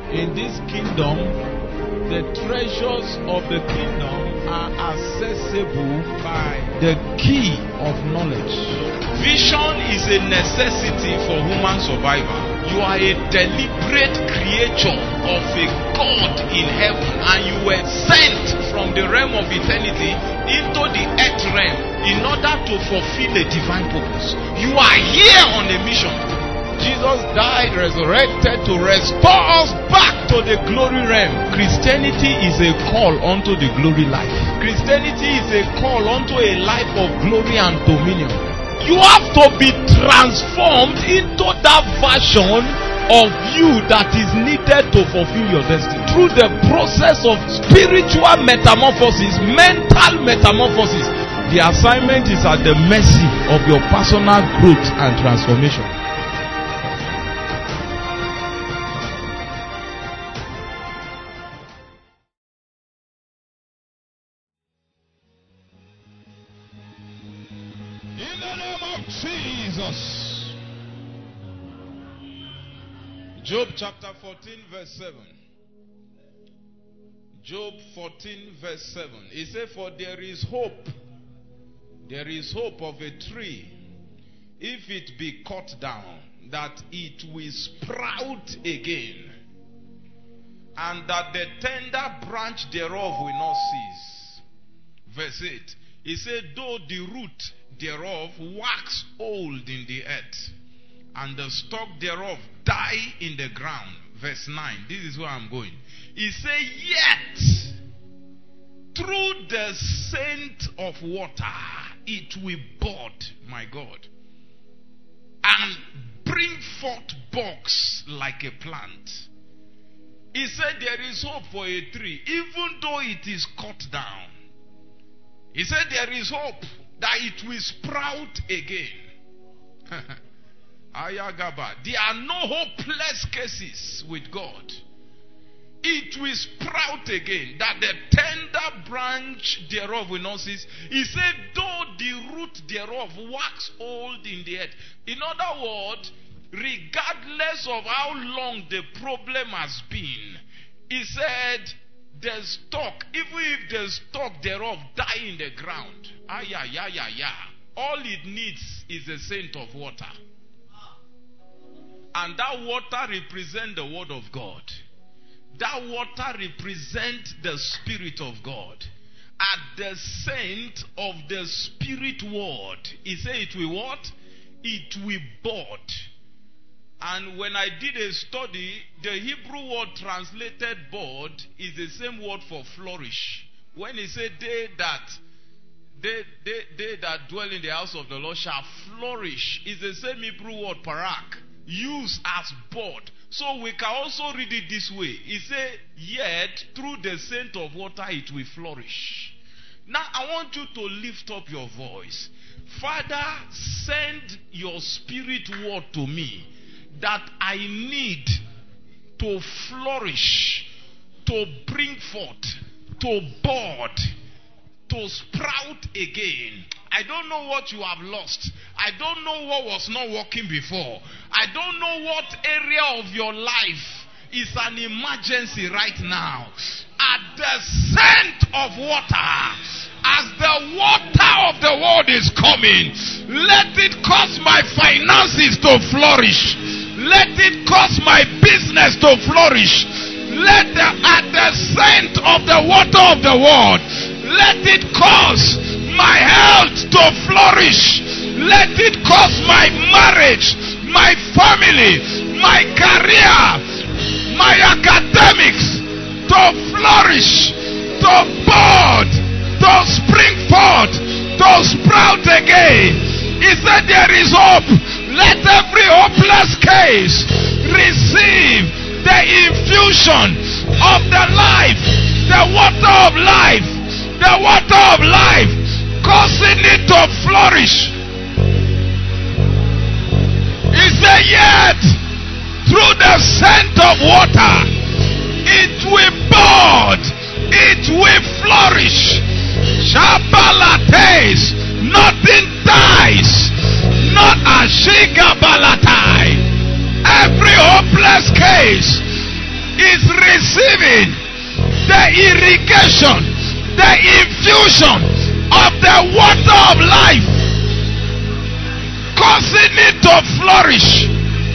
In this kingdom, the treasures of the kingdom are accessible by the key of knowledge. Vision is a necessity for human survival. You are a deliberate creature of a God in heaven, and you were sent from the realm of eternity into the earth realm in order to fulfill a divine purpose. You are here on a mission. Jesus died, resurrected to restore us back to the glory realm. Christianity is a call unto the glory life. Christianity is a call unto a life of glory and dominion. You have to be transformed into that version of you that is needed to fulfill your destiny. Through the process of spiritual metamorphosis, mental metamorphosis. The assignment is at the mercy of your personal growth and transformation. In the name of Jesus. Job chapter 14 verse 7. Job 14 verse 7. He said, for there is hope. There is hope of a tree, if it be cut down, that it will sprout again, and that the tender branch thereof will not cease. Verse 8. He said, though the root thereof wax old in the earth, and the stalk thereof die in the ground. Verse 9. This is where I'm going. He said, yet through the scent of water it will bud, my God, and bring forth buds like a plant. He said there is hope for a tree, even though it is cut down. He said there is hope that it will sprout again. Ayagaba. There are no hopeless cases with God. It will sprout again, that the tender branch thereof will not cease. He said, though the root thereof wax old in the earth. In other words, regardless of how long the problem has been, he said, the stalk, even if the stalk thereof die in the ground, all it needs is a scent of water. And that water represents the word of God. That water represents the Spirit of God. At the scent of the Spirit word, he said it will what? It will bud. And when I did a study, the Hebrew word translated bud is the same word for flourish. When he said they that dwell in the house of the Lord shall flourish, is the same Hebrew word parak, used as bud. So we can also read it this way. He said, yet through the scent of water it will flourish. Now I want you to lift up your voice. Father, send your spirit word to me that I need to flourish, to bring forth, to bud, to sprout again. I don't know what you have lost. I don't know what was not working before. I don't know what area of your life is an emergency right now. At the scent of water, as the water of the world is coming, let it cause my finances to flourish. Let it cause my business to flourish. At the scent of the water of the world, let it cause my health to flourish. Let it cause my marriage, my family, my career, my academics to flourish, to bud, to spring forth, to sprout again. He said there is hope. Let every hopeless case receive the infusion of the life, the water of life, the water of life, causing it to flourish. He said, yet through the scent of water, it will bud, it will flourish. Shabalates, nothing dies, not a shigabalatai. Every hopeless case is receiving the irrigation, the infusion of the water of life, causing it to flourish.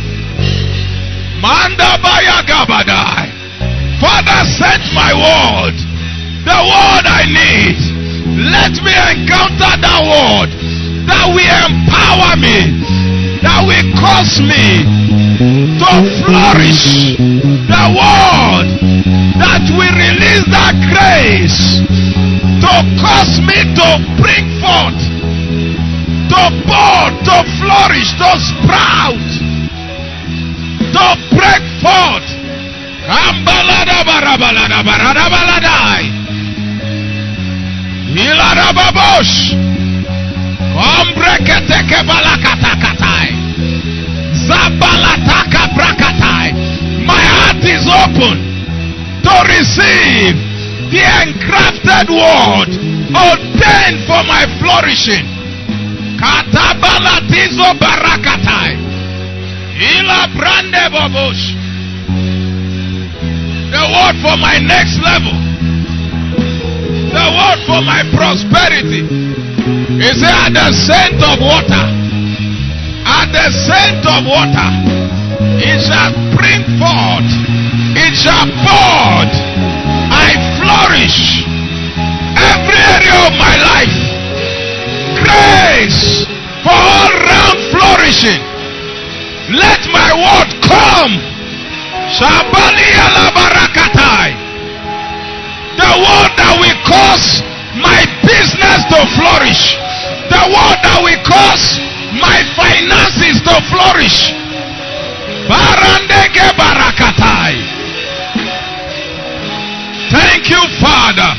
Manda baya gabadai. Father, send my word, the word I need. Let me encounter that word that will empower me, that will cause me to flourish. The word that will release that grace to cause me to bring forth, to bud, to flourish, to sprout, to break forth. Ambalada barabalada baradabaladai. Hilada babosh. Ombreketeke balakatakatai. Zabalataka brakatai. My heart is open to receive the engrafted word ordained for my flourishing. Katabalatizo barakatai. Ila brande babosh. The word for my next level. The word for my prosperity. Is at the scent of water. At the scent of water. It shall bring forth. It shall bud. I flourish. Every area of my life. Grace for all round flourishing. Let my word come. Shabali ala barakatai. The word that will cause my business to flourish. The word that will cause my finances to flourish. Barandege barakatai. Thank you, Father.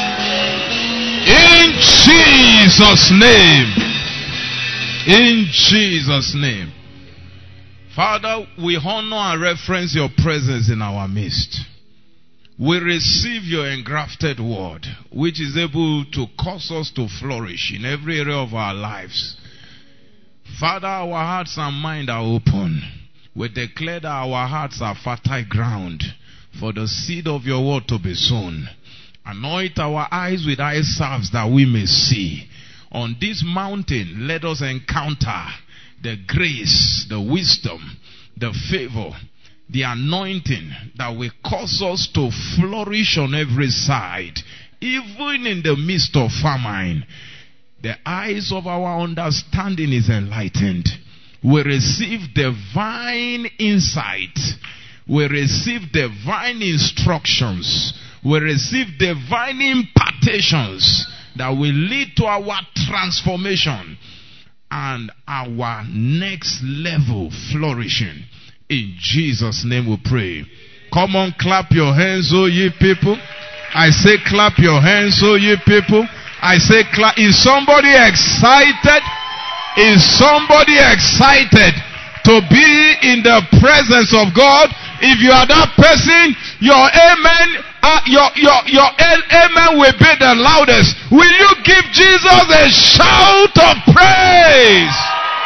In Jesus' name. In Jesus' name. Father, we honor and reference your presence in our midst. We receive your engrafted word, which is able to cause us to flourish in every area of our lives. Father, our hearts and mind are open. We declare that our hearts are fertile ground for the seed of your word to be sown. Anoint our eyes with eye salves that we may see. On this mountain, let us encounter the grace, the wisdom, the favor, the anointing that will cause us to flourish on every side, even in the midst of famine. The eyes of our understanding is enlightened. We receive divine insight. We receive divine instructions. We receive divine impartations that will lead to our transformation and our next level flourishing. In Jesus' name we pray. Come on, clap your hands, oh ye people. I say clap your hands, oh ye people. I say clap. Is somebody excited? Is somebody excited to be in the presence of God? If you are that person, your amen, your amen will be the loudest. Will you give Jesus a shout of praise?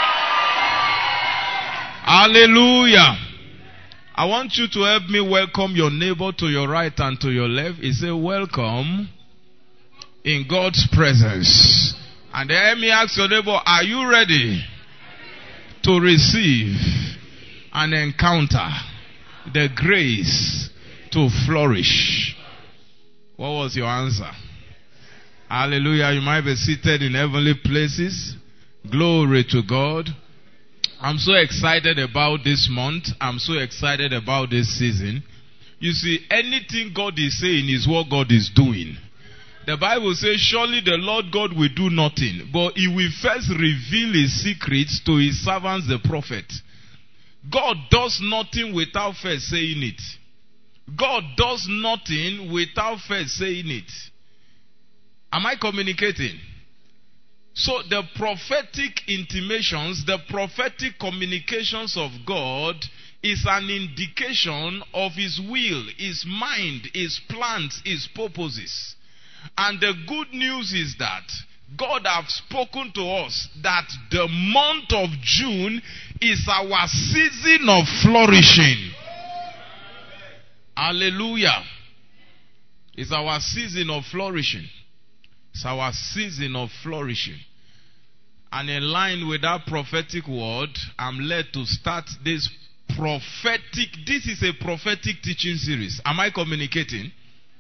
Hallelujah. I want you to help me welcome your neighbor to your right and to your left. He said, welcome in God's presence. And then let me ask your neighbor, are you ready to receive and encounter the grace to flourish? What was your answer? Hallelujah. You might be seated in heavenly places. Glory to God. I'm so excited about this month. I'm so excited about this season. You see, anything God is saying is what God is doing. The Bible says, surely the Lord God will do nothing, but he will first reveal his secrets to his servants, the prophet. God does nothing without first saying it. God does nothing without first saying it. Am I communicating? So the prophetic intimations, the prophetic communications of God is an indication of his will, his mind, his plans, his purposes. And the good news is that God has spoken to us that the month of June is our season of flourishing. Hallelujah. It's our season of flourishing. It's our season of flourishing. And in line with that prophetic word, I'm led to start this is a prophetic teaching series. Am I communicating?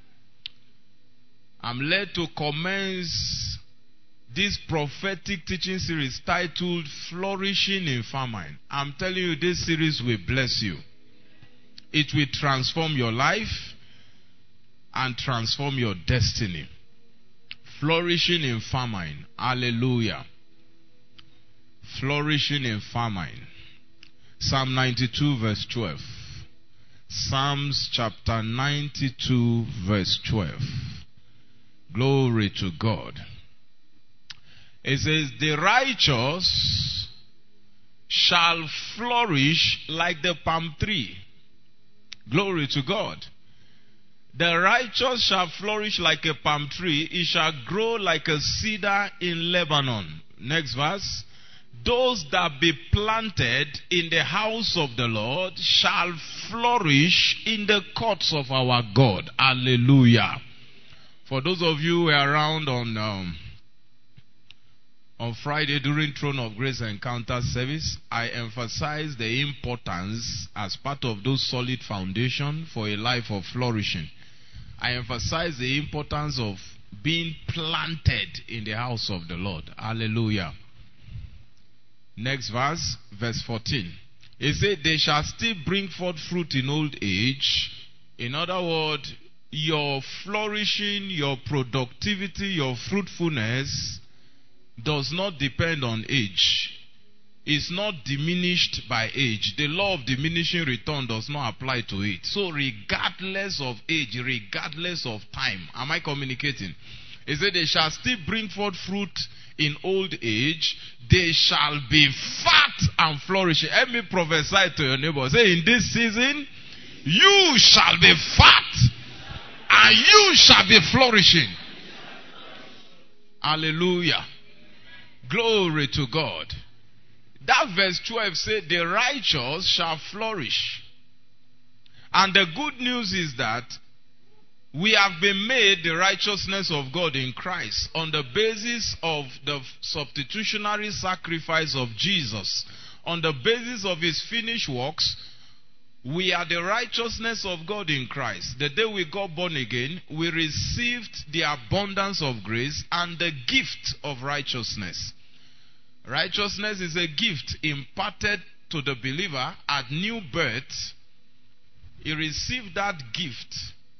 I'm led to commence this prophetic teaching series titled Flourishing in Famine. I'm telling you, this series will bless you. It will transform your life and transform your destiny. Flourishing in famine. Hallelujah. Flourishing in famine. Psalm 92 verse 12. Psalms chapter 92 verse 12. Glory to God. It says, the righteous shall flourish like the palm tree. Glory to God. The righteous shall flourish like a palm tree. It shall grow like a cedar in Lebanon. Next verse. Those that be planted in the house of the Lord shall flourish in the courts of our God. Hallelujah. For those of you who were around on Friday during Throne of Grace Encounter service, I emphasized the importance as part of those solid foundation for a life of flourishing. I emphasized the importance of being planted in the house of the Lord. Hallelujah. Next verse, verse 14. It said, they shall still bring forth fruit in old age. In other words, your flourishing, your productivity, your fruitfulness does not depend on age. It's not diminished by age. The law of diminishing return does not apply to it. So regardless of age, regardless of time, am I communicating? It said they shall still bring forth fruit in old age. They shall be fat and flourishing. Let me prophesy to your neighbor. Say, in this season, you shall be fat and you shall be flourishing. Hallelujah. Glory to God. That verse 12 said, the righteous shall flourish. And the good news is that we have been made the righteousness of God in Christ on the basis of the substitutionary sacrifice of Jesus. On the basis of his finished works, we are the righteousness of God in Christ. The day we got born again, we received the abundance of grace and the gift of righteousness. Righteousness is a gift imparted to the believer at new birth. He received that gift.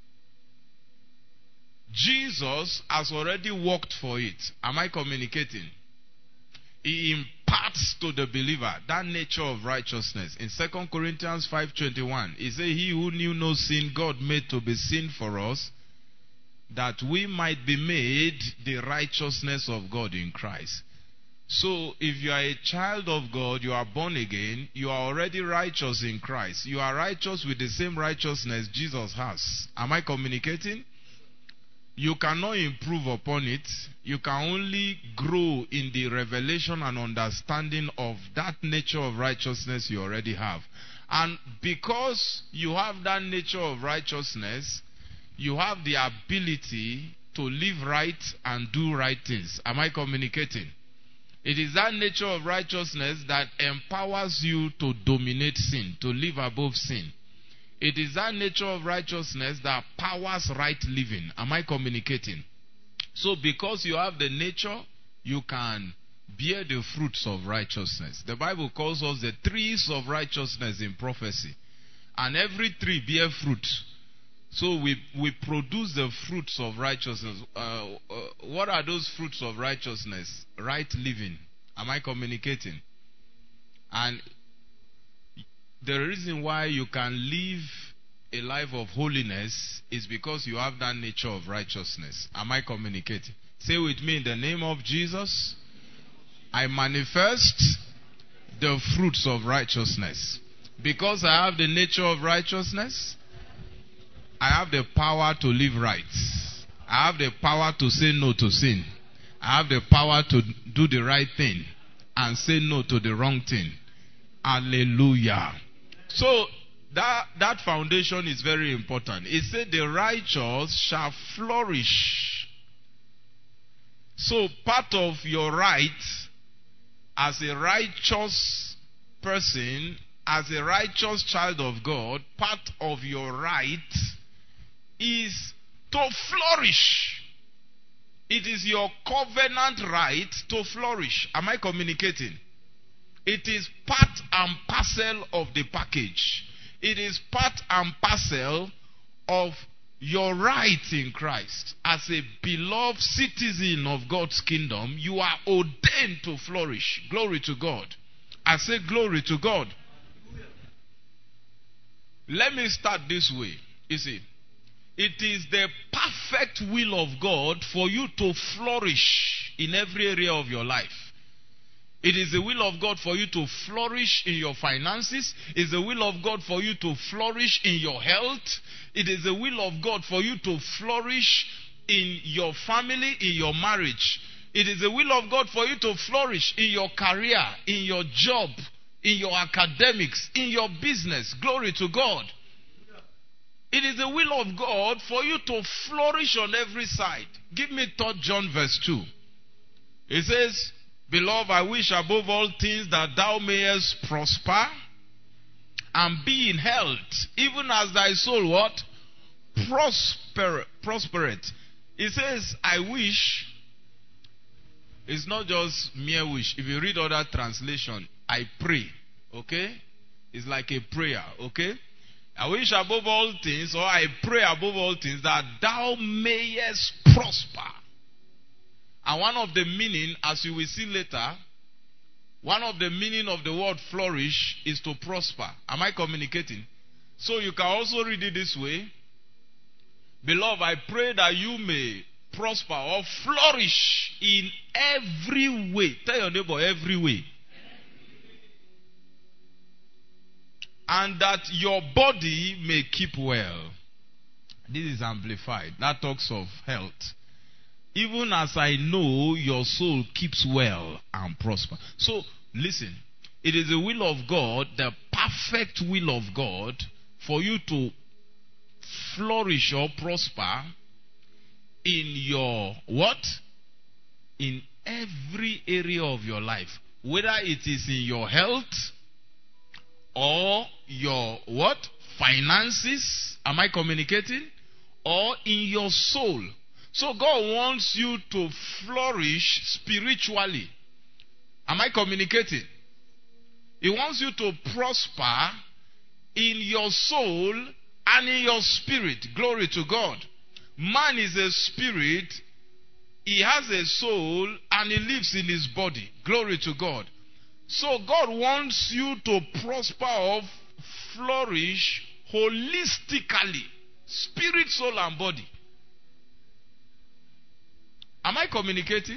Jesus has already worked for it. Am I communicating? He imparts to the believer that nature of righteousness. In 2 Corinthians 5:21, he says, he who knew no sin, God made to be sin for us, that we might be made the righteousness of God in Christ. So, if you are a child of God, you are born again, you are already righteous in Christ. You are righteous with the same righteousness Jesus has. Am I communicating? You cannot improve upon it. You can only grow in the revelation and understanding of that nature of righteousness you already have. And because you have that nature of righteousness, you have the ability to live right and do right things. Am I communicating? It is that nature of righteousness that empowers you to dominate sin, to live above sin. It is that nature of righteousness that powers right living. Am I communicating? So because you have the nature, you can bear the fruits of righteousness. The Bible calls us the trees of righteousness in prophecy. And every tree bear fruit. So we produce the fruits of righteousness. What are those fruits of righteousness? Right living. Am I communicating? And the reason why you can live a life of holiness is because you have that nature of righteousness. Am I communicating? Say with me, in the name of Jesus, I manifest the fruits of righteousness. Because I have the nature of righteousness, I have the power to live right. I have the power to say no to sin. I have the power to do the right thing and say no to the wrong thing. Hallelujah. So, That foundation is very important. It said the righteous shall flourish. So part of your right as a righteous person, as a righteous child of God, part of your right is to flourish. It is your covenant right to flourish. Am I communicating? It is part and parcel of the package. It is part and parcel of your right in Christ. As a beloved citizen of God's kingdom, you are ordained to flourish. Glory to God. I say glory to God. Let me start this way. You see, it is the perfect will of God for you to flourish in every area of your life. It is the will of God for you to flourish in your finances. It is the will of God for you to flourish in your health. It is the will of God for you to flourish in your family, in your marriage. It is the will of God for you to flourish in your career, in your job, in your academics, in your business. Glory to God. It is the will of God for you to flourish on every side. Give me 3 John verse 2. It says, Beloved, I wish above all things that thou mayest prosper and be in health, even as thy soul what? Prospereth. It says, I wish. It's not just mere wish. If you read other translation, I pray. Okay? It's like a prayer. Okay? I wish above all things, or I pray above all things, that thou mayest prosper. And one of the meaning, as you will see later, one of the meaning of the word flourish is to prosper. Am I communicating? So you can also read it this way. Beloved, I pray that you may prosper or flourish in every way. Tell your neighbor, every way. And that your body may keep well. This is amplified. That talks of health. Even as I know your soul keeps well and prosper. So, listen. It is the will of God, the perfect will of God, for you to flourish or prosper in your what? In every area of your life. Whether it is in your health or your what? Finances. Am I communicating? Or in your soul. So God wants you to flourish spiritually. Am I communicating? He wants you to prosper in your soul and in your spirit. Glory to God. Man is a spirit. He has a soul and he lives in his body. Glory to God. So God wants you to prosper or flourish holistically. Spirit, soul and body. Am I communicating?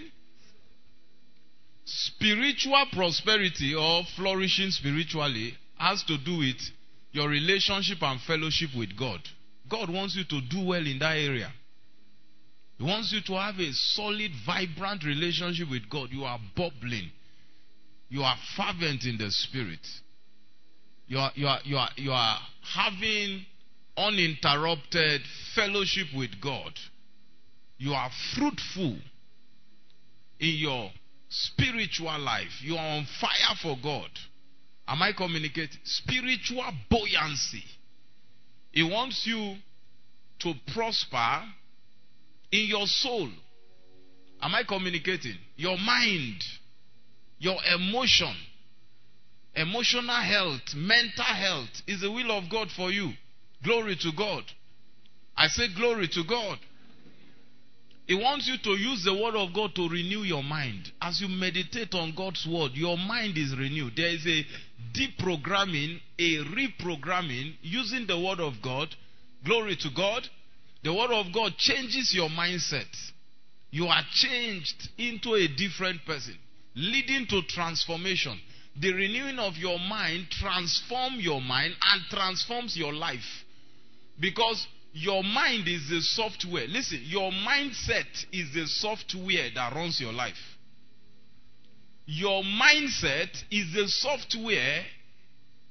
Spiritual prosperity or flourishing spiritually has to do with your relationship and fellowship with God. God wants you to do well in that area. He wants you to have a solid, vibrant relationship with God. You are bubbling. You are fervent in the spirit. You are having uninterrupted fellowship with God. You are fruitful in your spiritual life. You are on fire for God. Am I communicating? Spiritual buoyancy. He wants you to prosper in your soul. Am I communicating? Your mind, your emotion, emotional health, mental health is the will of God for you. Glory to God. I say glory to God. He wants you to use the word of God to renew your mind. As you meditate on God's word, your mind is renewed. There is a deprogramming, a reprogramming using the word of God. Glory to God. The word of God changes your mindset. You are changed into a different person, leading to transformation. The renewing of your mind transforms your mind and transforms your life. Because your mind is the software. Listen, your mindset is the software that runs your life. Your mindset is the software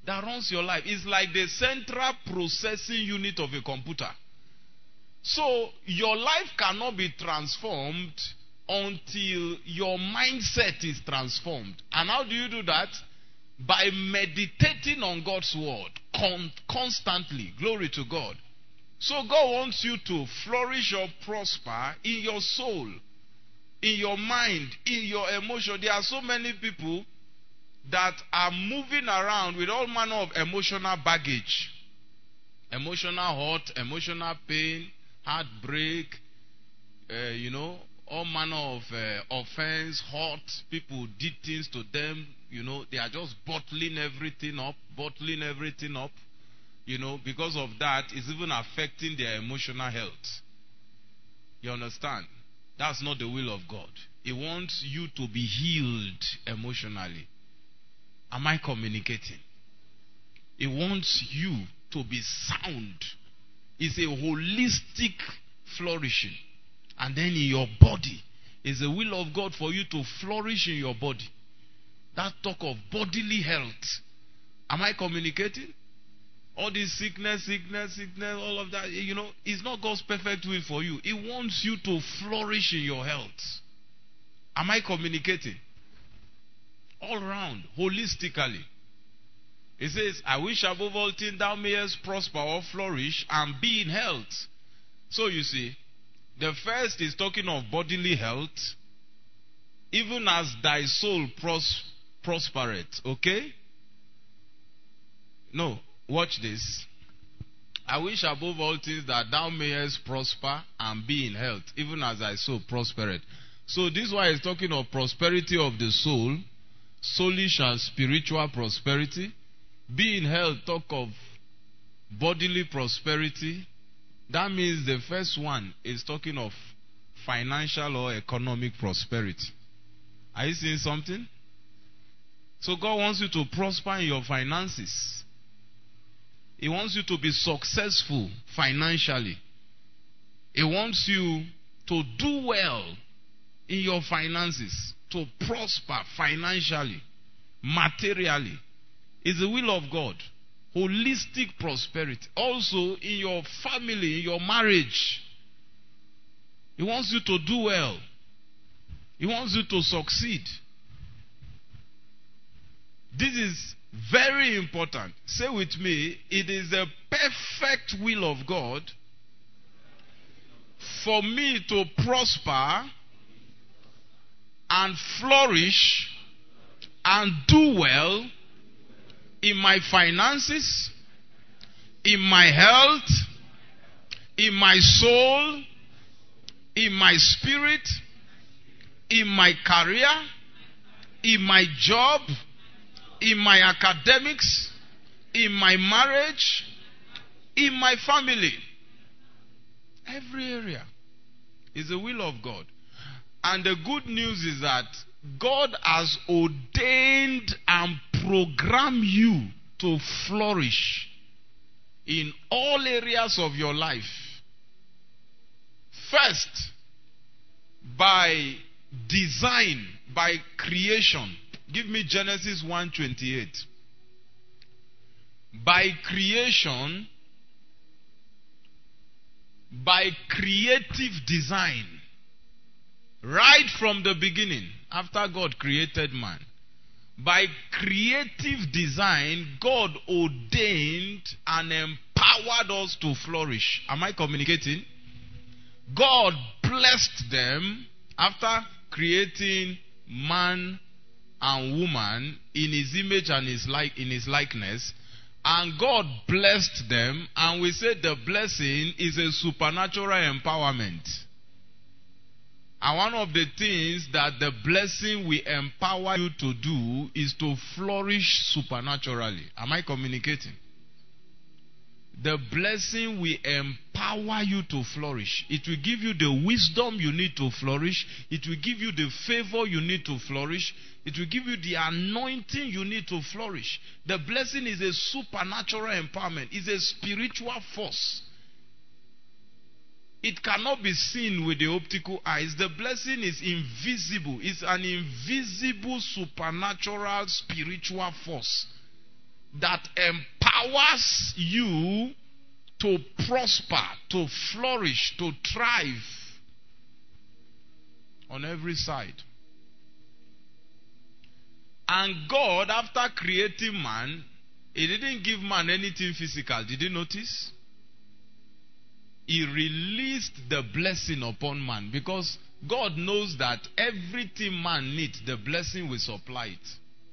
that runs your life. It's like the central processing unit of a computer. So your life cannot be transformed until your mindset is transformed. And how do you do that? By meditating on God's word constantly. Glory to God. So God wants you to flourish or prosper in your soul, in your mind, in your emotion. There are so many people that are moving around with all manner of emotional baggage. Emotional hurt, emotional pain, heartbreak, all manner of offense, hurt. People did things to them, they are just bottling everything up. Because of that, it's even affecting their emotional health. You understand? That's not the will of God. He wants you to be healed emotionally. Am I communicating? He wants you to be sound. It's a holistic flourishing. And then in your body, it's the will of God for you to flourish in your body. That talk of bodily health. Am I communicating? All this sickness, all of that, it's not God's perfect will for you. He wants you to flourish in your health. Am I communicating? All around, holistically. It says, I wish above all things thou mayest prosper or flourish and be in health. So you see, the first is talking of bodily health, even as thy soul prospereth. Okay? No. Watch this. I wish above all things that thou mayest prosper and be in health, even as thy soul prospereth. So this one is talking of prosperity of the soul, soulish and spiritual prosperity. Be in health, talk of bodily prosperity. That means the first one is talking of financial or economic prosperity. Are you seeing something? So God wants you to prosper in your finances. He wants you to be successful financially. He wants you to do well in your finances, to prosper financially, materially. It's the will of God. Holistic prosperity. Also in your family, in your marriage. He wants you to do well. He wants you to succeed. This is very important. Say with me, it is the perfect will of God for me to prosper and flourish and do well in my finances, in my health, in my soul, in my spirit, in my career, in my job, in my academics, in my marriage, in my family. Every area is the will of God. And the good news is that God has ordained and programmed you to flourish in all areas of your life. First, by design, by creation. Give me Genesis 1:28. By creation, by creative design, right from the beginning, after God created man, by creative design, God ordained and empowered us to flourish. Am I communicating? God blessed them after creating man and woman in his image and in his likeness, and God blessed them, and we said the blessing is a supernatural empowerment. And one of the things that the blessing will empower you to do is to flourish supernaturally. Am I communicating? The blessing will empower you to flourish. It will give you the wisdom you need to flourish. It will give you the favor you need to flourish. It will give you the anointing you need to flourish. The blessing is a supernatural empowerment. It's a spiritual force. It cannot be seen with the optical eyes. The blessing is invisible. It's an invisible supernatural spiritual force that empowers you to prosper, to flourish, to thrive on every side. And God, after creating man, He didn't give man anything physical. Did you notice? He released the blessing upon man, because God knows that everything man needs, the blessing will supply it.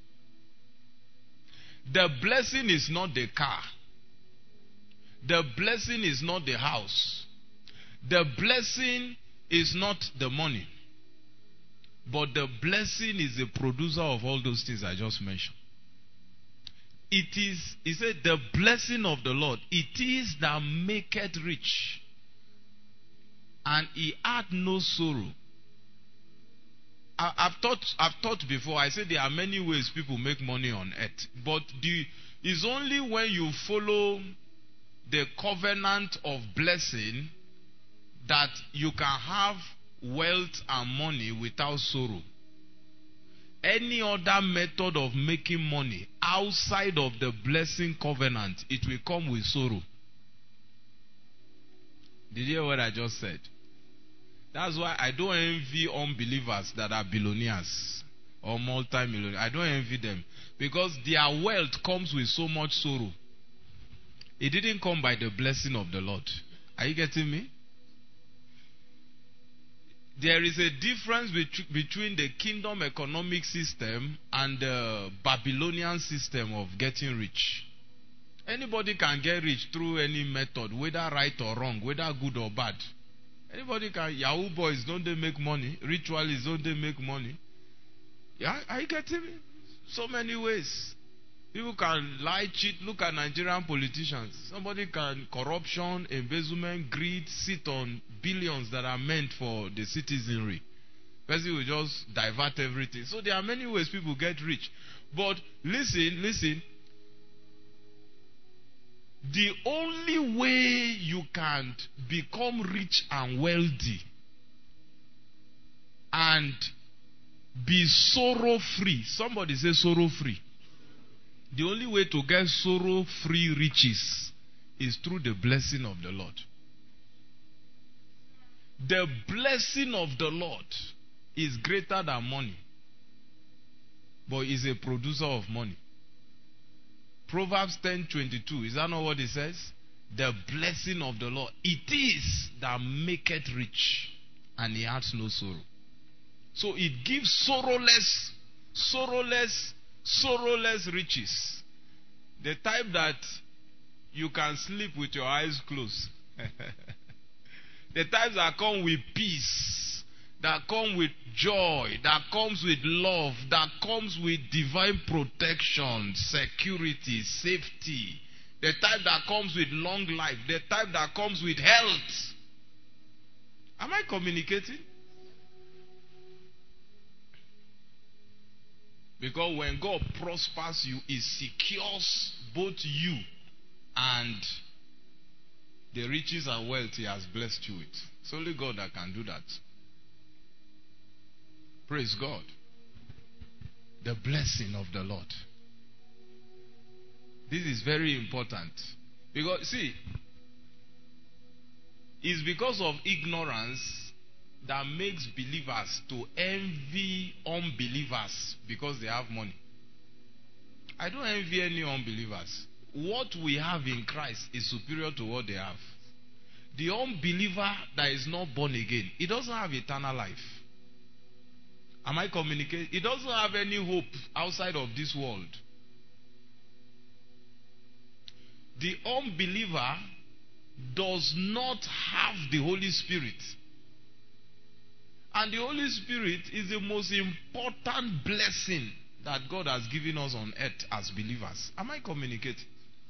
The blessing is not the car. The blessing is not the house. The blessing is not the money. But the blessing is the producer of all those things I just mentioned. It is, he said, the blessing of the Lord. It is that maketh rich, and He had no sorrow. I've taught before. I said there are many ways people make money on earth, but it's only when you follow the covenant of blessing that you can have wealth and money without sorrow. Any other method of making money outside of the blessing covenant, it will come with sorrow. Did you hear what I just said? That's why I don't envy unbelievers that are billionaires or multi-millionaires. I don't envy them, because their wealth comes with so much sorrow. It didn't come by the blessing of the Lord. Are you getting me? There is a difference between the kingdom economic system and the Babylonian system of getting rich. Anybody can get rich through any method, whether right or wrong, whether good or bad. Anybody can. Yahoo boys, don't they make money? Ritualists, don't they make money? Yeah, are you getting me? So many ways. People can lie, cheat. Look at Nigerian politicians. Somebody can corruption, embezzlement, greed, sit on billions that are meant for the citizenry. Person will just divert everything. So there are many ways people get rich. But listen. The only way you can become rich and wealthy and be sorrow-free. Somebody say sorrow-free. The only way to get sorrow-free riches is through the blessing of the Lord. The blessing of the Lord is greater than money, but is a producer of money. Proverbs 10:22, is that not what it says? The blessing of the Lord, it is that maketh rich, and He has no sorrow. So it gives sorrowless riches. The type that you can sleep with your eyes closed. The types that come with peace, that come with joy, that comes with love, that comes with divine protection, security, safety. The type that comes with long life, the type that comes with health. Am I communicating? Because when God prospers you, He secures both you and the riches and wealth He has blessed you with. It's only God that can do that. Praise God. The blessing of the Lord. This is very important. Because, see, it's because of ignorance that makes believers to envy unbelievers because they have money. I don't envy any unbelievers. What we have in Christ is superior to what they have. The unbeliever that is not born again, he doesn't have eternal life. Am I communicating? He doesn't have any hope outside of this world. The unbeliever does not have the Holy Spirit. And the Holy Spirit is the most important blessing that God has given us on earth as believers. Am I communicating?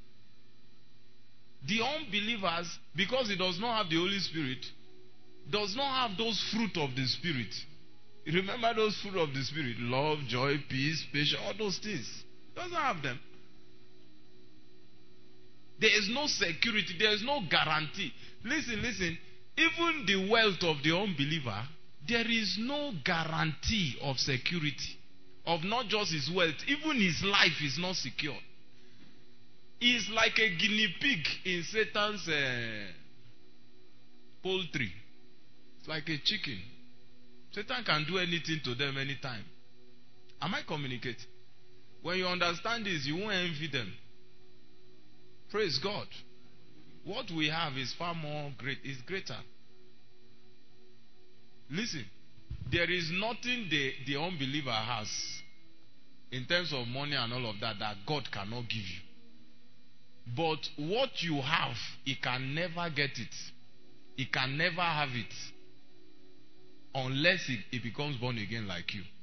The unbelievers, because he does not have the Holy Spirit, does not have those fruit of the Spirit. Remember those fruit of the Spirit? Love, joy, peace, patience, all those things. Doesn't have them. There is no security. There is no guarantee. Listen. Even the wealth of the unbeliever, there is no guarantee of security. Of not just his wealth, even his life is not secure. is like a guinea pig in Satan's poultry. It's like a chicken. Satan can do anything to them anytime. Am I communicating? When you understand this, you won't envy them. Praise God. What we have is far more great, is greater. Listen, there is nothing the unbeliever has in terms of money and all of that God cannot give you. But what you have, he can never get it. He can never have it unless he becomes born again like you.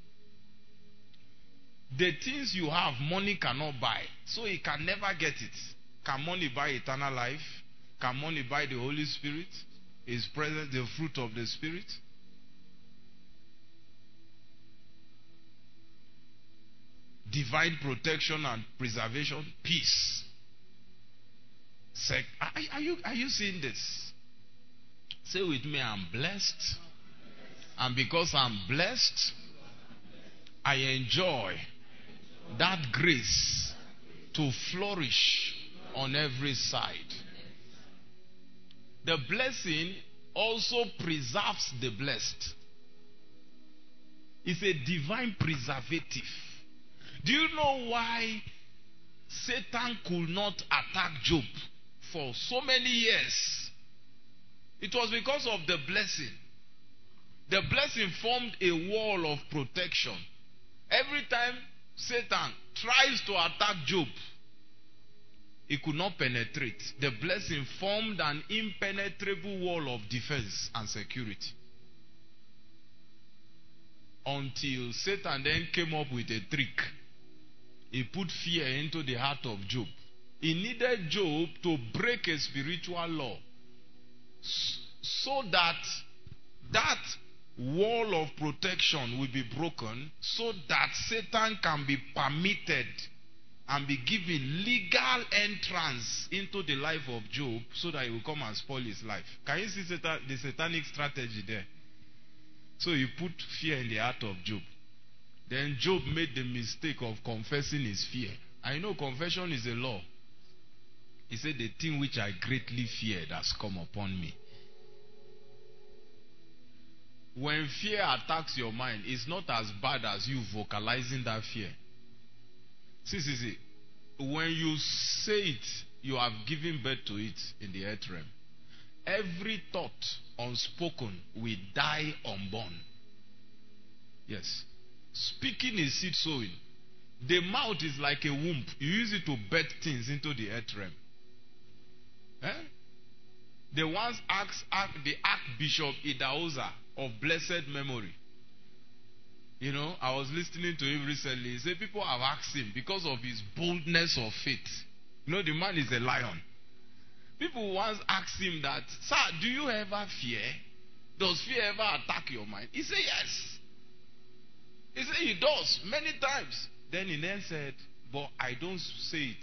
The things you have, money cannot buy. So he can never get it. Can money buy eternal life? Can money buy the Holy Spirit? His presence, the fruit of the Spirit? Divine protection and preservation, peace. Are you seeing this? Say with me, I'm blessed. And because I'm blessed, I enjoy that grace to flourish on every side. The blessing also preserves the blessed. It's a divine preservative. Do you know why Satan could not attack Job for so many years? It was because of the blessing. The blessing formed a wall of protection. Every time Satan tries to attack Job, he could not penetrate. The blessing formed an impenetrable wall of defense and security. Until Satan then came up with a trick. He put fear into the heart of Job. He needed Job to break a spiritual law so that that wall of protection will be broken, so that Satan can be permitted and be given legal entrance into the life of Job so that he will come and spoil his life. Can you see the satanic strategy there? So he put fear in the heart of Job. Then Job made the mistake of confessing his fear. I know confession is a law. He said, the thing which I greatly feared has come upon me. When fear attacks your mind, it's not as bad as you vocalizing that fear. See. When you say it, you have given birth to it in the earth realm. Every thought unspoken will die unborn. Yes. Speaking is seed sowing. The mouth is like a womb. You use it to birth things into the earth realm. The ones the Archbishop Idahosa of blessed memory. You know, I was listening to him recently. He said people have asked him because of his boldness of faith. You know, the man is a lion. People once asked him that, sir, do you ever fear? Does fear ever attack your mind? He said yes. He said he does many times. Then he then said, but I don't say it.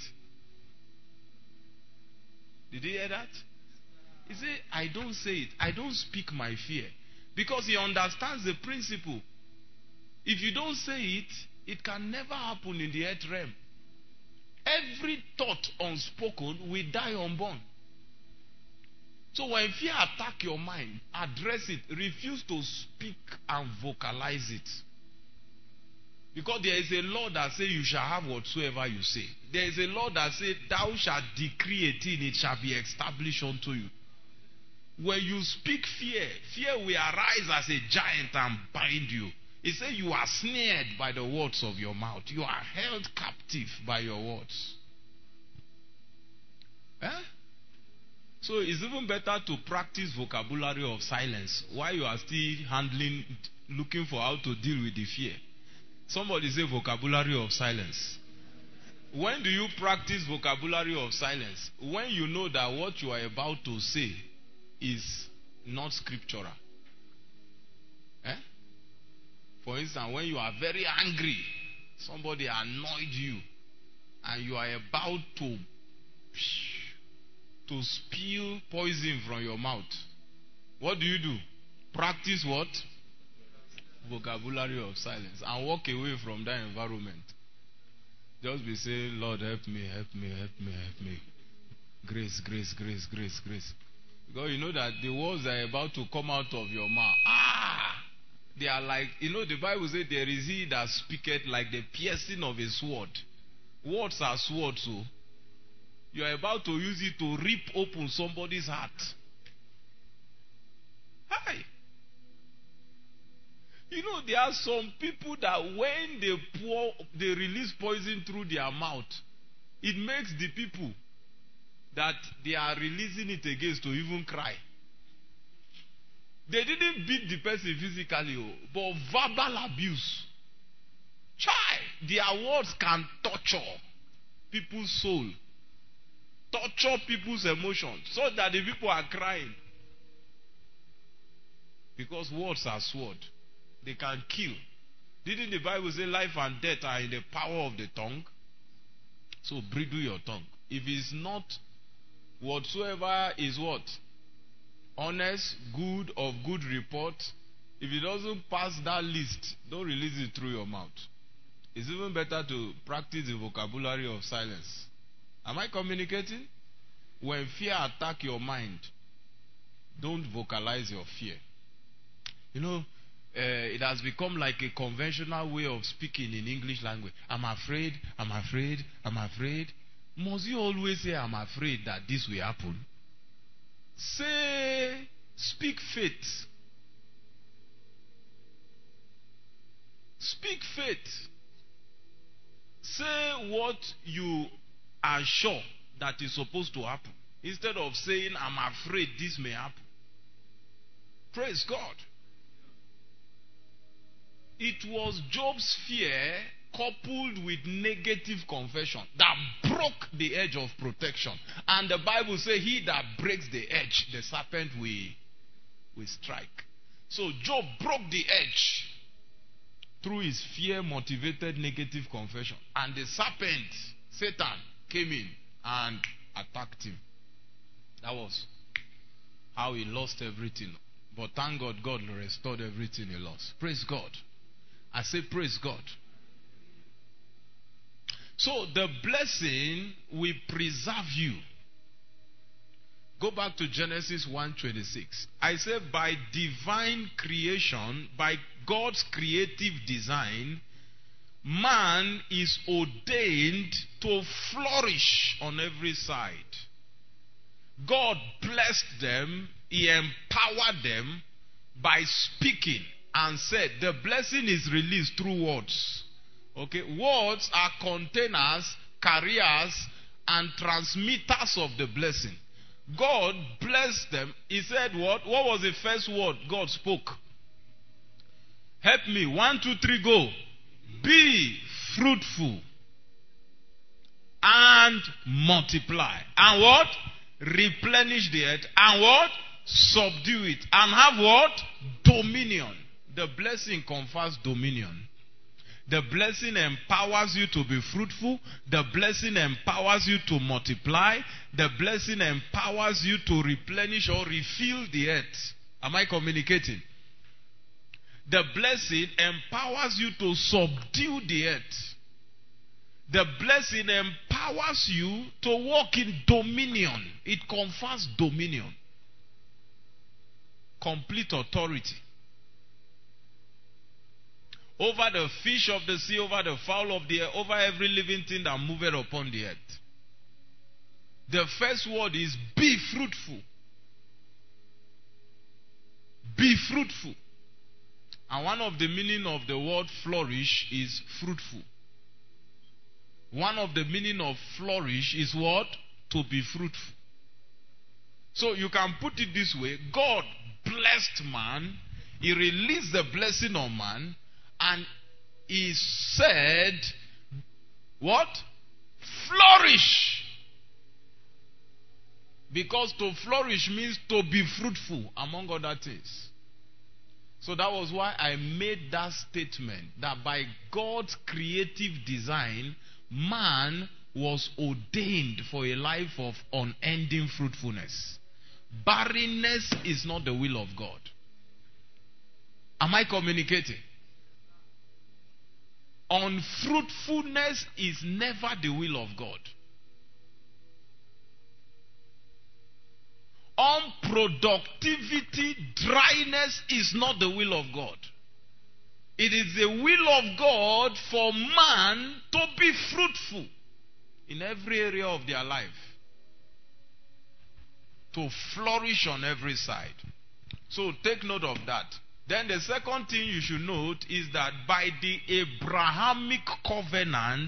Did you hear that? He said, I don't say it. I don't speak my fear. Because he understands the principle. If you don't say it, it can never happen in the earth realm. Every thought unspoken will die unborn. So when fear attacks your mind, address it. Refuse to speak and vocalize it. Because there is a law that says you shall have whatsoever you say. There is a law that says thou shalt decree a thing, it shall be established unto you. When you speak fear, fear will arise as a giant and bind you. It says you are snared by the words of your mouth. You are held captive by your words. So it's even better to practice vocabulary of silence while you are still looking for how to deal with the fear. Somebody say vocabulary of silence. When do you practice vocabulary of silence? When you know that what you are about to say is not scriptural. For instance, when you are very angry, somebody annoyed you, and you are about to spill poison from your mouth, what do? Practice what? Vocabulary of silence, and walk away from that environment. Just be saying, Lord, help me, help me, help me, help me. Grace, grace, grace, grace, grace. Because you know that the words that are about to come out of your mouth, they are like, the Bible says, there is he that speaketh like the piercing of a sword. Words are swords, so you are about to use it to rip open somebody's heart. Hi. There are some people that when they release poison through their mouth, it makes the people that they are releasing it against to even cry. They didn't beat the person physically, but verbal abuse. Their words can torture people's soul, torture people's emotions, so that the people are crying. Because words are sword. They can kill. Didn't the Bible say life and death are in the power of the tongue? So bridle your tongue. If it's not whatsoever is what? Honest, good, of good report. If it doesn't pass that list, don't release it through your mouth. It's even better to practice the vocabulary of silence. Am I communicating? When fear attacks your mind, don't vocalize your fear. It has become like a conventional way of speaking in English language. I'm afraid, I'm afraid, I'm afraid. Must you always say, I'm afraid that this will happen? Speak faith. Speak faith. Say what you are sure that is supposed to happen. Instead of saying, I'm afraid this may happen. Praise God. It was Job's fear coupled with negative confession that broke the edge of protection. And the Bible says, he that breaks the edge, the serpent will strike. So Job broke the edge through his fear-motivated negative confession. And the serpent, Satan, came in and attacked him. That was how he lost everything. But thank God, God restored everything he lost. Praise God. I say praise God. So the blessing will preserve you. Go back to Genesis 1:26. I say by divine creation, by God's creative design, man is ordained to flourish on every side. God blessed them. He empowered them by speaking and said the blessing is released through words. Okay, words are containers, carriers, and transmitters of the blessing. God blessed them. He said what? What was the first word God spoke? Help me. 1, 2, 3, go. Be fruitful and multiply. And what? Replenish the earth. And what? Subdue it. And have what? Dominion. The blessing confers dominion. The blessing empowers you to be fruitful. The blessing empowers you to multiply. The blessing empowers you to replenish or refill the earth. Am I communicating? The blessing empowers you to subdue the earth. The blessing empowers you to walk in dominion. It confers dominion. Complete authority. Over the fish of the sea, over the fowl of the air, over every living thing that moveth upon the earth. The first word is be fruitful. Be fruitful. And one of the meaning of the word flourish is fruitful. One of the meaning of flourish is what? To be fruitful. So you can put it this way. God blessed man. He released the blessing on man. And he said, what? Flourish. Because to flourish means to be fruitful, among other things. So that was why I made that statement, that by God's creative design, man was ordained for a life of unending fruitfulness. Barrenness is not the will of God. Am I communicating? Unfruitfulness is never the will of God. Unproductivity, dryness is not the will of God. It is the will of God for man to be fruitful in every area of their life, to flourish on every side. So take note of that. Then the second thing you should note is that by the Abrahamic covenant,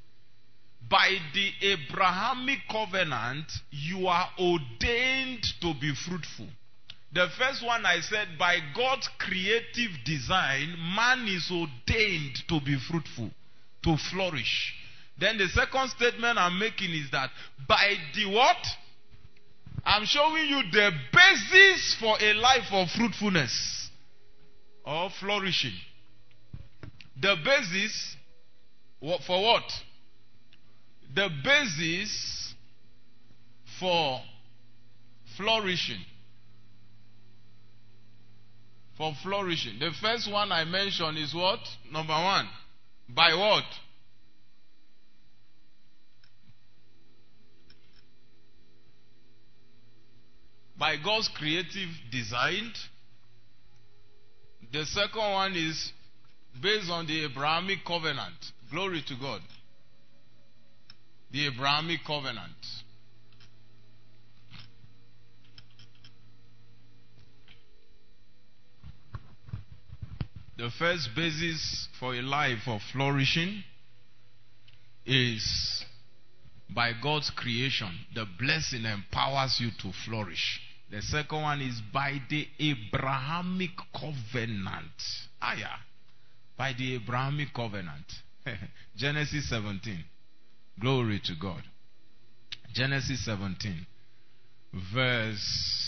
you are ordained to be fruitful. The first one I said, by God's creative design, man is ordained to be fruitful, to flourish. Then the second statement I'm making is that by the what? I'm showing you the basis for a life of fruitfulness or flourishing. The basis for what? The basis for flourishing. For flourishing. The first one I mentioned is what? Number one. By what? By God's creative design. The second one is based on the Abrahamic covenant. Glory to God. The Abrahamic covenant. The first basis for a life of flourishing is by God's creation. The blessing empowers you to flourish. The second one is by the Abrahamic covenant. By the Abrahamic covenant. Genesis 17. Glory to God. Genesis 17. Verse...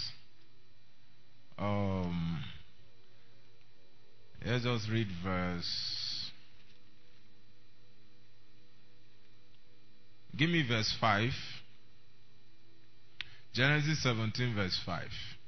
let's just read verse... Give me verse 5. Genesis 17 verse 5.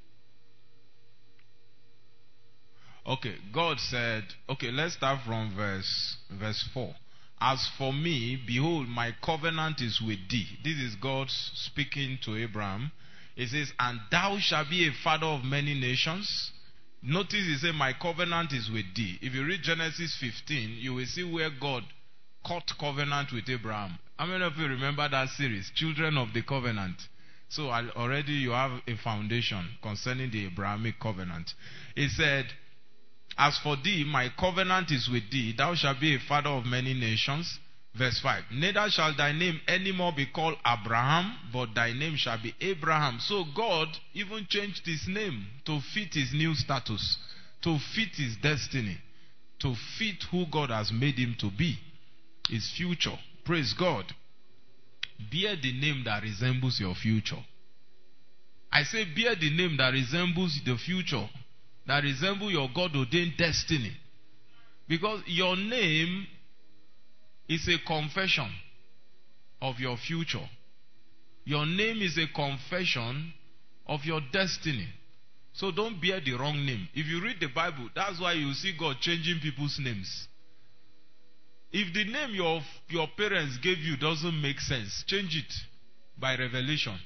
Okay, God said... Okay, let's start from verse 4. As for me, behold, my covenant is with thee. This is God speaking to Abraham. He says, and thou shalt be a father of many nations. Notice he said, my covenant is with thee. If you read Genesis 15, you will see where God cut covenant with Abraham. How many of you remember that series, Children of the Covenant? So already you have a foundation concerning the Abrahamic covenant. He said, as for thee, my covenant is with thee. Thou shalt be a father of many nations. Verse 5. Neither shall thy name any more be called Abraham, but thy name shall be Abraham. So God even changed his name to fit his new status, to fit his destiny, to fit who God has made him to be, his future. Praise God. Bear the name that resembles your future. I say bear the name that resembles the future, that resembles your God-ordained destiny. Because your name is a confession of your future. Your name is a confession of your destiny. So don't bear the wrong name. If you read the Bible, that's why you see God changing people's names. If the name your parents gave you doesn't make sense, change it by revelation.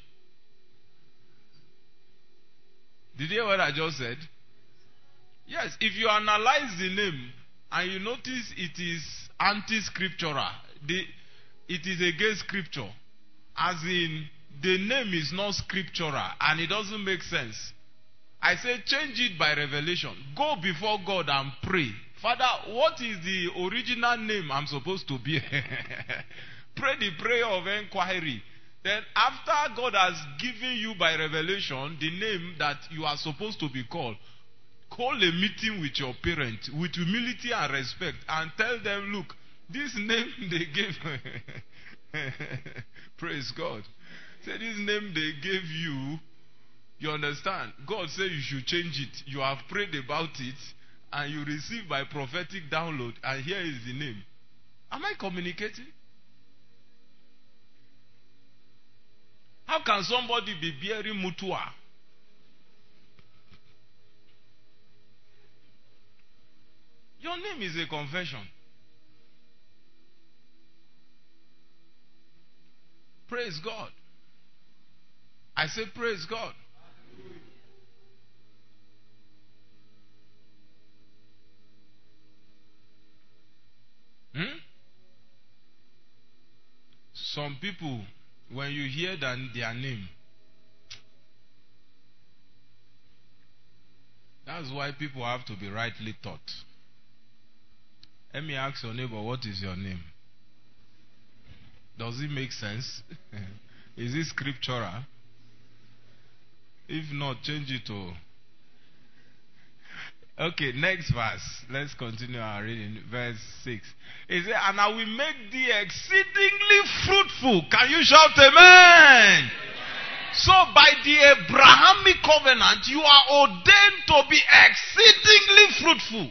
Did you hear what I just said? Yes, if you analyze the name and you notice it is anti-scriptural, it is against scripture, as in the name is not scriptural and it doesn't make sense, I say change it by revelation. Go before God and pray. Father, what is the original name I'm supposed to be? Pray the prayer of inquiry. Then after God has given you by revelation the name that you are supposed to be called, call a meeting with your parents with humility and respect and tell them, look, this name they gave praise God. Say this name they gave you, you understand? God said you should change it. You have prayed about it and you receive by prophetic download, and here is the name. Am I communicating? How can somebody be bearing Mutua? Your name is a confession. Praise God. I say praise God. Some people, when you hear their name, that's why people have to be rightly taught. Let me ask your neighbor, what is your name? Does it make sense? Is it scriptural? If not, change it to... Okay, next verse. Let's continue our reading. Verse 6. It says, and I will make thee exceedingly fruitful. Can you shout amen? So by the Abrahamic covenant, you are ordained to be exceedingly fruitful.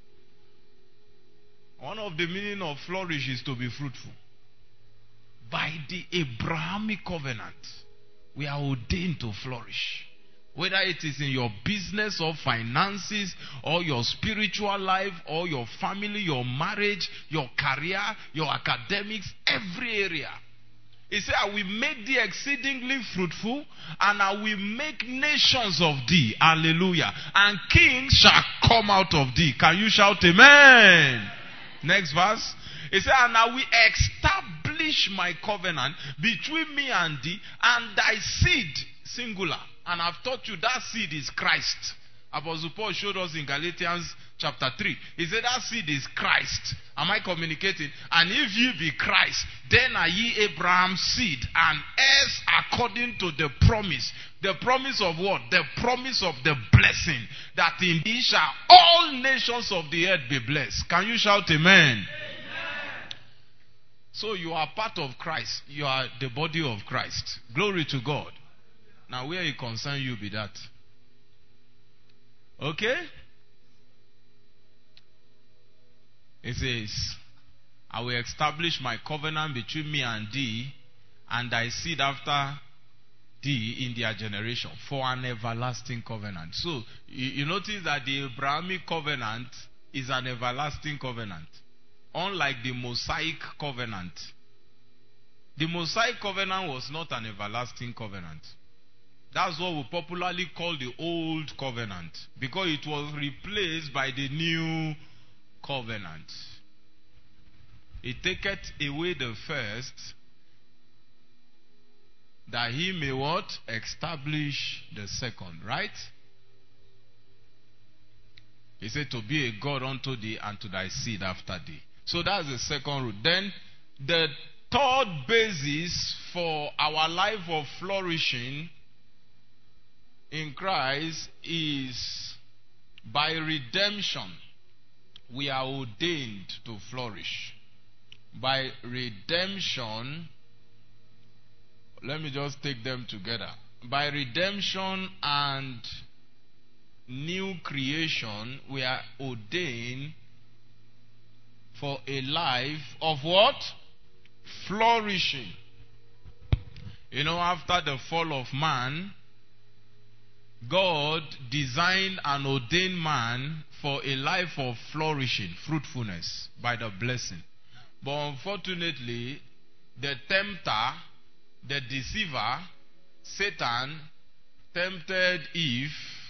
One of the meaning of flourish is to be fruitful. By the Abrahamic covenant, we are ordained to flourish. Whether it is in your business or finances or your spiritual life or your family, your marriage, your career, your academics, every area. He said, I will make thee exceedingly fruitful, and I will make nations of thee. Hallelujah. And kings shall come out of thee. Can you shout amen? Next verse. He said, and I will establish my covenant between me and thee and thy seed, singular. And I've taught you that seed is Christ. Apostle Paul showed us in Galatians chapter 3. He said that seed is Christ. Am I communicating? And if ye be Christ, then are ye Abraham's seed, and heirs according to the promise. The promise of what? The promise of the blessing. That in thee shall all nations of the earth be blessed. Can you shout amen? So you are part of Christ. You are the body of Christ. Glory to God. Now where it concern you be that. Okay? It says, I will establish my covenant between me and thee, and thy seed after thee in their generation, for an everlasting covenant. So, you notice that the Abrahamic covenant is an everlasting covenant. Unlike the Mosaic covenant. The Mosaic covenant was not an everlasting covenant. That's what we popularly call the Old Covenant, because it was replaced by the New Covenant. It taketh away the first, that he may what? Establish the second, right? He said to be a God unto thee and to thy seed after thee. So that's the second root. Then the third basis for our life of flourishing in Christ is by redemption. We are ordained to flourish. By redemption, let me just take them together. By redemption and new creation, we are ordained for a life of what? Flourishing. You know, after the fall of man, God designed and ordained man for a life of flourishing, fruitfulness, by the blessing. But unfortunately, the tempter, the deceiver, Satan, tempted Eve,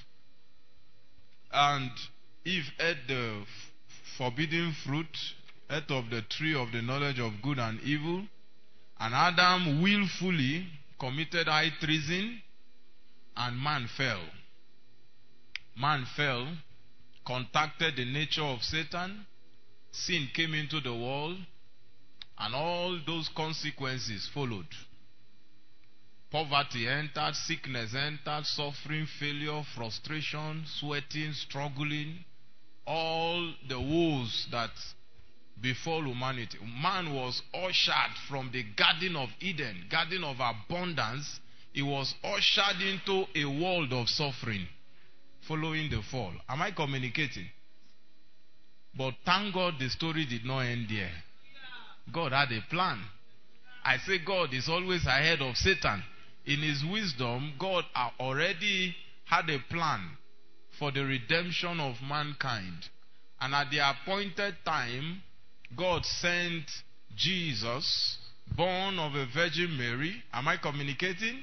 and Eve ate the forbidden fruit, ate of the tree of the knowledge of good and evil, and Adam willfully committed high treason, and man fell. Man fell, contacted the nature of Satan, sin came into the world, and all those consequences followed. Poverty entered, sickness entered, suffering, failure, frustration, sweating, struggling, all the woes that befall humanity. Man was ushered from the Garden of Eden, Garden of abundance. He was ushered into a world of suffering following the fall. Am I communicating? But thank God the story did not end there. God had a plan. I say God is always ahead of Satan. In his wisdom, God already had a plan for the redemption of mankind. And at the appointed time, God sent Jesus born of a Virgin Mary. Am I communicating?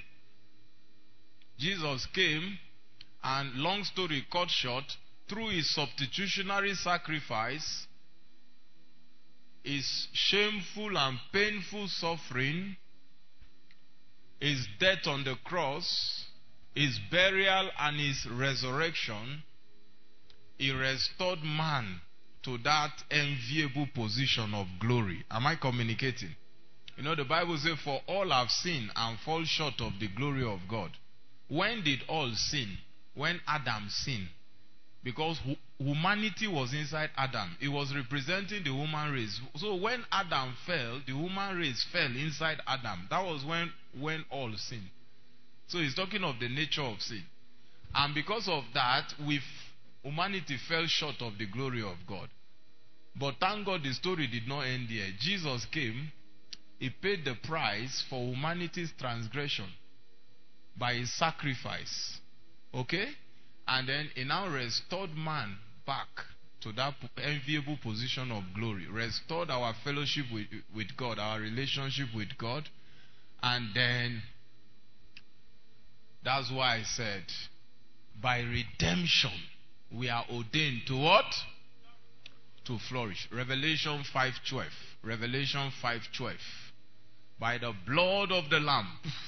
Jesus came, and long story cut short, through his substitutionary sacrifice, his shameful and painful suffering, his death on the cross, his burial and his resurrection, he restored man to that enviable position of glory. Am I communicating? You know, the Bible says, for all have sinned and fall short of the glory of God. When did all sin? When Adam sinned. Because humanity was inside Adam. It was representing the human race. So when Adam fell, the human race fell inside Adam. That was when all sinned. So he's talking of the nature of sin. And because of that, humanity fell short of the glory of God. But thank God the story did not end here. Jesus came. He paid the price for humanity's transgression by his sacrifice. Okay? And then he now restored man back to that enviable position of glory. Restored our fellowship with God, our relationship with God. And then, that's why I said, by redemption, we are ordained to what? To flourish. Revelation 5:12. Revelation 5:12. By the blood of the Lamb,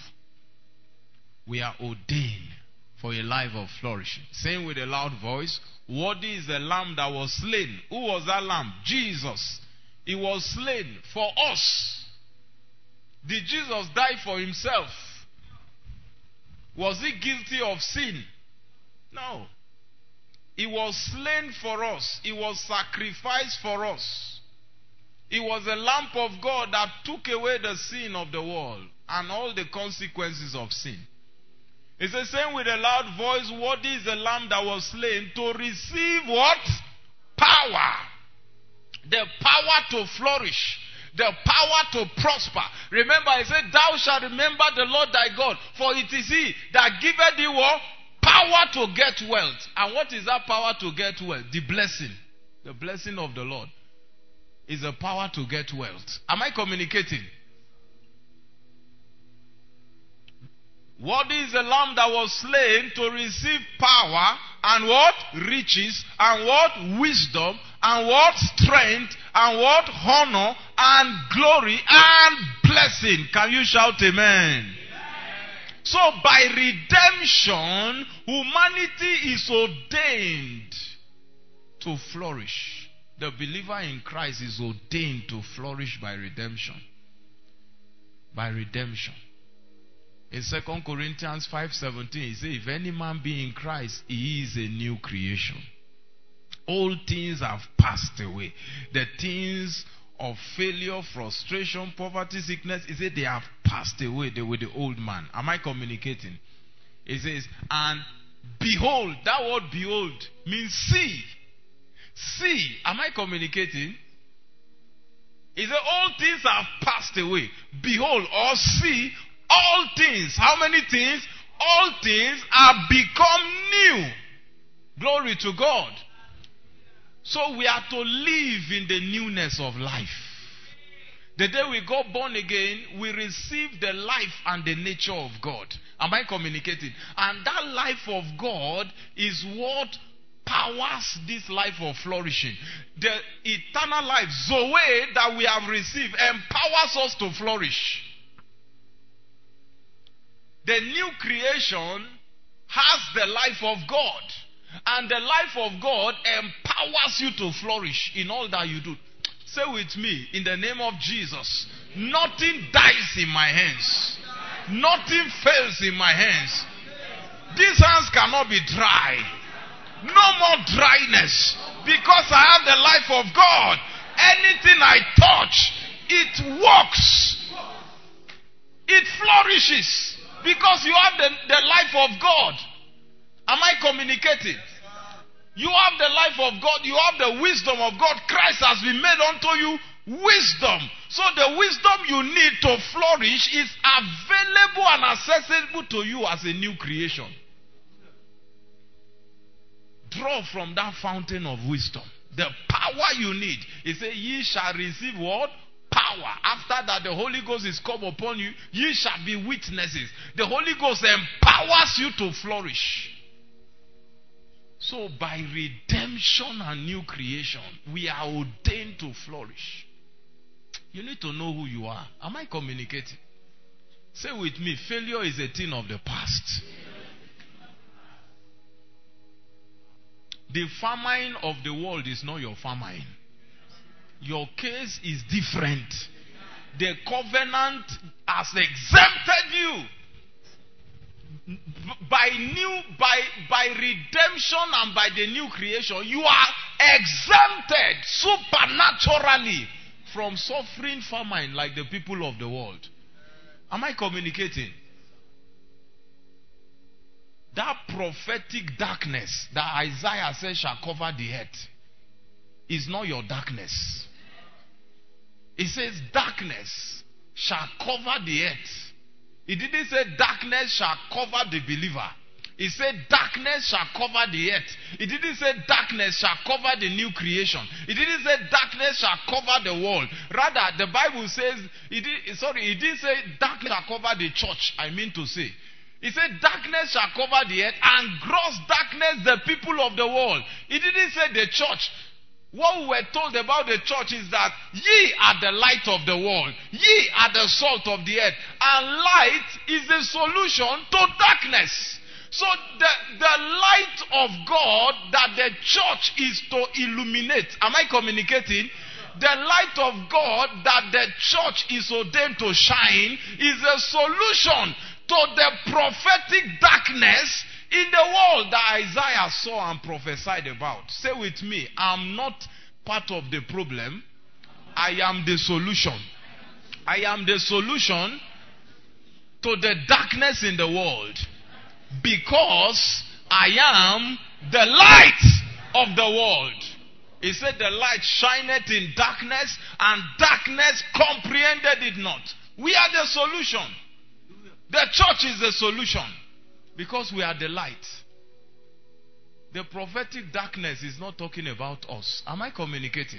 we are ordained for a life of flourishing. Saying with a loud voice, worthy is the Lamb that was slain. Who was that Lamb? Jesus. He was slain for us. Did Jesus die for himself? Was he guilty of sin? No. He was slain for us. He was sacrificed for us. He was the Lamb of God that took away the sin of the world and all the consequences of sin. It says, saying with a loud voice, worthy is the Lamb that was slain to receive what? Power. The power to flourish. The power to prosper. Remember, he said, thou shalt remember the Lord thy God, for it is he that giveth thee what? Power to get wealth. And what is that power to get wealth? The blessing. The blessing of the Lord is the power to get wealth. Am I communicating? What is the Lamb that was slain to receive power and what? Riches and what? Wisdom and what? Strength and what? Honor and glory and blessing. Can you shout amen? So by redemption, humanity is ordained to flourish. The believer in Christ is ordained to flourish by redemption. By redemption. In 2 Corinthians 5:17, he says, if any man be in Christ, he is a new creation. All things have passed away. The things of failure, frustration, poverty, sickness, he said they have passed away. They were the old man. Am I communicating? He says, and behold, that word behold means see. See. Am I communicating? He said, all things have passed away. Behold or see, all things. How many things? All things are become new. Glory to God. So we are to live in the newness of life. The day we got born again, we receive the life and the nature of God. Am I communicating? And that life of God is what powers this life of flourishing. The eternal life, Zoe, that we have received, empowers us to flourish. The new creation has the life of God. And the life of God empowers you to flourish in all that you do. Say with me, in the name of Jesus, nothing dies in my hands. Nothing fails in my hands. These hands cannot be dry. No more dryness. Because I have the life of God. Anything I touch, it works. It flourishes. Because you have the life of God. Am I communicating? You have the life of God. You have the wisdom of God. Christ has been made unto you wisdom. So the wisdom you need to flourish is available and accessible to you as a new creation. Draw from that fountain of wisdom. The power you need. He said, ye shall receive what? Power. power. After that, the Holy Ghost is come upon you. Ye shall be witnesses. The Holy Ghost empowers you to flourish. So by redemption and new creation, we are ordained to flourish. You need to know who you are. Am I communicating? Say with me, failure is a thing of the past. The famine of the world is not your famine. Your case is different. The covenant has exempted you. By redemption and by the new creation, you are exempted supernaturally from suffering famine like the people of the world. Am I communicating? That prophetic darkness that Isaiah says shall cover the earth is not your darkness. It says darkness shall cover the earth. It didn't say darkness shall cover the believer. It said darkness shall cover the earth. It didn't say darkness shall cover the new creation. It didn't say darkness shall cover the world. Rather, the Bible says, it didn't say darkness shall cover the church, I mean to say. It said darkness shall cover the earth and gross darkness the people of the world. It didn't say the church. What we were told about the church is that ye are the light of the world. Ye are the salt of the earth. And light is the solution to darkness. So the light of God that the church is to illuminate. Am I communicating? The light of God that the church is ordained to shine is a solution to the prophetic darkness in the world that Isaiah saw and prophesied about. Say with me, I'm not part of the problem. I am the solution. I am the solution to the darkness in the world because I am the light of the world. He said the light shineth in darkness and darkness comprehended it not. We are the solution. The church is the solution. Because we are the light. The prophetic darkness is not talking about us. Am I communicating?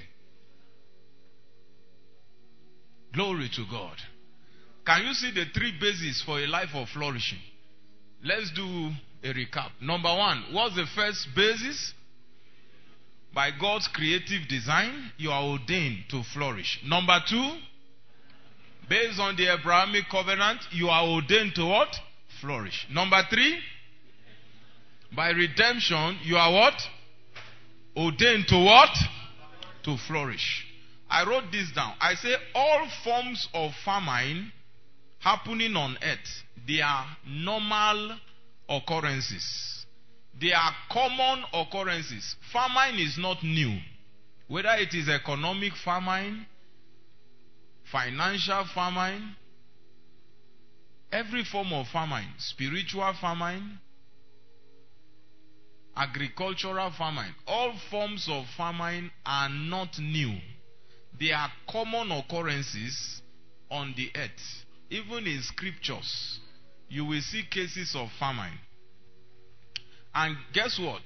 Glory to God. Can you see the three bases for a life of flourishing? Let's do a recap. Number one, what's the first basis? By God's creative design, you are ordained to flourish. Number two, based on the Abrahamic covenant, you are ordained to what? Flourish. Number three, by redemption, you are what? Ordained to what? To flourish. I wrote this down. I say all forms of famine happening on earth, they are normal occurrences. They are common occurrences. Famine is not new. Whether it is economic famine, financial famine, every form of famine, spiritual famine, agricultural famine, all forms of famine are not new. They are common occurrences on the earth. Even in scriptures, you will see cases of famine. And guess what?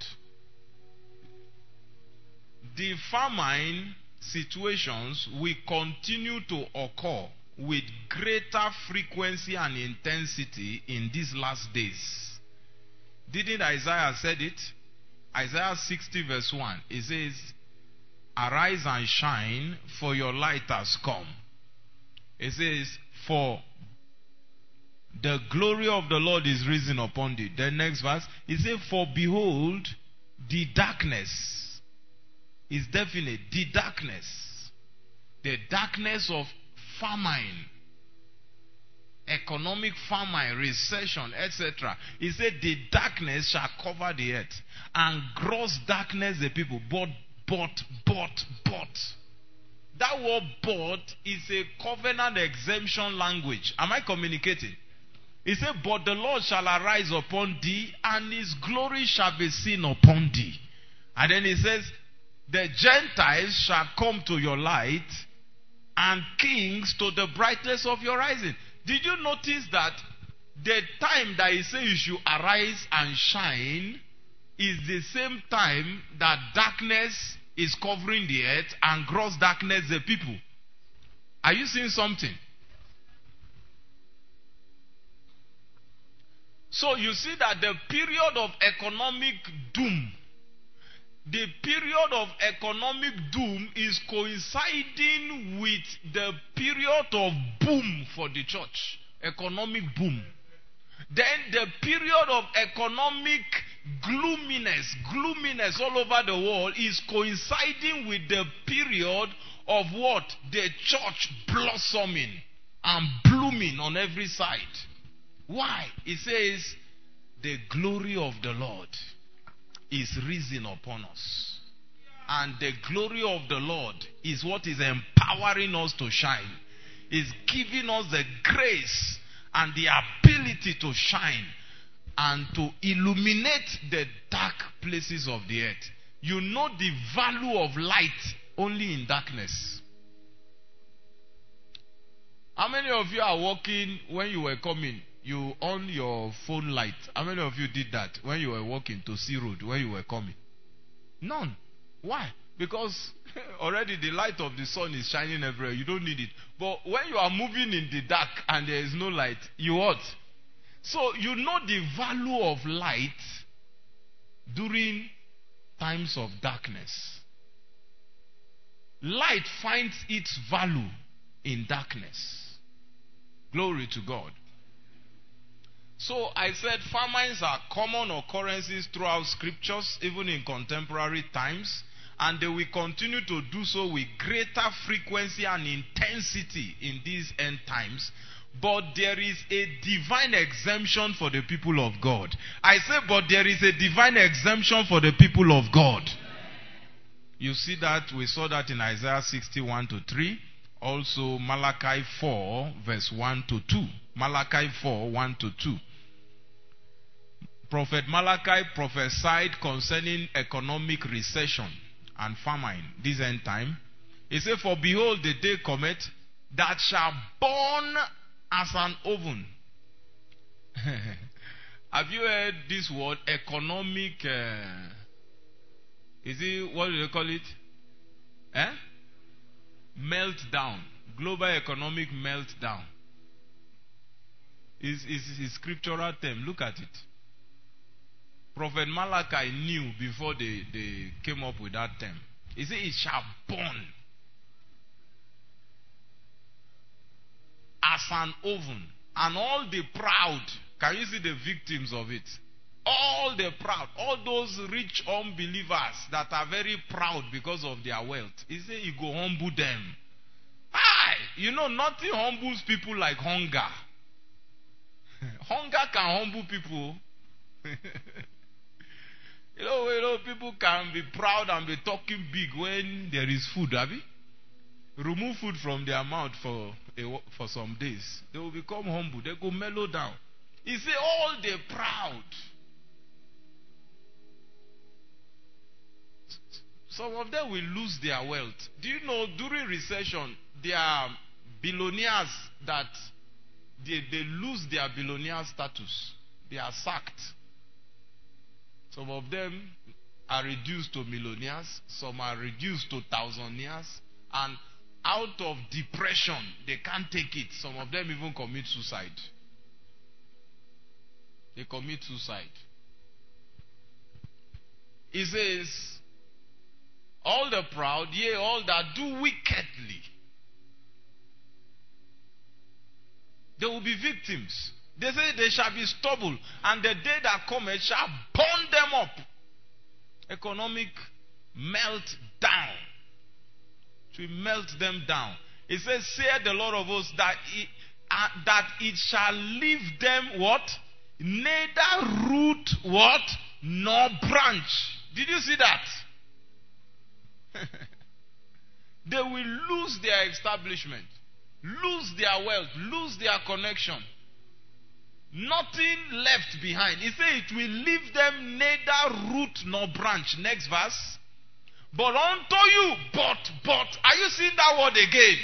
The famine situations will continue to occur with greater frequency and intensity in these last days. Didn't Isaiah said it? Isaiah 60 verse 1. It says, arise and shine, for your light has come. It says, for the glory of the Lord is risen upon thee. The next verse, it says, for behold, the darkness is definite. The darkness of famine, economic famine, recession, etc. He said the darkness shall cover the earth and gross darkness the people. But. That word but is a covenant exemption language. Am I communicating? He said, but the Lord shall arise upon thee and his glory shall be seen upon thee. And then he says, the Gentiles shall come to your light and kings to the brightness of your rising. Did you notice that the time that he says you should arise and shine is the same time that darkness is covering the earth and gross darkness the people? Are you seeing something? So you see that the period of economic doom, the period of economic doom is coinciding with the period of boom for the church. Economic boom. Then the period of economic gloominess all over the world is coinciding with the period of what? The church blossoming and blooming on every side. Why? It says, the glory of the Lord is risen upon us. And the glory of the Lord is what is empowering us to shine. Is giving us the grace and the ability to shine and to illuminate the dark places of the earth. You know the value of light only in darkness. How many of you are walking when you were coming? You on your phone light. How many of you did that when you were walking to Sea Road when you were coming? None. Why? Because already the light of the sun is shining everywhere. You don't need it. But when you are moving in the dark and there is no light, you what? So you know the value of light during times of darkness. Light finds its value in darkness. Glory to God. So I said famines are common occurrences throughout scriptures, even in contemporary times, and they will continue to do so with greater frequency and intensity in these end times. But there is a divine exemption for the people of God. I say, but there is a divine exemption for the people of God. You see that, we saw that in Isaiah 61-3. Also Malachi 4 verse 1-2. Malachi 4, 1-2. Prophet Malachi prophesied concerning economic recession and famine this end time. He said, for behold, the day cometh that shall burn as an oven. Have you heard this word, economic, is it, what do they call it? Meltdown. Global economic meltdown. Is a scriptural term. Look at it. Prophet Malachi knew before they came up with that term. He said it shall burn as an oven. And all the proud, can you see the victims of it? All the proud, all those rich unbelievers that are very proud because of their wealth. He said he go humble them. You know, nothing humbles people like hunger. Hunger can humble people. You know, people can be proud and be talking big when there is food, Abi. Remove food from their mouth for some days. They will become humble. They go mellow down. He said, all the proud. Some of them will lose their wealth. Do you know, during recession, there are billionaires that they lose their billionaire status. They are sacked. Some of them are reduced to millionaires. Some are reduced to thousandaires. And out of depression, they can't take it. Some of them even commit suicide. They commit suicide. He says, all the proud, yea, all that do wickedly, they will be victims. They say they shall be stubble, and the day that cometh shall burn them up. Economic meltdown. To melt them down. It says, saith the Lord of hosts, that it shall leave them what? Neither root what? Nor branch. Did you see that? They will lose their establishment, lose their wealth, lose their connection. Nothing left behind. He said it will leave them neither root nor branch. Next verse. But unto you, but, are you seeing that word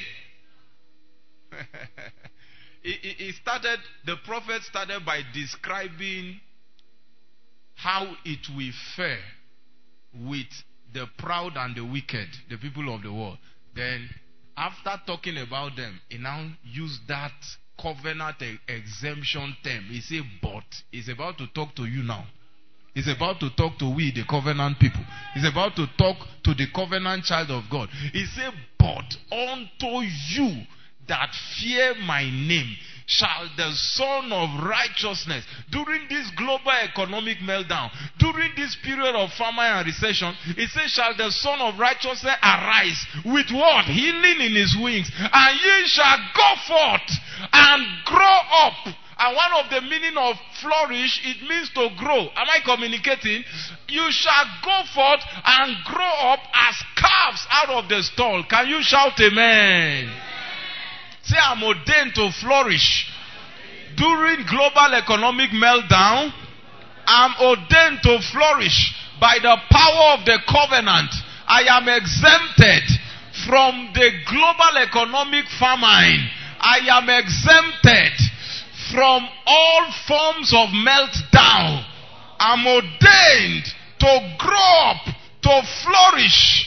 again? The prophet started by describing how it will fare with the proud and the wicked, the people of the world. Then After talking about them, he now used that covenant exemption term. He said, but he's about to talk to you now. He's about to talk to we, the covenant people. He's about to talk to the covenant child of God. He said, but unto you that fear my name shall the Son of Righteousness, during this global economic meltdown, during this period of famine and recession, he says, shall the Son of Righteousness arise with what? Healing in his wings. And ye shall go forth and grow up. And one of the meaning of flourish, it means to grow. Am I communicating? You shall go forth and grow up as calves out of the stall. Can you shout amen? Say, I'm ordained to flourish. During global economic meltdown, I'm ordained to flourish by the power of the covenant. I am exempted from the global economic famine. I am exempted from all forms of meltdown. I'm ordained to grow up, to flourish.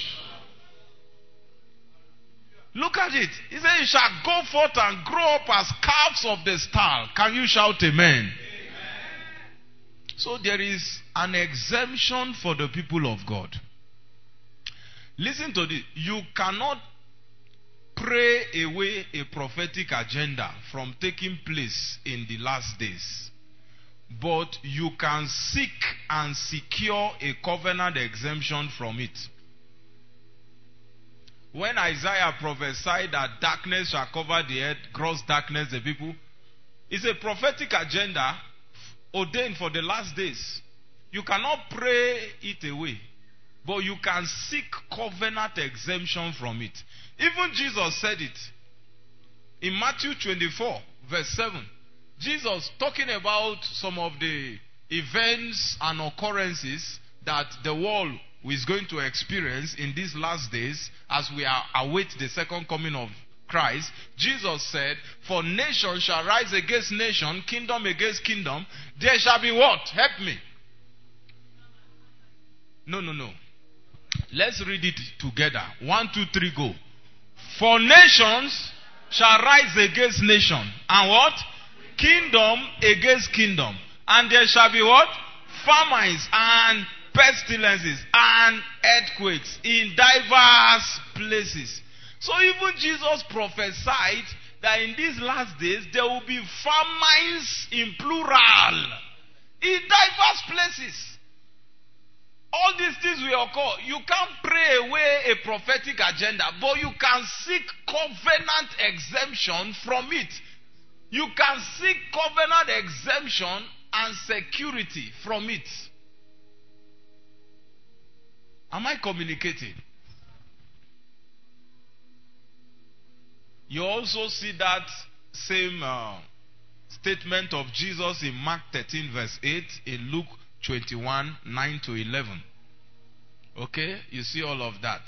Look at it. He said, you shall go forth and grow up as calves of the stall. Can you shout amen? Amen? So there is an exemption for the people of God. Listen to this. You cannot pray away a prophetic agenda from taking place in the last days. But you can seek and secure a covenant exemption from it. When Isaiah prophesied that darkness shall cover the earth, gross darkness the people, it's a prophetic agenda ordained for the last days. You cannot pray it away, but you can seek covenant exemption from it. Even Jesus said it. In Matthew 24, verse 7, Jesus talking about some of the events and occurrences that the world is going to experience in these last days as we await the second coming of Christ. Jesus said, for nation shall rise against nation, kingdom against kingdom. There shall be what? Help me. No. Let's read it together. 1, 2, 3, go. For nations shall rise against nation. And what? Kingdom against kingdom. And there shall be what? Famines and pestilences and earthquakes in diverse places. So even Jesus prophesied that in these last days there will be famines in plural in diverse places. All these things will occur. You can't pray away a prophetic agenda, but you can seek covenant exemption from it. You can seek covenant exemption and security from it. Am I communicating? You also see that same statement of Jesus in Mark 13 verse 8, in Luke 21, 9 to 11. Okay? You see all of that.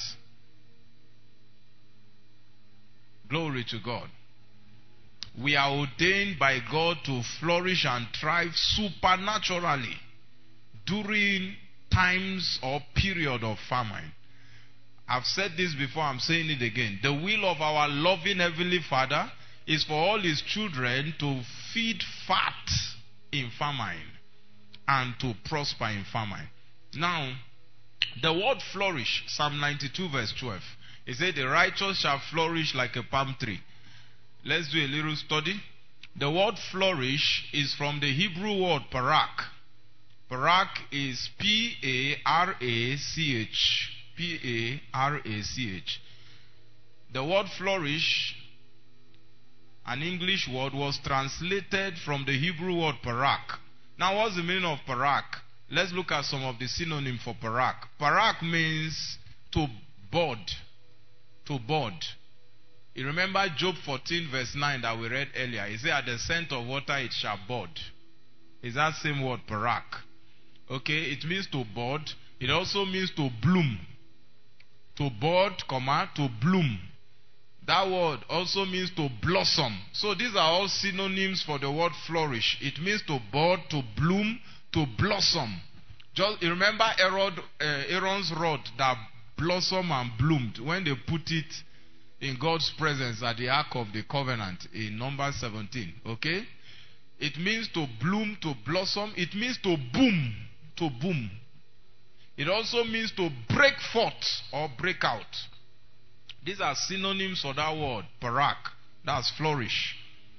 Glory to God. We are ordained by God to flourish and thrive supernaturally during times or period of famine. I've said this before, I'm saying it again. The will of our loving Heavenly Father is for all His children to feed fat in famine and to prosper in famine. Now, the word flourish, Psalm 92 verse 12. It said, the righteous shall flourish like a palm tree. Let's do a little study. The word flourish is from the Hebrew word parak. Parak is P-A-R-A-C-H. P-A-R-A-C-H. The word flourish, an English word, was translated from the Hebrew word parak. Now, what's the meaning of parak? Let's look at some of the synonyms for parak. Parak means to bud. To bud. You remember Job 14 verse 9 that we read earlier. It said, at the scent of water it shall bud. Is that same word, parak? Okay, it means to bud. It also means to bloom. To bud, to bloom. That word also means to blossom. So these are all synonyms for the word flourish. It means to bud, to bloom, to blossom. Just you remember Aaron's rod that blossomed and bloomed when they put it in God's presence at the Ark of the Covenant in Numbers 17. Okay? It means to bloom, to blossom. It means to boom, to boom. It also means to break forth or break out. These are synonyms for that word, parak. That's flourish.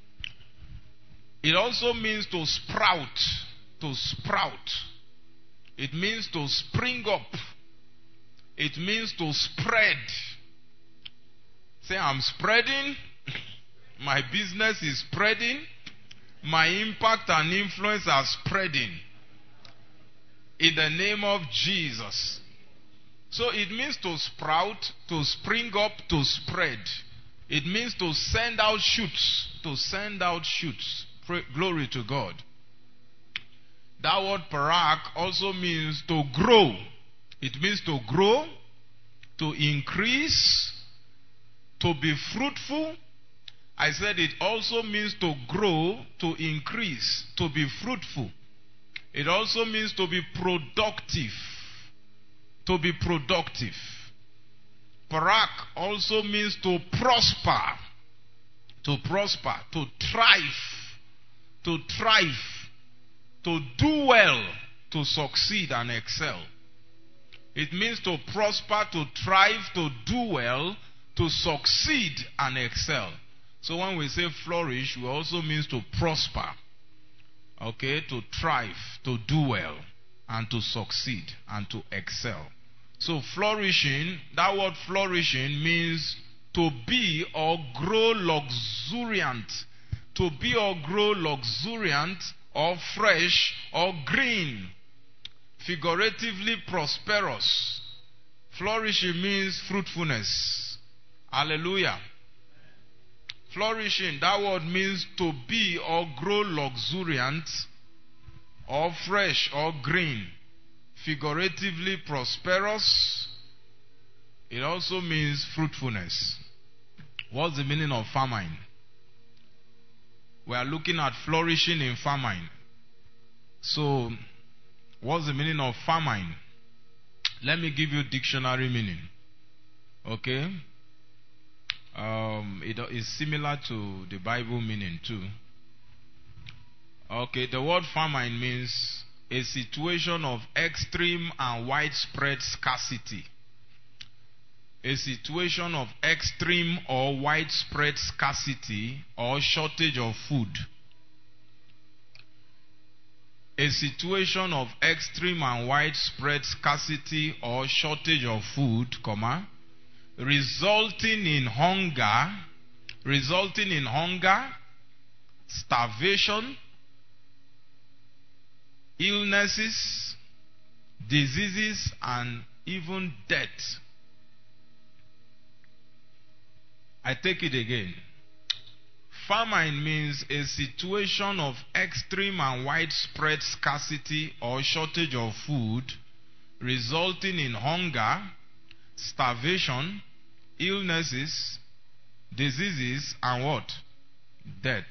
It also means to sprout, to sprout. It means to spring up. It means to spread. Say, I'm spreading. My business is spreading. My impact and influence are spreading. In the name of Jesus. So it means to sprout, to spring up, to spread. It means to send out shoots. To send out shoots. Glory to God. That word parak also means to grow. It means to grow, to increase, to be fruitful. I said it also means to grow, to increase, to be fruitful. It also means to be productive. To be productive. Parak also means to prosper. To prosper, to thrive. To thrive. To do well, to succeed and excel. It means to prosper, to thrive, to do well, to succeed and excel. So when we say flourish, we also means to prosper. Okay, to thrive, to do well, and to succeed and to excel. So flourishing, that word flourishing means to be or grow luxuriant. To be or grow luxuriant or fresh or green. Figuratively prosperous. Flourishing means fruitfulness. Hallelujah. Flourishing, that word means to be or grow luxuriant or fresh or green. Figuratively prosperous. It also means fruitfulness. What's the meaning of famine? We are looking at flourishing in famine. So, what's the meaning of famine? Let me give you dictionary meaning. Okay? It is similar to the Bible meaning too. Okay, the word famine means a situation of extreme and widespread scarcity. A situation of extreme or widespread scarcity or shortage of food. A situation of extreme and widespread scarcity or shortage of food, resulting in hunger, starvation, illnesses, diseases, and even death. I take it again. Famine means a situation of extreme and widespread scarcity or shortage of food, resulting in hunger, starvation, illnesses, diseases, and what? Death.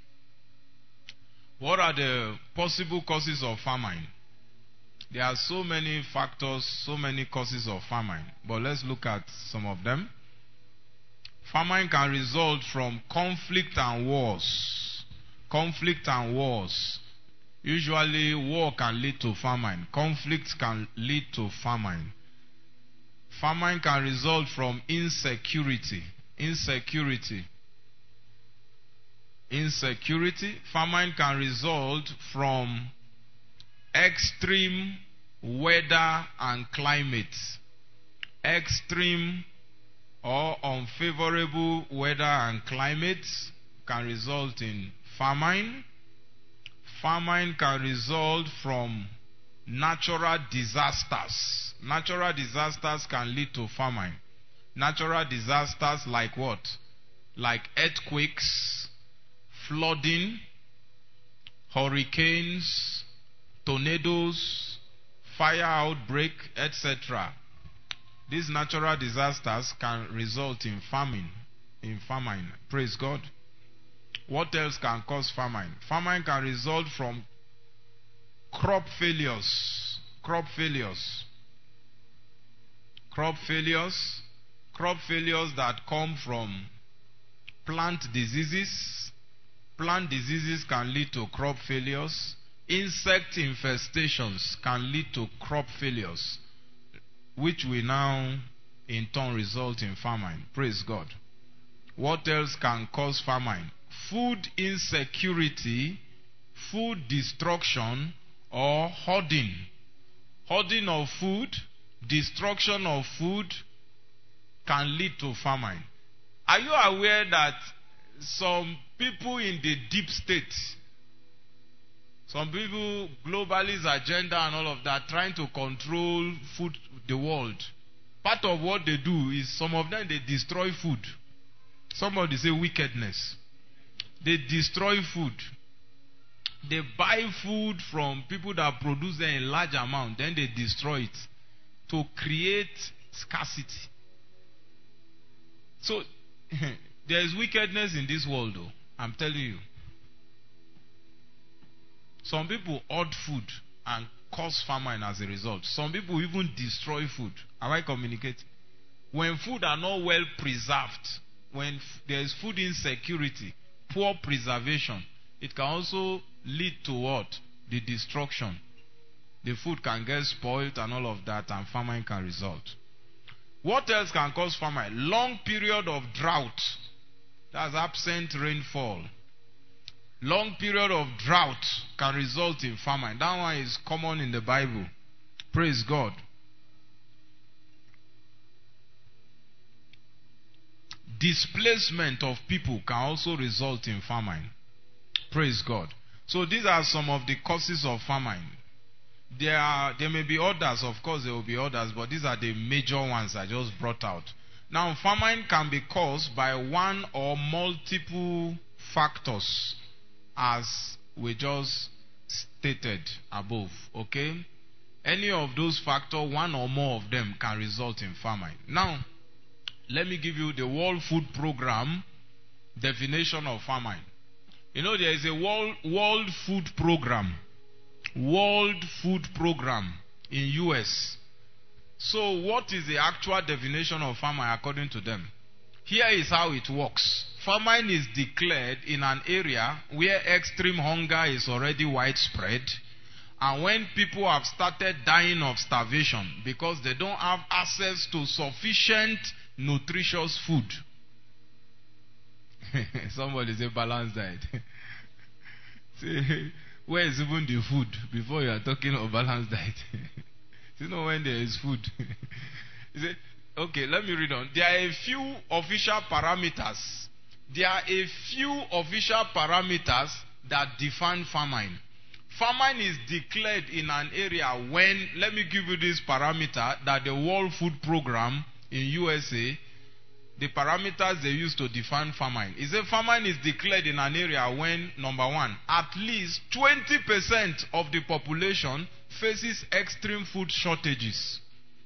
What are the possible causes of famine? There are so many factors, so many causes of famine. But let's look at some of them. Famine can result from conflict and wars. Conflict and wars. Usually war can lead to famine. Conflict can lead to famine. Famine can result from insecurity. Insecurity. Famine can result from extreme weather and climate. Extreme or unfavorable weather and climate can result in famine. Famine can result from natural disasters. Natural disasters can lead to famine. Natural disasters like what? Like earthquakes, flooding, hurricanes, tornadoes, fire outbreak, etc. These natural disasters can result in famine. Praise God. What else can cause famine? Famine can result from crop failures. Crop failures crop failures that come from plant diseases. Plant diseases can lead to crop failures. Insect infestations can lead to crop failures, which will now in turn result in famine. Praise God. What else can cause famine? Food insecurity, food destruction, or hoarding. Hoarding of food, destruction of food can lead to famine. Are you aware that some people in the deep state, some people, globalist agenda and all of that, trying to control food, the world, part of what they do is some of them, they destroy food. Somebody say wickedness. They destroy food. They buy food from people that produce them in large amount, then they destroy it to create scarcity. So, there is wickedness in this world, though. I'm telling you. Some people hoard food and cause famine as a result. Some people even destroy food. Am I communicating? When food are not well preserved, when there is food insecurity, poor preservation, it can also lead to what? The destruction. The food can get spoiled and all of that, and famine can result. What else can cause famine? Long period of drought. That's absent rainfall. Long period of drought can result in famine. That one is common in the Bible. Praise God. Displacement of people can also result in famine. Praise God. So these are some of the causes of famine. There may be others, of course there will be others, but these are the major ones I just brought out. Now, famine can be caused by one or multiple factors, as we just stated above. Okay? Any of those factors, one or more of them, can result in famine. Now, let me give you the World Food Program definition of famine. You know, there is a World Food Program. World Food Program in US. So what is the actual definition of famine according to them? Here is how it works. Famine is declared in an area where extreme hunger is already widespread, and when people have started dying of starvation because they don't have access to sufficient nutritious food. Somebody say balanced diet. Say, where is even the food before you are talking of balanced diet? You know when there is food. You say, okay, let me read on. There are a few official parameters. There are a few official parameters that define famine. Famine is declared in an area when, let me give you this parameter that the World Food Program in USA, the parameters they use to define famine. Is a famine is declared in an area when, number one, at least 20% of the population faces extreme food shortages.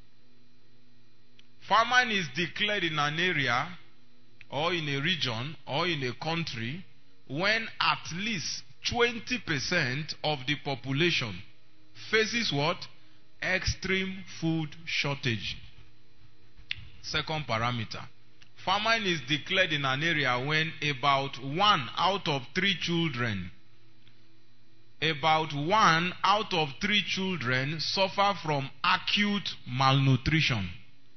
Famine is declared in an area or in a region or in a country when at least 20% of the population faces what? Extreme food shortage. Second parameter. Famine is declared in an area when about 1 out of 3 children suffer from acute malnutrition.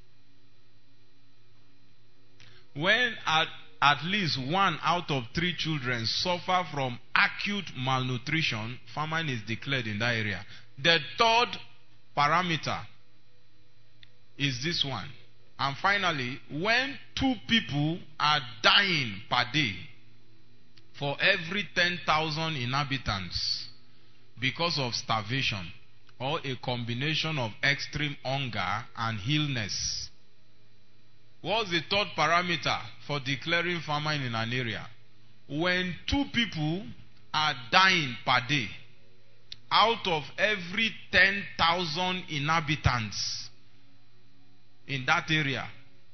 When at least 1 out of 3 children suffer from acute malnutrition, famine is declared in that area. The third parameter is this one. And finally, when 2 people are dying per day for every 10,000 inhabitants because of starvation or a combination of extreme hunger and illness. What's the third parameter for declaring famine in an area? When 2 people are dying per day out of every 10,000 inhabitants in that area.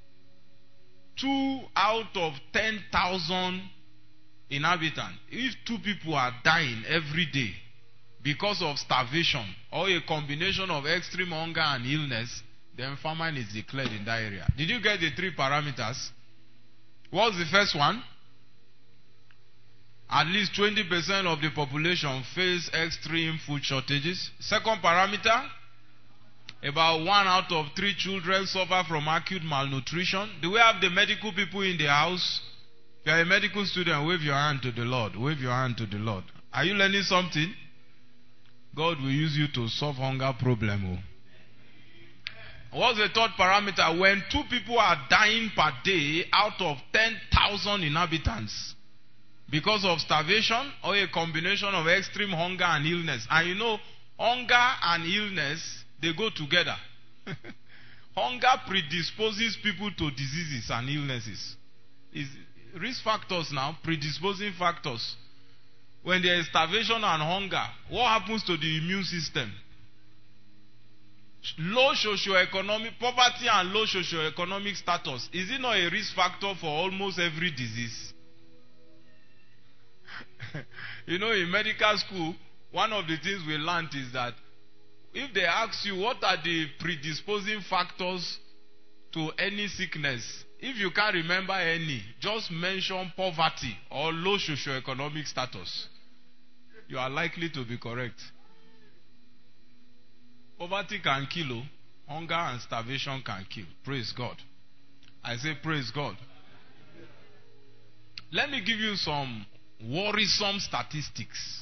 2 out of 10,000 inhabitants. If 2 people are dying every day because of starvation or a combination of extreme hunger and illness, then famine is declared in that area. Did you get the 3 parameters? What's the first one? At least 20% of the population face extreme food shortages. Second parameter, about 1 out of 3 children suffer from acute malnutrition. Do we have the medical people in the house? If you are a medical student, wave your hand to the Lord. Wave your hand to the Lord. Are you learning something? God will use you to solve hunger problem. What's the third parameter? When 2 people are dying per day out of 10,000 inhabitants because of starvation or a combination of extreme hunger and illness. And you know, hunger and illness, they go together. Hunger predisposes people to diseases and illnesses. It's risk factors now, predisposing factors. When there is starvation and hunger, what happens to the immune system? Low socioeconomic poverty and low socioeconomic status. Is it not a risk factor for almost every disease? You know, in medical school, one of the things we learned is that if they ask you what are the predisposing factors to any sickness, if you can't remember any, just mention poverty or low socioeconomic status. You are likely to be correct. Poverty can kill. Hunger and starvation can kill. Praise God. I say praise God. Let me give you some worrisome statistics.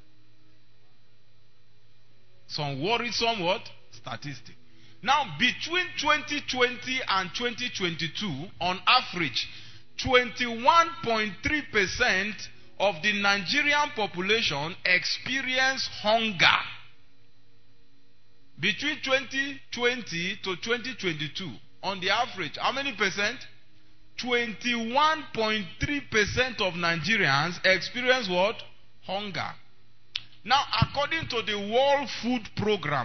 Some worrisome what? Statistics. Now, between 2020 and 2022, on average, 21.3% of the Nigerian population experienced hunger. Between 2020 to 2022, on the average, how many percent? 21.3% of Nigerians experience what? Hunger. Now, according to the World Food Program,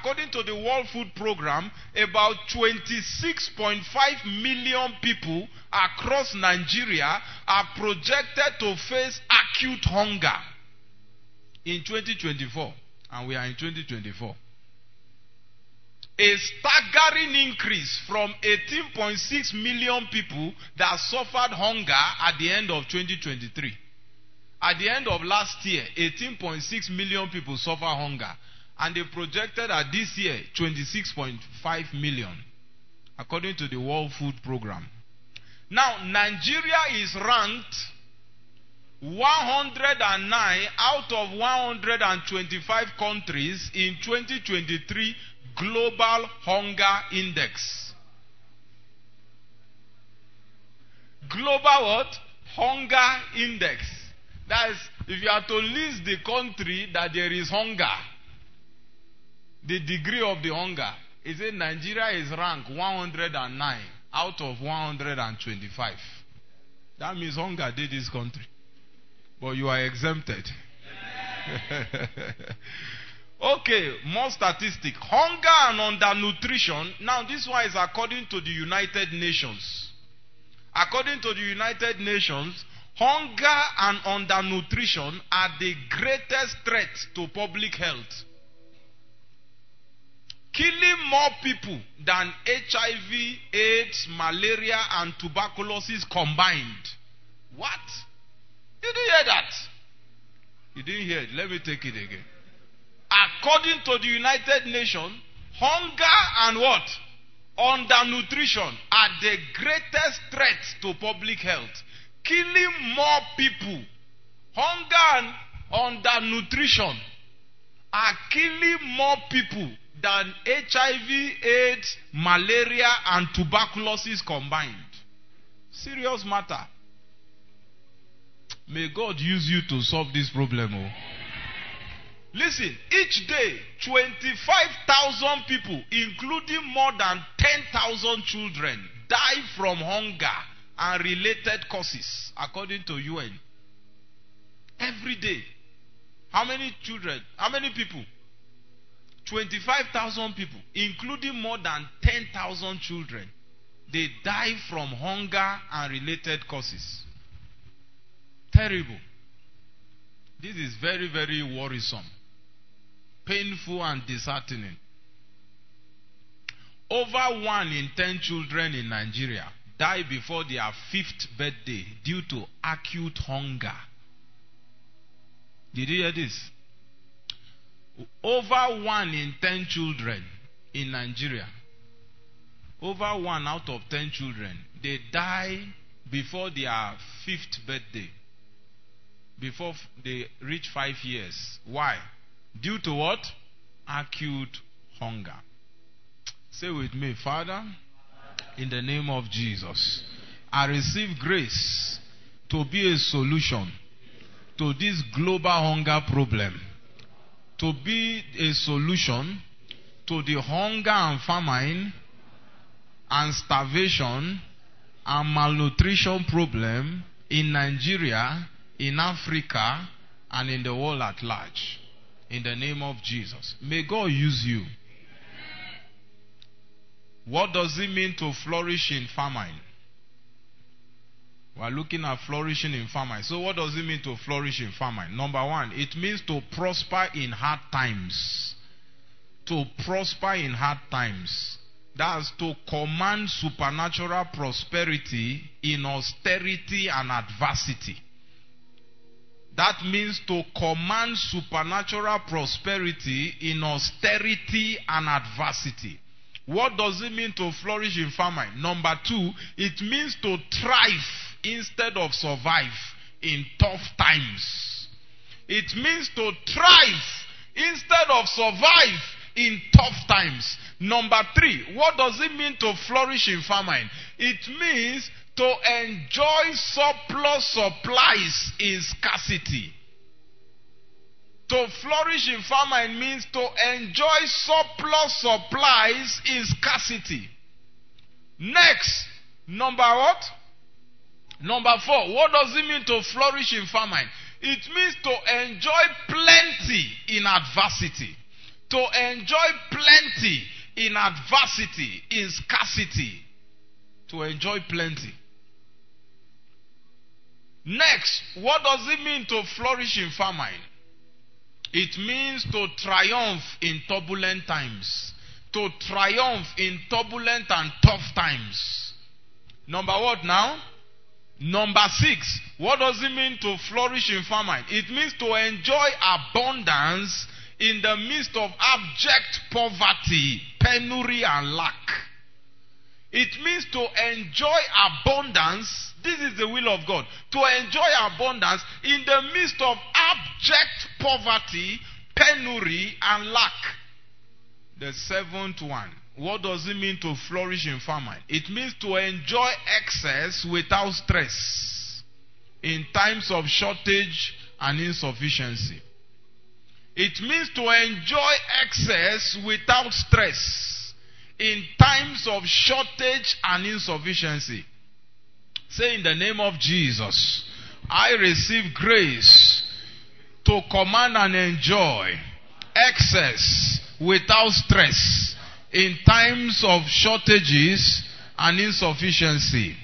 about 26.5 million people across Nigeria are projected to face acute hunger in 2024. And we are in 2024. A staggering increase from 18.6 million people that suffered hunger at the end of 2023. At the end of last year, 18.6 million people suffer hunger. And they projected at this year, 26.5 million. According to the World Food Program. Now, Nigeria is ranked 109 out of 125 countries in 2023 Global Hunger Index. Global what? Hunger Index. That is, if you are to list the country that there is hunger, the degree of the hunger, is it Nigeria is ranked 109 out of 125. That means hunger did this country. But you are exempted. Okay, more statistics. Hunger and undernutrition. Now, this one is according to the United Nations. According to the United Nations, hunger and undernutrition are the greatest threat to public health. Killing more people than HIV, AIDS, malaria, and tuberculosis combined. What? Did you hear that? You didn't hear it. Let me take it again. According to the United Nations, hunger and what? Undernutrition are the greatest threat to public health. Killing more people. Hunger and undernutrition are killing more people than HIV, AIDS, malaria, and tuberculosis combined. Serious matter. May God use you to solve this problem. Oh. Listen, each day, 25,000 people, including more than 10,000 children, die from hunger and related causes, according to UN. Every day. How many children? How many people? 25,000 people, including more than 10,000 children. They die from hunger and related causes. Terrible. This is very, very worrisome. Painful and disheartening. Over 1 in 10 children in Nigeria die before their 5th birthday due to acute hunger. Did you hear this? Over 1 in 10 children in Nigeria, over 1 out of 10 children, they die before their 5th birthday, before they reach 5 years. Why? Due to what? Acute hunger. Say with me, Father, in the name of Jesus, I receive grace to be a solution to this global hunger problem, to be a solution to the hunger and famine and starvation and malnutrition problem in Nigeria, in Africa, and in the world at large. In the name of Jesus. May God use you. What does it mean to flourish in famine? We are looking at flourishing in famine. So what does it mean to flourish in famine? Number 1, it means to prosper in hard times. To prosper in hard times. That's to command supernatural prosperity in austerity and adversity. That means to command supernatural prosperity in austerity and adversity. What does it mean to flourish in famine? Number 2, it means to thrive instead of survive in tough times. It means to thrive instead of survive in tough times. Number 3, what does it mean to flourish in famine? It means to enjoy surplus supplies in scarcity. To flourish in famine means to enjoy surplus supplies in scarcity. Next, number what? Number 4, what does it mean to flourish in famine? It means to enjoy plenty in adversity. To enjoy plenty in adversity, in scarcity. To enjoy plenty. Next, what does it mean to flourish in famine? It means to triumph in turbulent times. To triumph in turbulent and tough times. Number what now? Number 6. What does it mean to flourish in famine? It means to enjoy abundance in the midst of abject poverty, penury, and lack. It means to enjoy abundance. This is the will of God. To enjoy abundance in the midst of abject poverty, penury, and lack. The 7th one. What does it mean to flourish in famine? It means to enjoy excess without stress in times of shortage and insufficiency. It means to enjoy excess without stress in times of shortage and insufficiency. Say, in the name of Jesus, I receive grace to command and enjoy excess without stress in times of shortages and insufficiency.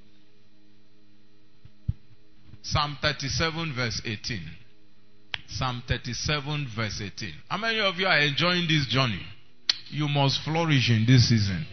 Psalm 37 verse 18. Psalm 37 verse 18. How many of you are enjoying this journey? You must flourish in this season.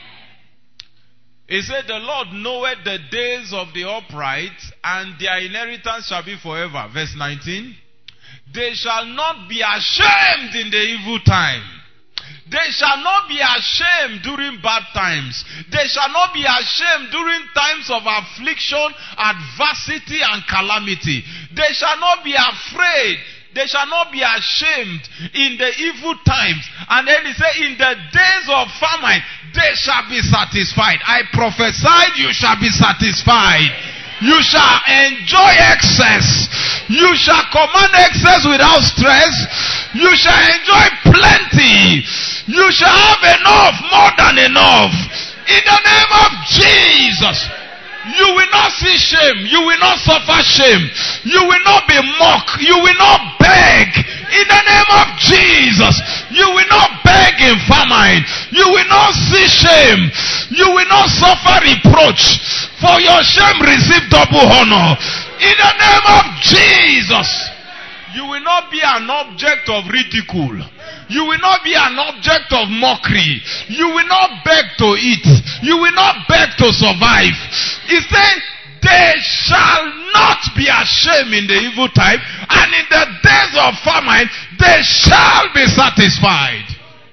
He said, the Lord knoweth the days of the upright, and their inheritance shall be forever. Verse 19. They shall not be ashamed in the evil time. They shall not be ashamed during bad times. They shall not be ashamed during times of affliction, adversity, and calamity. They shall not be afraid. They shall not be ashamed in the evil times. And then he said, in the days of famine, they shall be satisfied. I prophesied, you shall be satisfied. You shall enjoy excess. You shall command excess without stress. You shall enjoy plenty. You shall have enough, more than enough. In the name of Jesus. You will not see shame. You will not suffer shame. You will not be mocked. You will not beg. In the name of Jesus. You will not beg in famine. You will not see shame. You will not suffer reproach. For your shame receive double honor. In the name of Jesus. You will not be an object of ridicule. You will not be an object of mockery. You will not beg to eat. You will not beg to survive. He said, they shall not be ashamed in the evil time, and in the days of famine, they shall be satisfied.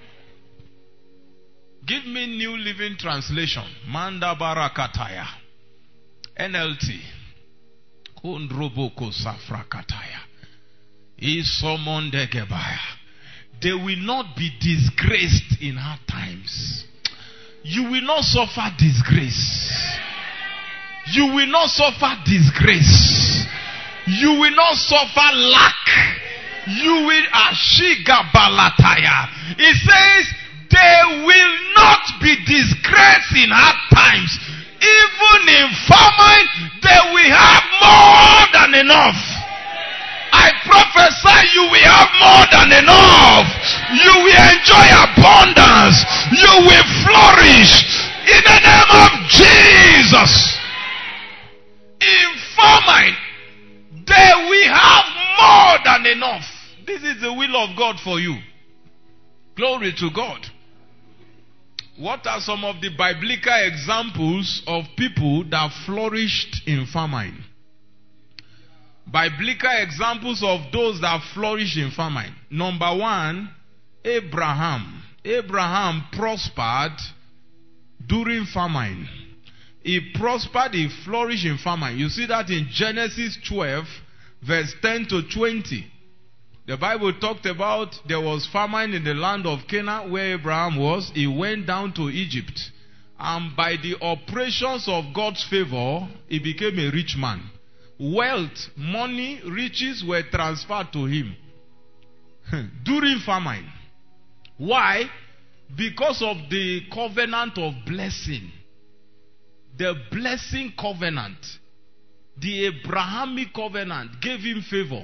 Give me New Living Translation. Manda Barakataya. NLT. Kondroboko Safrakataya. Isomondegebaya. They will not be disgraced in hard times. You will not suffer disgrace. You will not suffer disgrace. You will not suffer lack. You will ashiga balataya. It says they will not be disgraced in hard times. Even in famine, they will have more than enough. I prophesy you will have more than enough. You will enjoy abundance. You will flourish in the name of Jesus. In famine, they will have more than enough. This is the will of God for you. Glory to God. What are some of the biblical examples of people that flourished in famine? Biblical examples of those that flourished in famine. Number one, Abraham. Abraham prospered during famine. He prospered, he flourished in famine. You see that in Genesis 12, verse 10 to 20. The Bible talked about there was famine in the land of Canaan where Abraham was. He went down to Egypt. And by the operations of God's favor, he became a rich man. Wealth, money, riches were transferred to him during famine. Why? Because of the covenant of blessing. The blessing covenant, the Abrahamic covenant, gave him favor.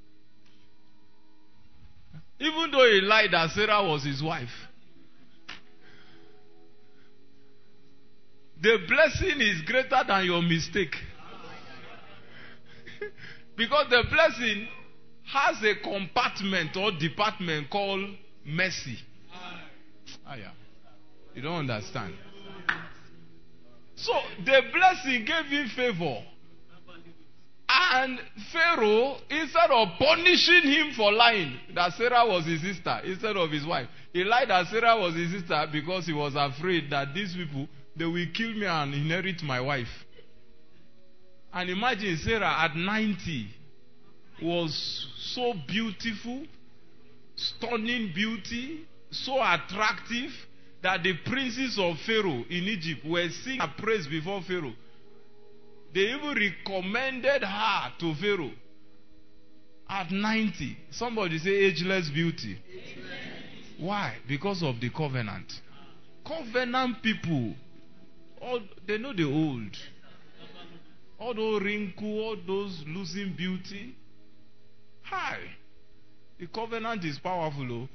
Even though he lied that Sarah was his wife. The blessing is greater than your mistake. Because the blessing has a compartment or department called mercy. You don't understand. So the blessing gave him favor. And Pharaoh, instead of punishing him for lying that Sarah was his sister instead of his wife, he lied that Sarah was his sister because he was afraid that these people, they will kill me and inherit my wife. And imagine Sarah at 90 was so beautiful, stunning beauty, so attractive that the princes of Pharaoh in Egypt were singing her praise before Pharaoh. They even recommended her to Pharaoh. At 90. Somebody say ageless beauty. Ageless. Why? Because of the covenant. Covenant people, they know the old. All those wrinkles, all those losing beauty. Hi. The covenant is powerful. Oh.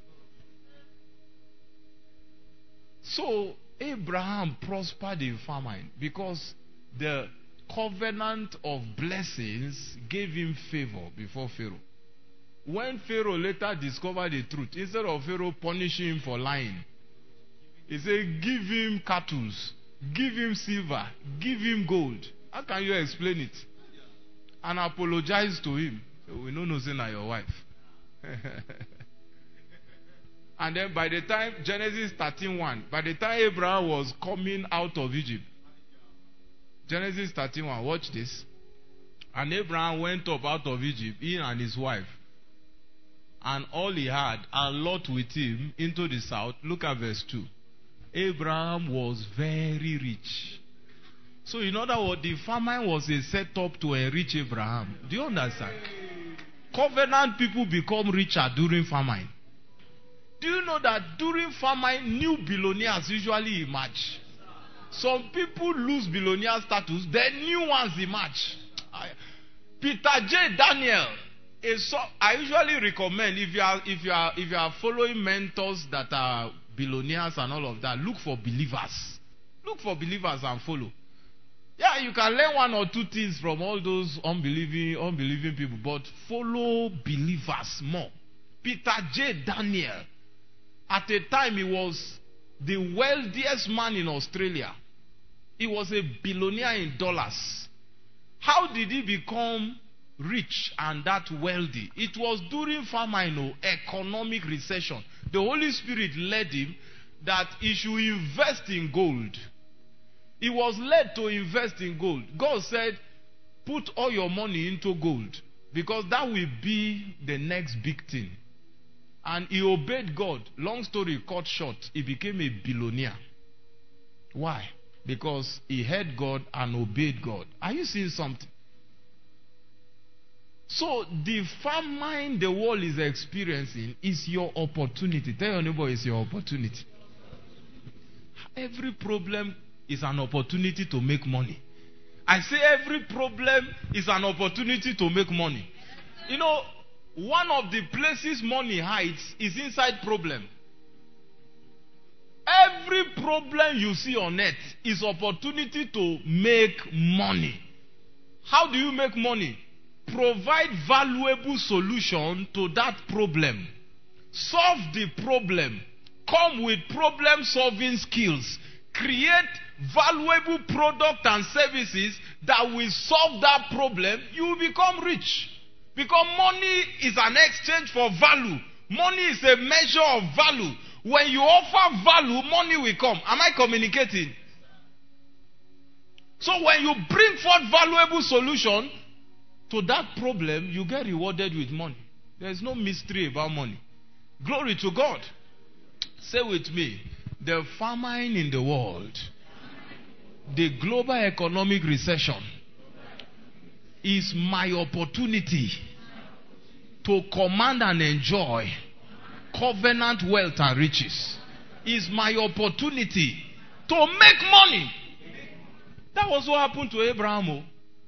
So, Abraham prospered in famine because the covenant of blessings gave him favor before Pharaoh. When Pharaoh later discovered the truth, instead of Pharaoh punishing him for lying, he said, give him cattle, give him silver, give him gold. How can you explain it? And apologize to him. We know no sin are your wife. And then by the time, Genesis 13:1, by the time Abraham was coming out of Egypt, Genesis 13:1, watch this. And Abraham went up out of Egypt, he and his wife, and all he had, and Lot with him into the south. Look at verse 2. Abraham was very rich. So in other words, the famine was a setup to enrich Abraham. Do you understand? Covenant people become richer during famine. Do you know that during famine, new billionaires usually emerge? Some people lose billionaire status, then new ones emerge. Peter J. Daniel, I usually recommend if you are following mentors that are billionaires and all of that, look for believers. Look for believers and follow. Yeah, you can learn one or two things from all those unbelieving people, but follow believers more. Peter J. Daniel, at a time he was the wealthiest man in Australia. He was a billionaire in dollars. How did he become rich and that wealthy? It was during famine, economic recession. The Holy Spirit led him that he should invest in gold. He was led to invest in gold. God said, put all your money into gold, because that will be the next big thing. And he obeyed God. Long story cut short, he became a billionaire. Why? Because he heard God and obeyed God. Are you seeing something? So the famine the world is experiencing is your opportunity. Tell your neighbor, it's your opportunity. Every problem is an opportunity to make money. I say every problem is an opportunity to make money. You know, one of the places money hides is inside problem. Every problem you see on earth is opportunity to make money. How do you make money? Provide valuable solution to that problem. Solve the problem. Come with problem solving skills. Create valuable product and services that will solve that problem. You will become rich. Because money is an exchange for value. Money is a measure of value. When you offer value, money will come. Am I communicating? So when you bring forth valuable solution to that problem, you get rewarded with money. There is no mystery about money. Glory to God. Say with me, the famine in the world, the global economic recession, is my opportunity to command and enjoy covenant wealth and riches. Is my opportunity to make money. That was what happened to Abraham.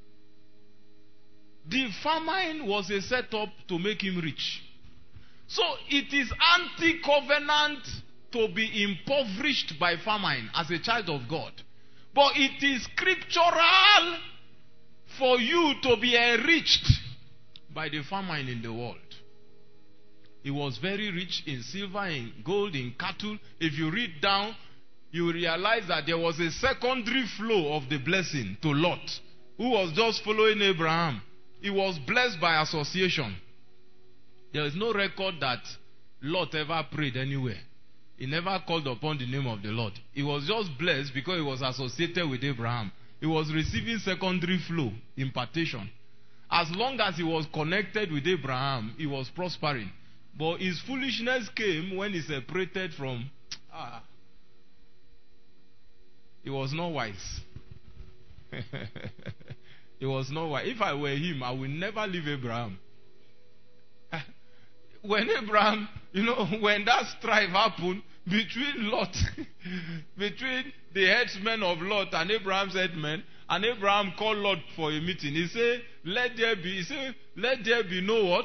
The famine was a setup to make him rich. So it is anti-covenant to be impoverished by famine as a child of God. But it is scriptural for you to be enriched by the famine in the world. He was very rich in silver, in gold, in cattle. If you read down, you realize that there was a secondary flow of the blessing to Lot, who was just following Abraham. He was blessed by association. There is no record that Lot ever prayed anywhere. He never called upon the name of the Lord. He was just blessed because he was associated with Abraham. He was receiving secondary flow, impartation. As long as he was connected with Abraham, he was prospering. But his foolishness came when he separated from... He was not wise. He was not wise. If I were him, I would never leave Abraham. When Abraham, when that strife happened between Lot, between the headsmen of Lot and Abraham's headmen, and Abraham called Lot for a meeting. He said, let there be no what?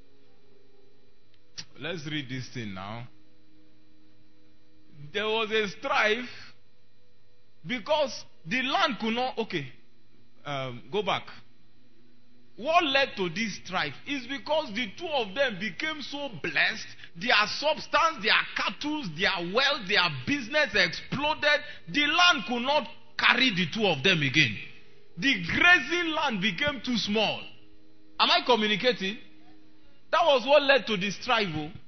Let's read this thing now. There was a strife because the land could not... Okay, go back. What led to this strife is because the two of them became so blessed, their substance, their cattle, their wealth, their business exploded. The land could not carry the two of them again. The grazing land became too small. Am I communicating? That was what led to the strife.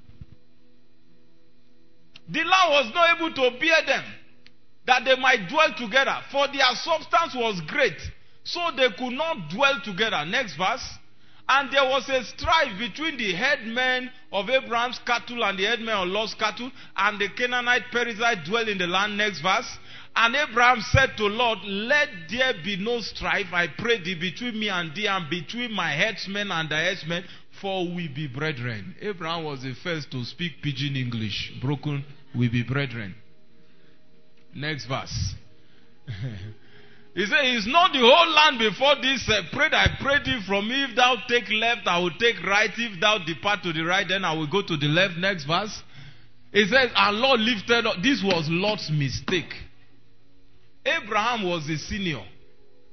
The land was not able to bear them, that they might dwell together, for their substance was great. So they could not dwell together. Next verse. And there was a strife between the headmen of Abraham's cattle and the headmen of Lot's cattle, and the Canaanite Perizzite dwell in the land. Next verse. And Abraham said to Lot, let there be no strife, I pray thee, between me and thee, and between my headsmen and thy headsmen, for we be brethren. Abraham was the first to speak pidgin English. Broken, we be brethren. Next verse. He said, is not the whole land before thee separate? I pray thee from me. If thou take left, I will take right. If thou depart to the right, then I will go to the left. Next verse. It says, and Lord lifted up. This was Lot's mistake. Abraham was the senior.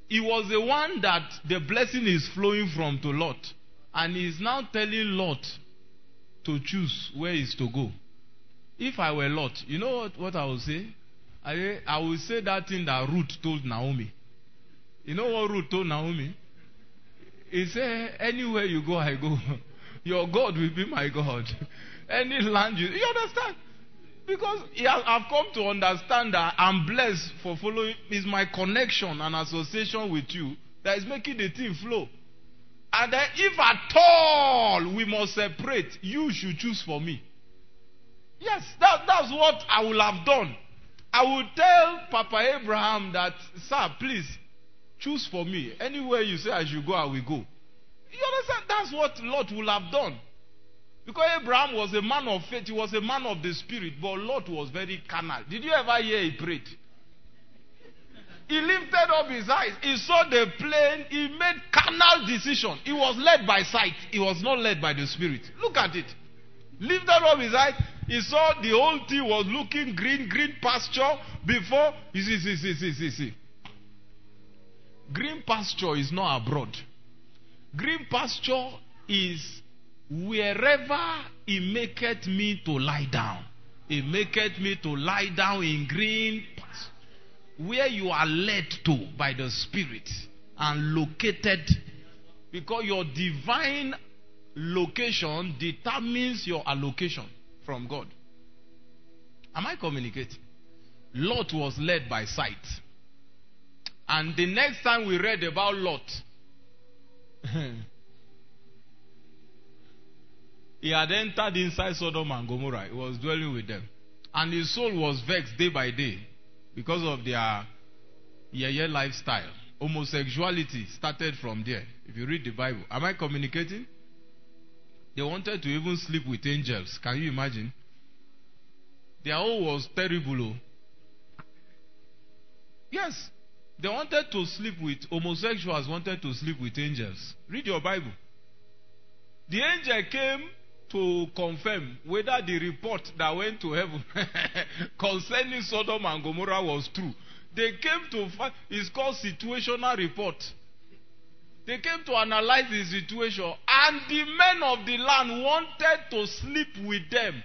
he was the one that the blessing is flowing from to Lot. And he is now telling Lot to choose where he is to go. If I were Lot, you know what I would say? I would say that thing that Ruth told Naomi. You know what Ruth told Naomi? He said, anywhere you go, I go. Your God will be my God. Any land you understand? Because I've come to understand that I'm blessed for following. Is my connection and association with you that is making the thing flow. And then if at all we must separate, you should choose for me. Yes, that's what I will have done. I will tell Papa Abraham that, sir, please, choose for me. Anywhere you say I should go, I will go. You understand? That's what Lot will have done. Because Abraham was a man of faith. He was a man of the spirit. But Lot was very carnal. Did you ever hear he prayed? He lifted up his eyes. He saw the plain. He made carnal decision. He was led by sight. He was not led by the spirit. Look at it. Lifted up his eyes. He saw the whole thing was looking green pasture before. You see. Green pasture is not abroad. Green pasture is wherever he maketh me to lie down. He maketh me to lie down in green pasture. Where you are led to by the Spirit and located. Because your divine location determines your allocation from God. Am I communicating? Lot was led by sight. And the next time we read about Lot, he had entered inside Sodom and Gomorrah. He was dwelling with them. And his soul was vexed day by day because of their lifestyle. Homosexuality started from there. If you read the Bible. Am I communicating? They wanted to even sleep with angels. Can you imagine? Their own was terrible. Yes. They wanted to sleep with homosexuals, wanted to sleep with angels. Read your Bible. The angel came to confirm whether the report that went to heaven concerning Sodom and Gomorrah was true. They came to find, it's called situational report. They came to analyze the situation, and the men of the land wanted to sleep with them.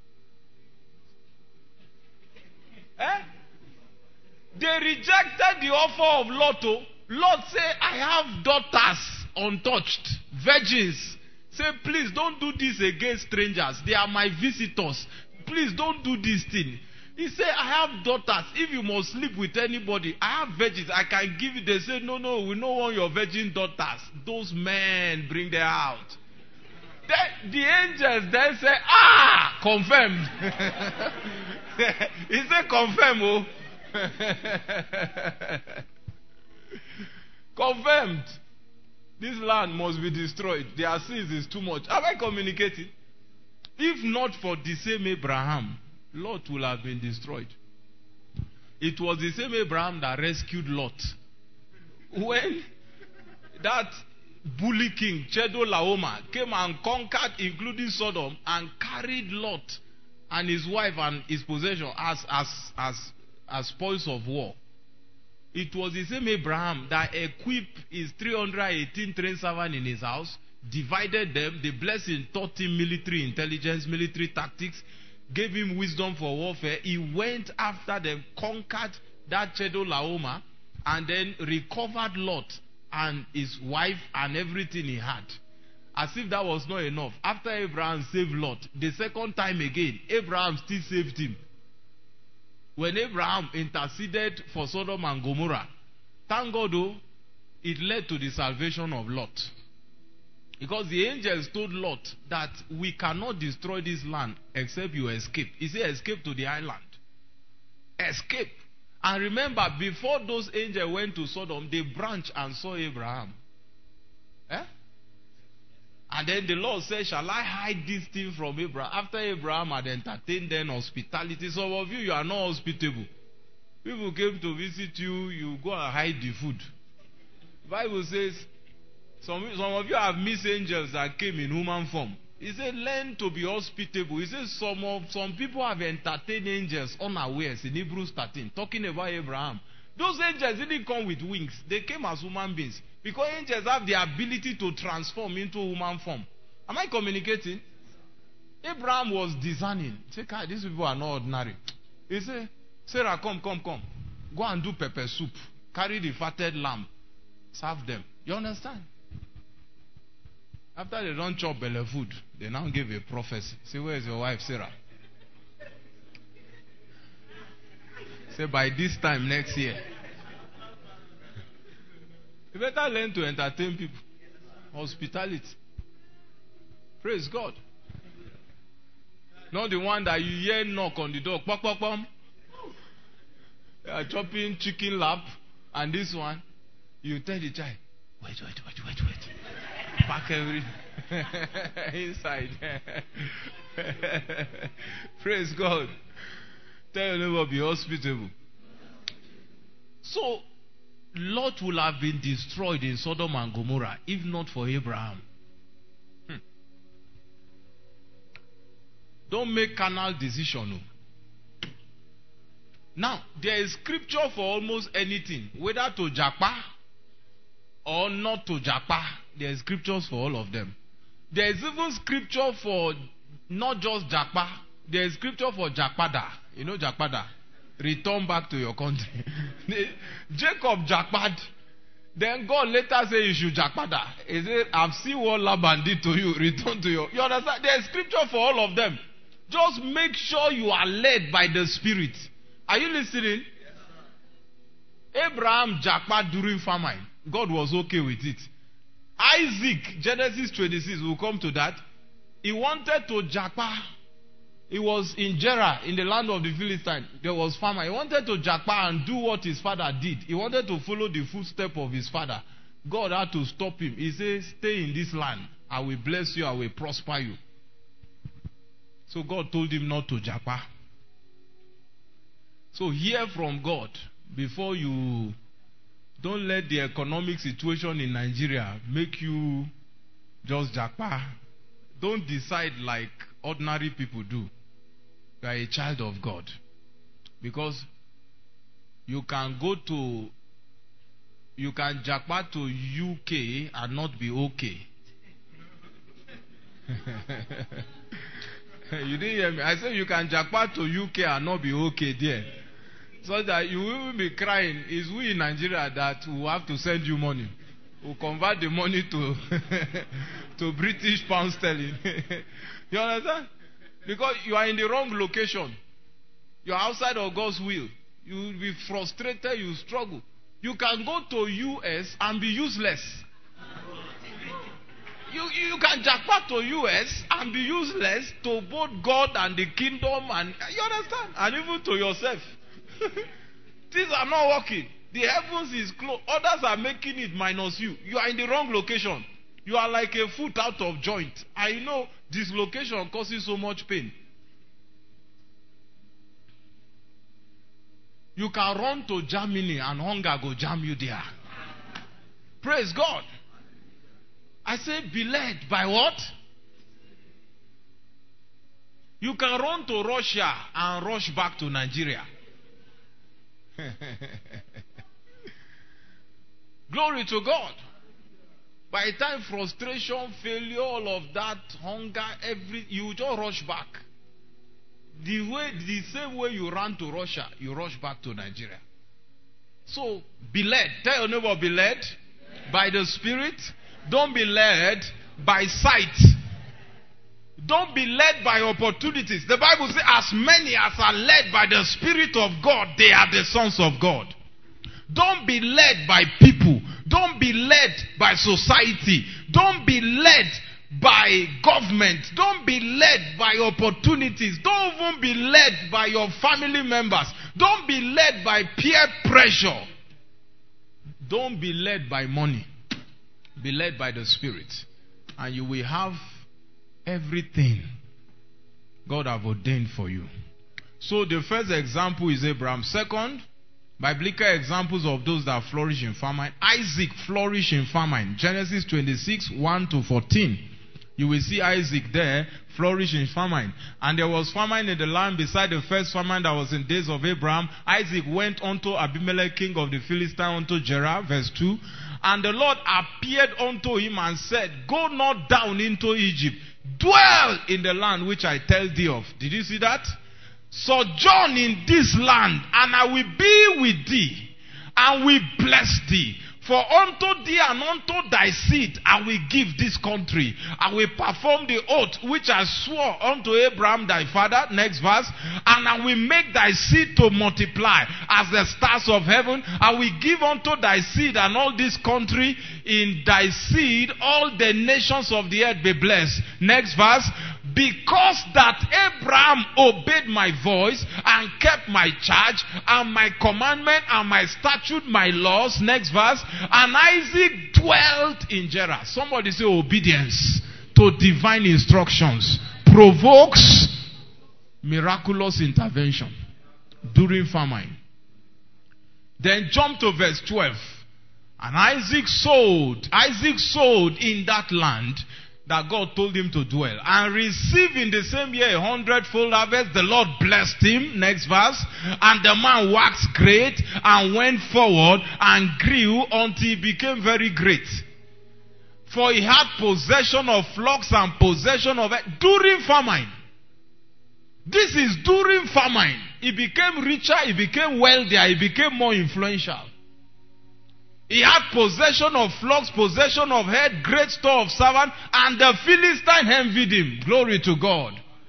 They rejected the offer of Lot. Lot said, I have daughters untouched, virgins. Say, please don't do this against strangers. They are my visitors. Please don't do this thing. He said, I have daughters. If you must sleep with anybody, I have virgins. I can give you. They said, no, we don't want your virgin daughters. Those men, bring them out. Then the angels then say, confirmed. He said, confirm, confirmed. This land must be destroyed. Their sins is too much. Have I communicated? If not for the same Abraham, Lot will have been destroyed. It was the same Abraham that rescued Lot. When that bully king, Chedorlaomer, came and conquered, including Sodom, and carried Lot and his wife and his possession as spoils of war. It was the same Abraham that equipped his 318 trained servants in his house, divided them, the blessing taught him military intelligence, military tactics, gave him wisdom for warfare. He went after them, conquered that Chedorlaomer, and then recovered Lot and his wife and everything he had. As if that was not enough. After Abraham saved Lot, the second time again, Abraham still saved him. When Abraham interceded for Sodom and Gomorrah, thank God though, it led to the salvation of Lot. Because the angels told Lot that we cannot destroy this land except you escape. He said escape to the island. Escape. And remember, before those angels went to Sodom, they branched and saw Abraham. And then the Lord said, shall I hide this thing from Abraham? After Abraham had entertained them hospitality. Some of you are not hospitable. People came to visit you, you go and hide the food. The Bible says, some of you have missed angels that came in human form. He said, learn to be hospitable. He says, some people have entertained angels unawares in Hebrews 13, talking about Abraham. Those angels didn't come with wings. They came as human beings. Because angels have the ability to transform into human form. Am I communicating? Abraham was discerning. Say, these people are not ordinary. He said, Sarah, come. Go and do pepper soup. Carry the fatted lamb. Serve them. You understand? After they don't chop belly food, they now give a prophecy. Say, where is your wife, Sarah? Say, by this time next year. You better learn to entertain people. Hospitality. Praise God. Not the one that you hear knock on the door. Pop, pop, pop. They are chopping chicken lap. And this one, you tell the child, wait. Pack everything inside. Praise God. Tell your neighbor, be hospitable. So, Lot would have been destroyed in Sodom and Gomorrah if not for Abraham. Don't make carnal decision. Now, there is scripture for almost anything, whether to japa or not to japa. There is scriptures for all of them. There is even scripture for not just japa. There is scripture for japada. You know japada? Return back to your country. Jacob jakpad. Then God later say you should japada. He said, I've seen what Laban did to you. Return to your... You understand? There is scripture for all of them. Just make sure you are led by the Spirit. Are you listening? Yes, Abraham jakpad during famine. God was okay with it. Isaac, Genesis 26, we'll come to that. He wanted to jakpa. He was in Gerar, in the land of the Philistines. There was famine. He wanted to jakpa and do what his father did. He wanted to follow the footsteps of his father. God had to stop him. He says, stay in this land. I will bless you. I will prosper you. So God told him not to jakpa. So hear from God before you... Don't let the economic situation in Nigeria make you just jakpa. Don't decide like ordinary people do. You are a child of God. Because you can jakpa to UK and not be okay. You didn't hear me. I said you can jakpa to UK and not be okay there. So that you will be crying. It's we in Nigeria that will have to send you money. We'll convert the money to to British pound sterling. You understand? Because you are in the wrong location. You are outside of God's will. You will be frustrated. You struggle. You can go to US and be useless. You can jackpot to US and be useless to both God and the kingdom, and you understand? And even to yourself. Things are not working. The heavens is closed. Others are making it minus you. You are in the wrong location. You are like a foot out of joint. I know dislocation causes so much pain. You can run to Germany and hunger go jam you there. Praise God. I say be led by what? You can run to Russia and rush back to Nigeria. Glory to God. By the time frustration, failure, all of that, hunger, you just rush back. The same way you ran to Russia, you rush back to Nigeria. So be led. Tell your neighbor, be led by the Spirit. Don't be led by sight. Don't be led by opportunities. The Bible says, as many as are led by the Spirit of God, they are the sons of God. Don't be led by people. Don't be led by society. Don't be led by government. Don't be led by opportunities. Don't even be led by your family members. Don't be led by peer pressure. Don't be led by money. Be led by the Spirit. And you will have everything God have ordained for you. So the first example is Abraham. Second, biblical examples of those that flourish in famine. Isaac flourished in famine. Genesis 26, 1 to 14. You will see Isaac there flourish in famine. And there was famine in the land beside the first famine that was in days of Abraham. Isaac went unto Abimelech, king of the Philistines, unto Gerar, verse 2. And the Lord appeared unto him and said, Go not down into Egypt. Dwell in the land which I tell thee of. Did you see that? Sojourn in this land, and I will be with thee, and will bless thee. For unto thee and unto thy seed I will give this country. I will perform the oath which I swore unto Abraham thy father. Next verse. And I will make thy seed to multiply as the stars of heaven. I will give unto thy seed and all this country. In thy seed all the nations of the earth be blessed. Next verse. Because that Abraham obeyed my voice and kept my charge and my commandment and my statute, my laws. Next verse. And Isaac dwelt in Gerar. Somebody say obedience to divine instructions provokes miraculous intervention during famine. Then jump to verse 12. And Isaac sowed in that land that God told him to dwell, and received in the same year 100-fold harvest. The Lord blessed him. Next verse. And the man waxed great and went forward and grew until he became very great. For he had possession of flocks and possession of it during famine. This is during famine. He became richer, he became wealthier, he became more influential. He had possession of flocks, possession of herd, great store of servants, and the Philistine envied him. Glory to God.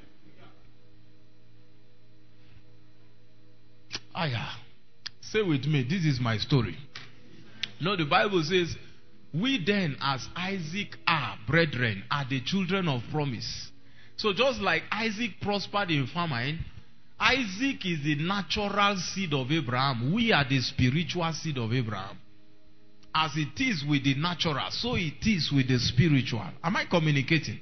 Say with me, this is my story. No, the Bible says, we then as Isaac are, brethren, are the children of promise. So just like Isaac prospered in famine, Isaac is the natural seed of Abraham. We are the spiritual seed of Abraham. As it is with the natural, so it is with the spiritual. Am I communicating?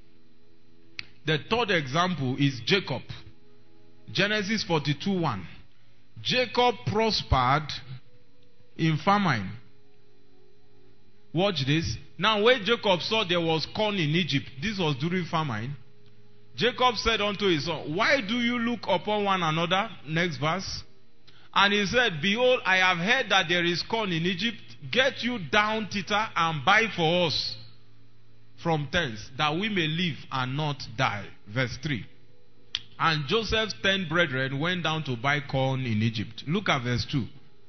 The third example is Jacob. Genesis 42:1. Jacob prospered in famine. Watch this. Now when Jacob saw there was corn in Egypt, this was during famine, Jacob said unto his son, Why do you look upon one another? Next verse. And he said, Behold, I have heard that there is corn in Egypt. Get you down thither and buy for us from thence, that we may live and not die. Verse 3. And Joseph's 10 brethren went down to buy corn in Egypt. Look at verse 2.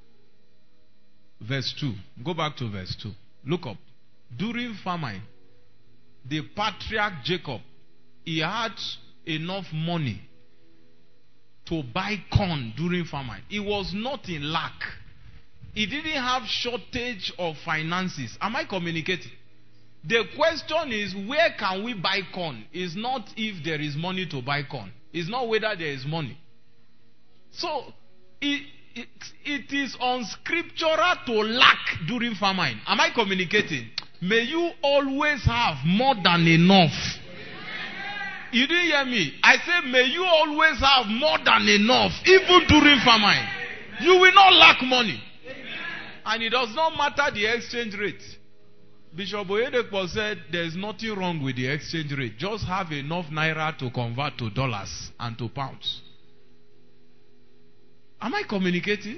Verse 2. Go back to verse 2. Look up. During famine, the patriarch Jacob, he had enough money to buy corn during famine. He was not in lack. He didn't have shortage of finances. Am I communicating? The question is, where can we buy corn? It's not if there is money to buy corn. It's not whether there is money. So, it is unscriptural to lack during famine. Am I communicating? May you always have more than enough. You didn't hear me? I said, may you always have more than enough, even during famine. You will not lack money. And it does not matter the exchange rate. Bishop Oyedepo said there is nothing wrong with the exchange rate. Just have enough naira to convert to dollars and to pounds. Am I communicating?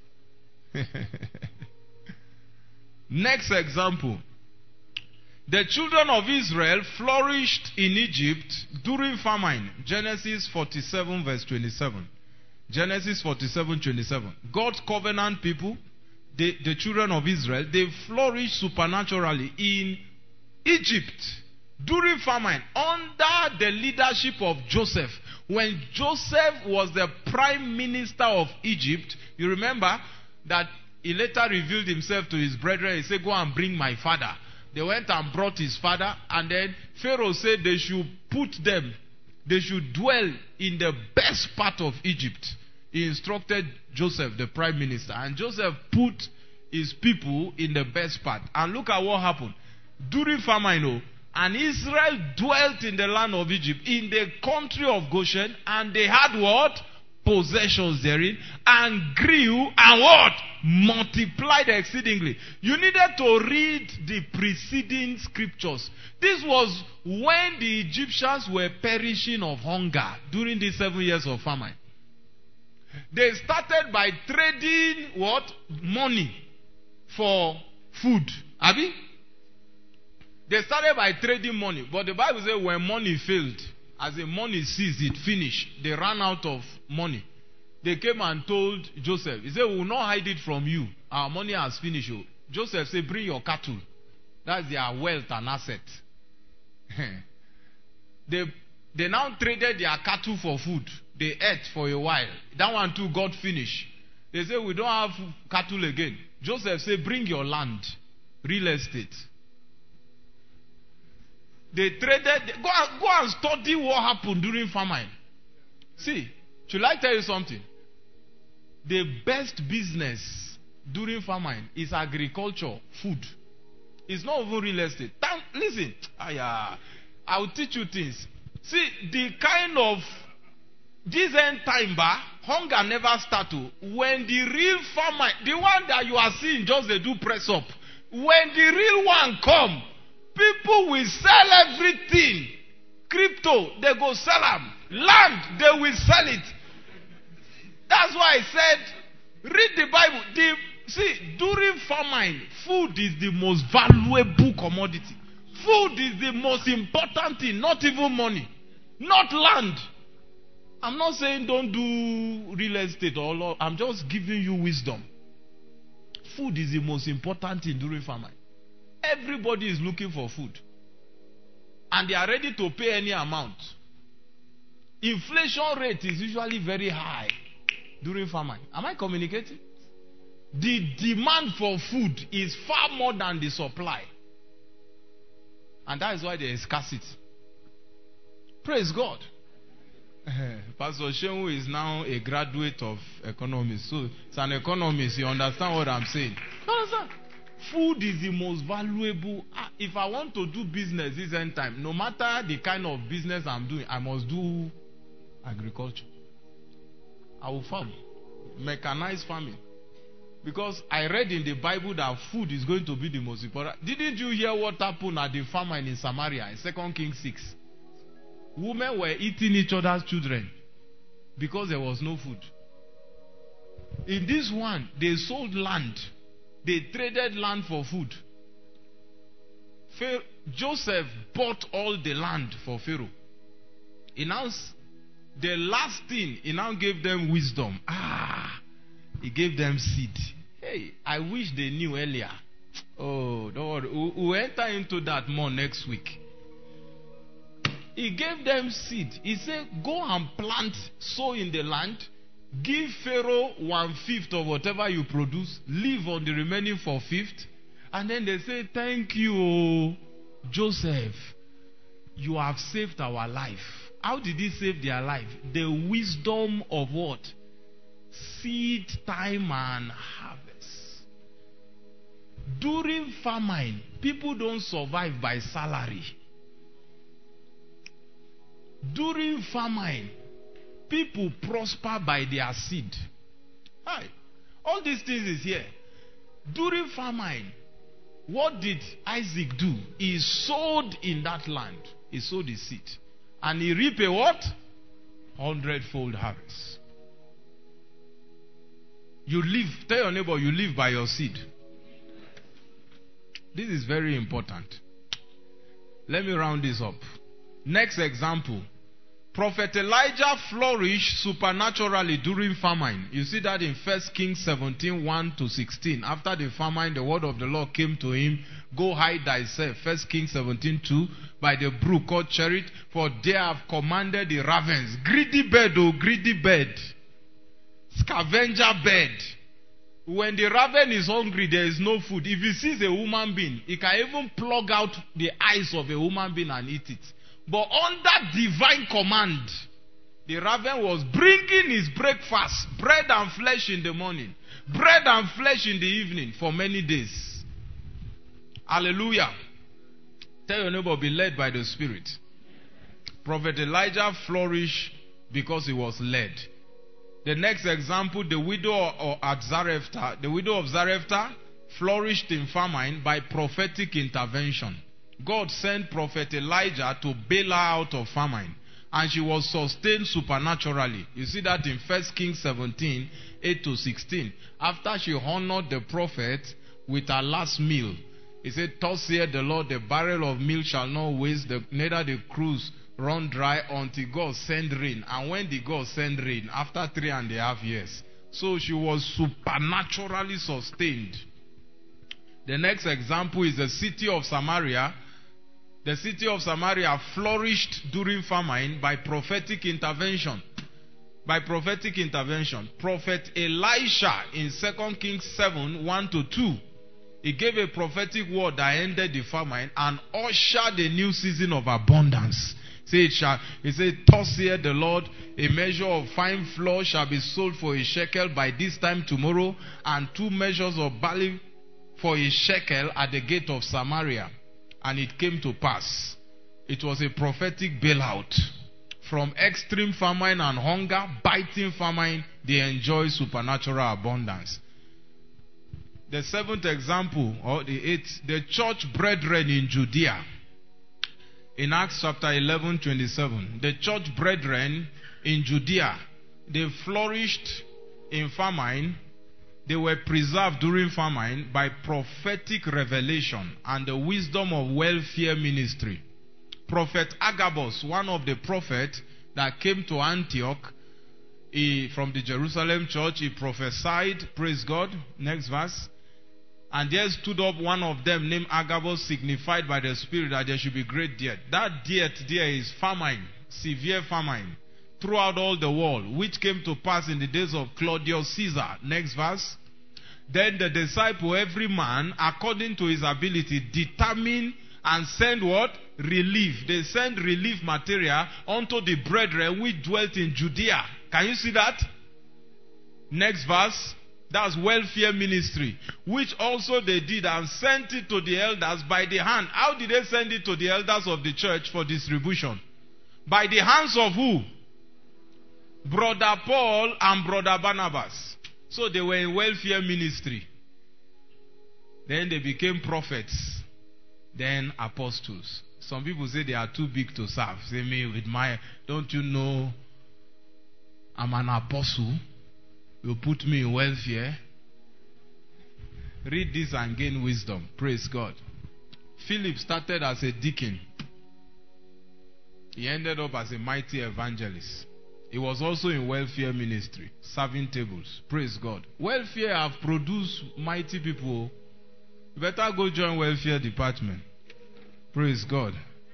Next example. The children of Israel flourished in Egypt during famine. Genesis 47 verse 27. Genesis 47:27. God's covenant people, the children of Israel, they flourished supernaturally in Egypt during famine under the leadership of Joseph. When Joseph was the prime minister of Egypt, you remember that he later revealed himself to his brethren. He said, go and bring my father. They went and brought his father, and then Pharaoh said they should they should dwell in the best part of Egypt. He instructed Joseph, the prime minister, and Joseph put his people in the best part. And look at what happened. During famine, and Israel dwelt in the land of Egypt, in the country of Goshen, and they had what? possessions therein, and grew, and what? Multiplied exceedingly. You needed to read the preceding scriptures. This was when the Egyptians were perishing of hunger during the 7 years of famine. They started by trading what? Money for food. Abi? They started by trading money. But the Bible says when money failed, as in money ceased, it finished. They ran out of money. They came and told Joseph. He said, we will not hide it from you. Our money has finished. Joseph said, bring your cattle. That's their wealth and asset. They now traded their cattle for food. They ate for a while. That one too got finished. They said, we don't have cattle again. Joseph said, bring your land. Real estate. They traded. Go and study what happened during famine. See, should I tell you something? The best business during famine is agriculture, food. It's not even real estate. Listen, I will teach you things. See, the kind of this end time, hunger never started. When the real famine, the one that you are seeing, just they do press up. When the real one come, people will sell everything. Crypto, they go sell them. Land, they will sell it. That's why I said, read the Bible. See, during famine, food is the most valuable commodity. Food is the most important thing, not even money, not land. I'm not saying don't do real estate or law. I'm just giving you wisdom. Food is the most important thing during famine. Everybody is looking for food. And they are ready to pay any amount. Inflation rate is usually very high during famine. Am I communicating? The demand for food is far more than the supply. And that is why there is scarcity. Praise God. Pastor Shenwu is now a graduate of economics. So it's an economist. You understand what I'm saying? You understand? Food is the most valuable. If I want to do business this end time, no matter the kind of business I'm doing, I must do agriculture. I will farm. Mechanized farming. Because I read in the Bible that food is going to be the most important. Didn't you hear what happened at the famine in Samaria in 2 Kings 6? Women were eating each other's children because there was no food. In this one, they sold land. They traded land for food. Joseph bought all the land for Pharaoh. The last thing, he now gave them wisdom. He gave them seed. Hey, I wish they knew earlier. Oh, don't worry. We'll enter into that more next week. He gave them seed. He said, go and plant, sow in the land. Give Pharaoh 1/5 of whatever you produce. Live on the remaining 4/5. And then they say, thank you, Joseph. You have saved our life. How did he save their life? The wisdom of what? Seed time and harvest. During famine, people don't survive by salary. During famine, people prosper by their seed. Hi. All these things is here. During famine, what did Isaac do? He sowed in that land. He sowed his seed. And he reaped a what? 100-fold harvest. You live, tell your neighbor, you live by your seed. This is very important. Let me round this up. Next example. Prophet Elijah flourished supernaturally during famine. You see that in 1 Kings 17, 1-16. After the famine, the word of the Lord came to him. Go hide thyself. 1 Kings 17, 2. By the brook called Cherith. For there I have commanded the ravens. Greedy bird, oh greedy bird. Scavenger bird. When the raven is hungry, there is no food. If he sees a human being, he can even plug out the eyes of a human being and eat it. But under divine command, the raven was bringing his breakfast, bread and flesh in the morning, bread and flesh in the evening for many days. Hallelujah. Tell your neighbor, be led by the Spirit. Prophet Elijah flourished because he was led. The next example, the widow at Zarephath. The widow of Zarephath flourished in famine by prophetic intervention. God sent prophet Elijah to bail her out of famine, and she was sustained supernaturally. You see that in 1 Kings 17, 8-16. After she honored the prophet with her last meal, he said, "Thus saith the Lord, the barrel of meal shall not waste, neither the cruse run dry until God send rain." And when did God send rain? After 3.5 years. So she was supernaturally sustained. The next example is the city of Samaria. The city of Samaria flourished during famine by prophetic intervention. By prophetic intervention. Prophet Elisha in 2 Kings 7, 1-2. He gave a prophetic word that ended the famine and ushered a new season of abundance. He said, "Thus saith the Lord, a measure of fine flour shall be sold for a shekel by this time tomorrow, and 2 measures of barley for a shekel at the gate of Samaria." And it came to pass. It was a prophetic bailout. From extreme famine and hunger, biting famine, they enjoy supernatural abundance. The 7th example, or the 8th, the church brethren in Judea. In Acts chapter 11, 27, the church brethren in Judea, they flourished in famine. They were preserved during famine by prophetic revelation and the wisdom of welfare ministry. Prophet Agabus, one of the prophets that came to Antioch from the Jerusalem church, he prophesied, praise God. Next verse. And there stood up one of them named Agabus, signified by the Spirit that there should be great death. That death there is famine, severe famine, throughout all the world, which came to pass in the days of Claudius Caesar. Next verse. Then the disciple, every man, according to his ability, determine and send what? Relief. They send relief material unto the brethren which dwelt in Judea. Can you see that? Next verse. That's welfare ministry, which also they did and sent it to the elders by the hand. How did they send it to the elders of the church for distribution? By the hands of who? Brother Paul and Brother Barnabas. So they were in welfare ministry. Then they became prophets. Then apostles. Some people say they are too big to serve. Say, "Me with my, don't you know I'm an apostle? You put me in welfare." Read this and gain wisdom. Praise God. Philip started as a deacon. He ended up as a mighty evangelist. He was also in welfare ministry, serving tables. Praise God. Welfare have produced mighty people. You better go join welfare department. Praise God.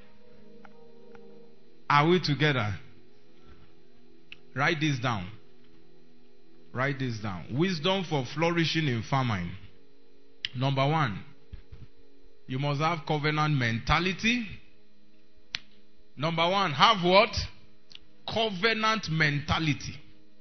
Are we together? Write this down. Write this down. Wisdom for flourishing in famine. Number 1, you must have covenant mentality. Number 1, have what? Covenant mentality.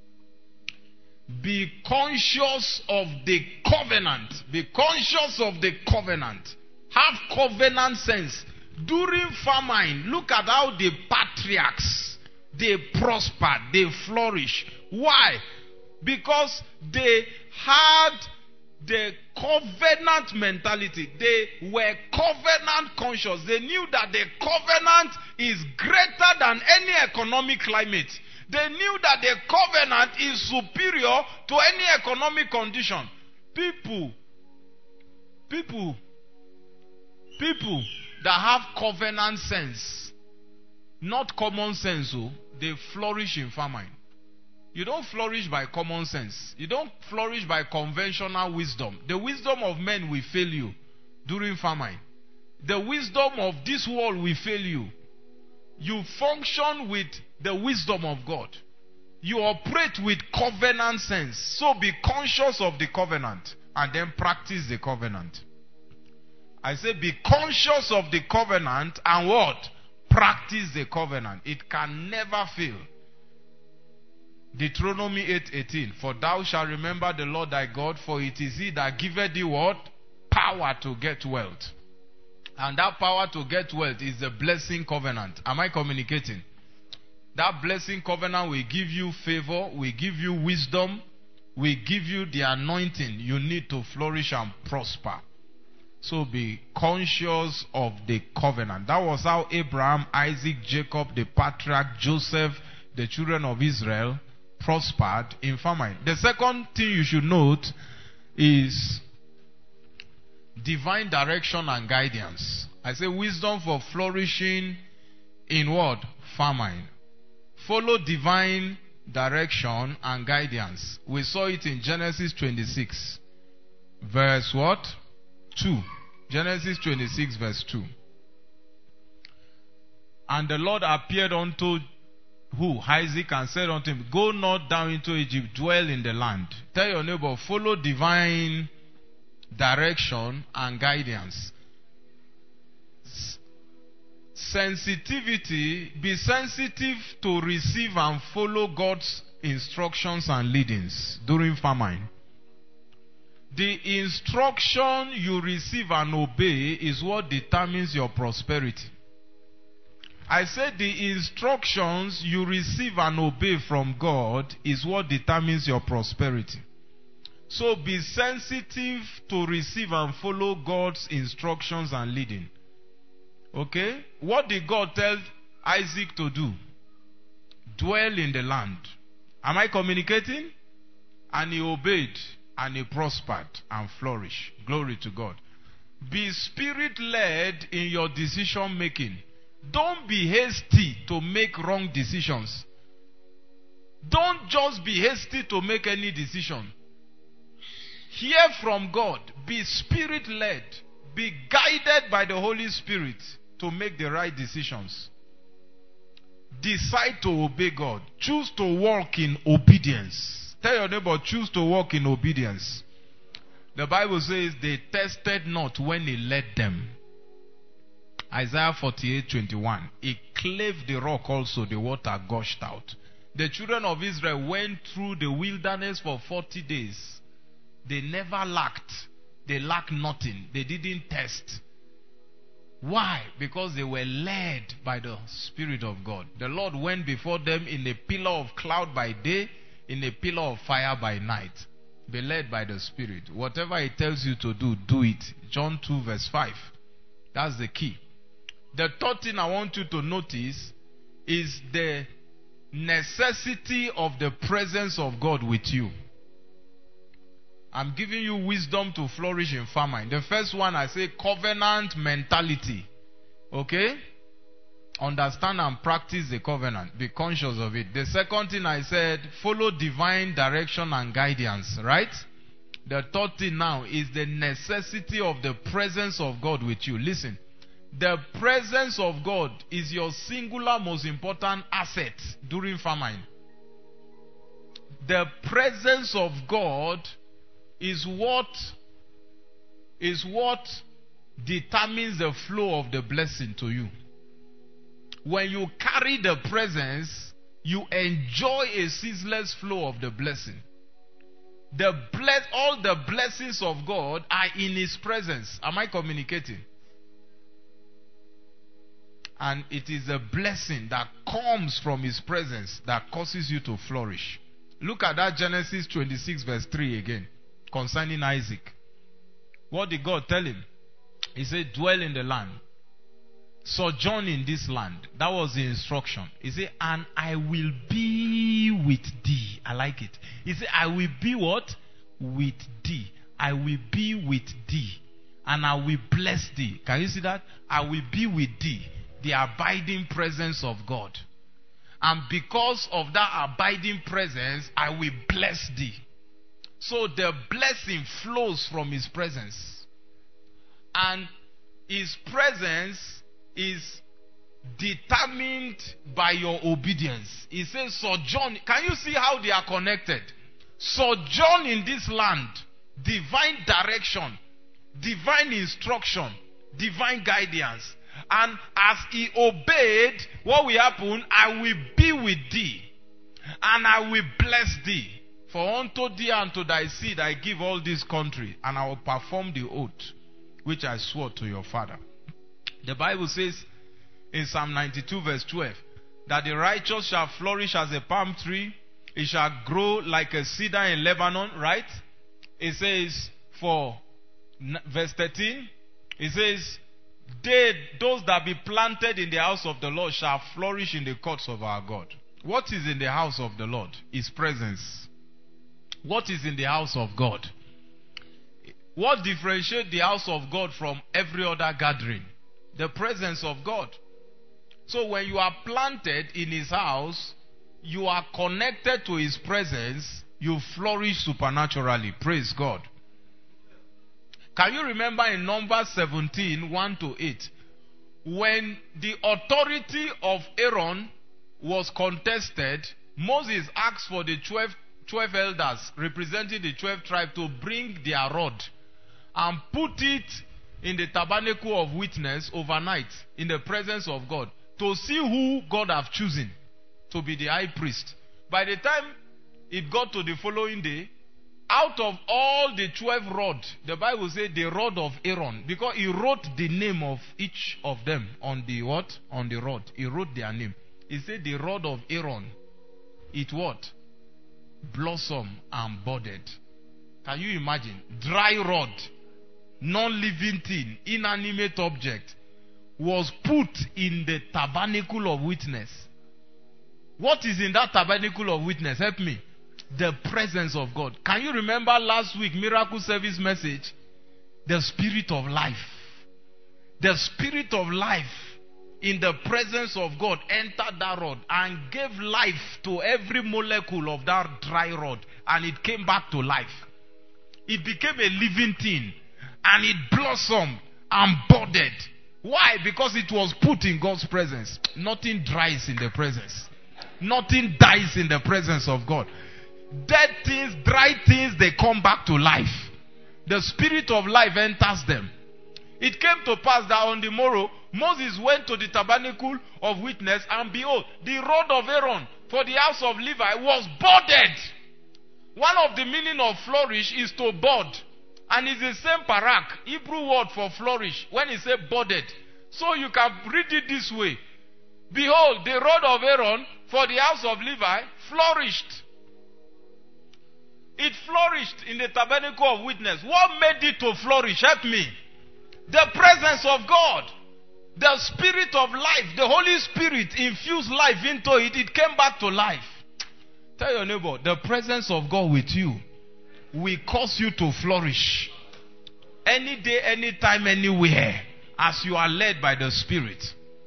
Be conscious of the covenant. Be conscious of the covenant. Have covenant sense. During famine, look at how the patriarchs, they prospered, they flourished. Why? Because they had the covenant mentality. They were covenant conscious. They knew that the covenant is greater than any economic climate. They knew that the covenant is superior to any economic condition. People that have covenant sense, not common sense, they flourish in famine. You don't flourish by common sense. You don't flourish by conventional wisdom. The wisdom of men will fail you during famine. The wisdom of this world will fail you. You function with the wisdom of God. You operate with covenant sense. So be conscious of the covenant and then practice the covenant. I say be conscious of the covenant and what? Practice the covenant. It can never fail. Deuteronomy 8:18. For thou shalt remember the Lord thy God, for it is he that giveth thee what? Power to get wealth. And that power to get wealth is the blessing covenant. Am I communicating? That blessing covenant will give you favor, will give you wisdom, will give you the anointing you need to flourish and prosper. So be conscious of the covenant. That was how Abraham, Isaac, Jacob, the patriarch, Joseph, the children of Israel prospered in famine. The second thing you should note is divine direction and guidance. I say wisdom for flourishing in what? Famine. Follow divine direction and guidance. We saw it in Genesis 26. Verse what? 2. Genesis 26 verse 2. And the Lord appeared unto who? Isaac, and said unto him, go not down into Egypt, dwell in the land. Tell your neighbor, follow divine direction and guidance. Sensitivity, be sensitive to receive and follow God's instructions and leadings during famine. The instruction you receive and obey is what determines your prosperity. I said the instructions you receive and obey from God is what determines your prosperity. So be sensitive to receive and follow God's instructions and leading. Okay? What did God tell Isaac to do? Dwell in the land. Am I communicating? And he obeyed, and he prospered and flourished. Glory to God. Be spirit-led in your decision making. Don't be hasty to make wrong decisions. Don't just be hasty to make any decision. Hear from God. Be spirit-led. Be guided by the Holy Spirit to make the right decisions. Decide to obey God. Choose to walk in obedience. Tell your neighbor, choose to walk in obedience. The Bible says they tested not when he led them. Isaiah 48:21. He clave the rock also, the water gushed out. The children of Israel went through the wilderness for 40 days. They never lacked. They lacked nothing. They didn't test. Why? Because they were led by the Spirit of God. The Lord went before them in a pillar of cloud by day, in a pillar of fire by night. Be led by the Spirit. Whatever He tells you to do, do it. John 2 verse 5. That's the key. The third thing I want you to notice is the necessity of the presence of God with you. I'm giving you wisdom to flourish in famine. The first one I say covenant mentality. Okay? Understand and practice the covenant. Be conscious of it. The second thing I said, follow divine direction and guidance. Right? The third thing now is the necessity of the presence of God with you. Listen. The presence of God is your singular most important asset during famine. The presence of God is what determines the flow of the blessing to you. When you carry the presence, you enjoy a ceaseless flow of the blessing. All the blessings of God are in His presence. Am I communicating? And it is a blessing that comes from His presence that causes you to flourish. Look at that Genesis 26 verse 3 again. Concerning Isaac. What did God tell him? He said, dwell in the land. Sojourn in this land. That was the instruction. He said, and I will be with thee. I like it. He said, I will be what? With thee. I will be with thee. And I will bless thee. Can you see that? I will be with thee. The abiding presence of God. And because of that abiding presence, I will bless thee. So the blessing flows from His presence. And His presence is determined by your obedience. He says sojourn. Can you see how they are connected? Sojourn in this land. Divine direction. Divine instruction. Divine guidance. And as he obeyed, what will happen? I will be with thee. And I will bless thee. For unto thee and to thy seed I give all this country, and I will perform the oath which I swore to your father. The Bible says in Psalm 92 verse 12, that the righteous shall flourish as a palm tree. It shall grow like a cedar in Lebanon, right? It says, verse 13, it says, those that be planted in the house of the Lord shall flourish in the courts of our God. What is in the house of the Lord? His presence. What is in the house of God? What differentiates the house of God from every other gathering? The presence of God. So when you are planted in His house, you are connected to His presence, you flourish supernaturally. Praise God. Can you remember in Numbers 17, 1-8, when the authority of Aaron was contested, Moses asked for the 12 elders representing the 12 tribes to bring their rod and put it in the tabernacle of witness overnight in the presence of God to see who God have chosen to be the high priest. By the time it got to the following day, out of all the 12 rods, the Bible says the rod of Aaron, because he wrote the name of each of them on the what? On the rod. He wrote their name. He said the rod of Aaron, it what? Blossom and budded. Can you imagine? Dry rod, non-living thing, inanimate object, was put in the tabernacle of witness. What is in that tabernacle of witness? Help me. The presence of God. Can you remember last week miracle service message? The spirit of life. The spirit of life in the presence of God entered that rod and gave life to every molecule of that dry rod, and it came back to life. It became a living thing and it blossomed and budded. Why? Because it was put in God's presence. Nothing dries in the presence. Nothing dies in the presence of God. Dead things, dry things, they come back to life. The spirit of life enters them. It came to pass that on the morrow, Moses went to the tabernacle of witness, and behold, the rod of Aaron for the house of Levi was budded. One of the meaning of flourish is to bud. And it's the same parak, Hebrew word for flourish, when it says budded. So you can read it this way. Behold, the rod of Aaron for the house of Levi flourished. It flourished in the tabernacle of witness. What made it to flourish? Help me. The presence of God. The spirit of life. The Holy Spirit infused life into it. It came back to life. Tell your neighbor, the presence of God with you will cause you to flourish. Any day, anytime, anywhere. As you are led by the Spirit.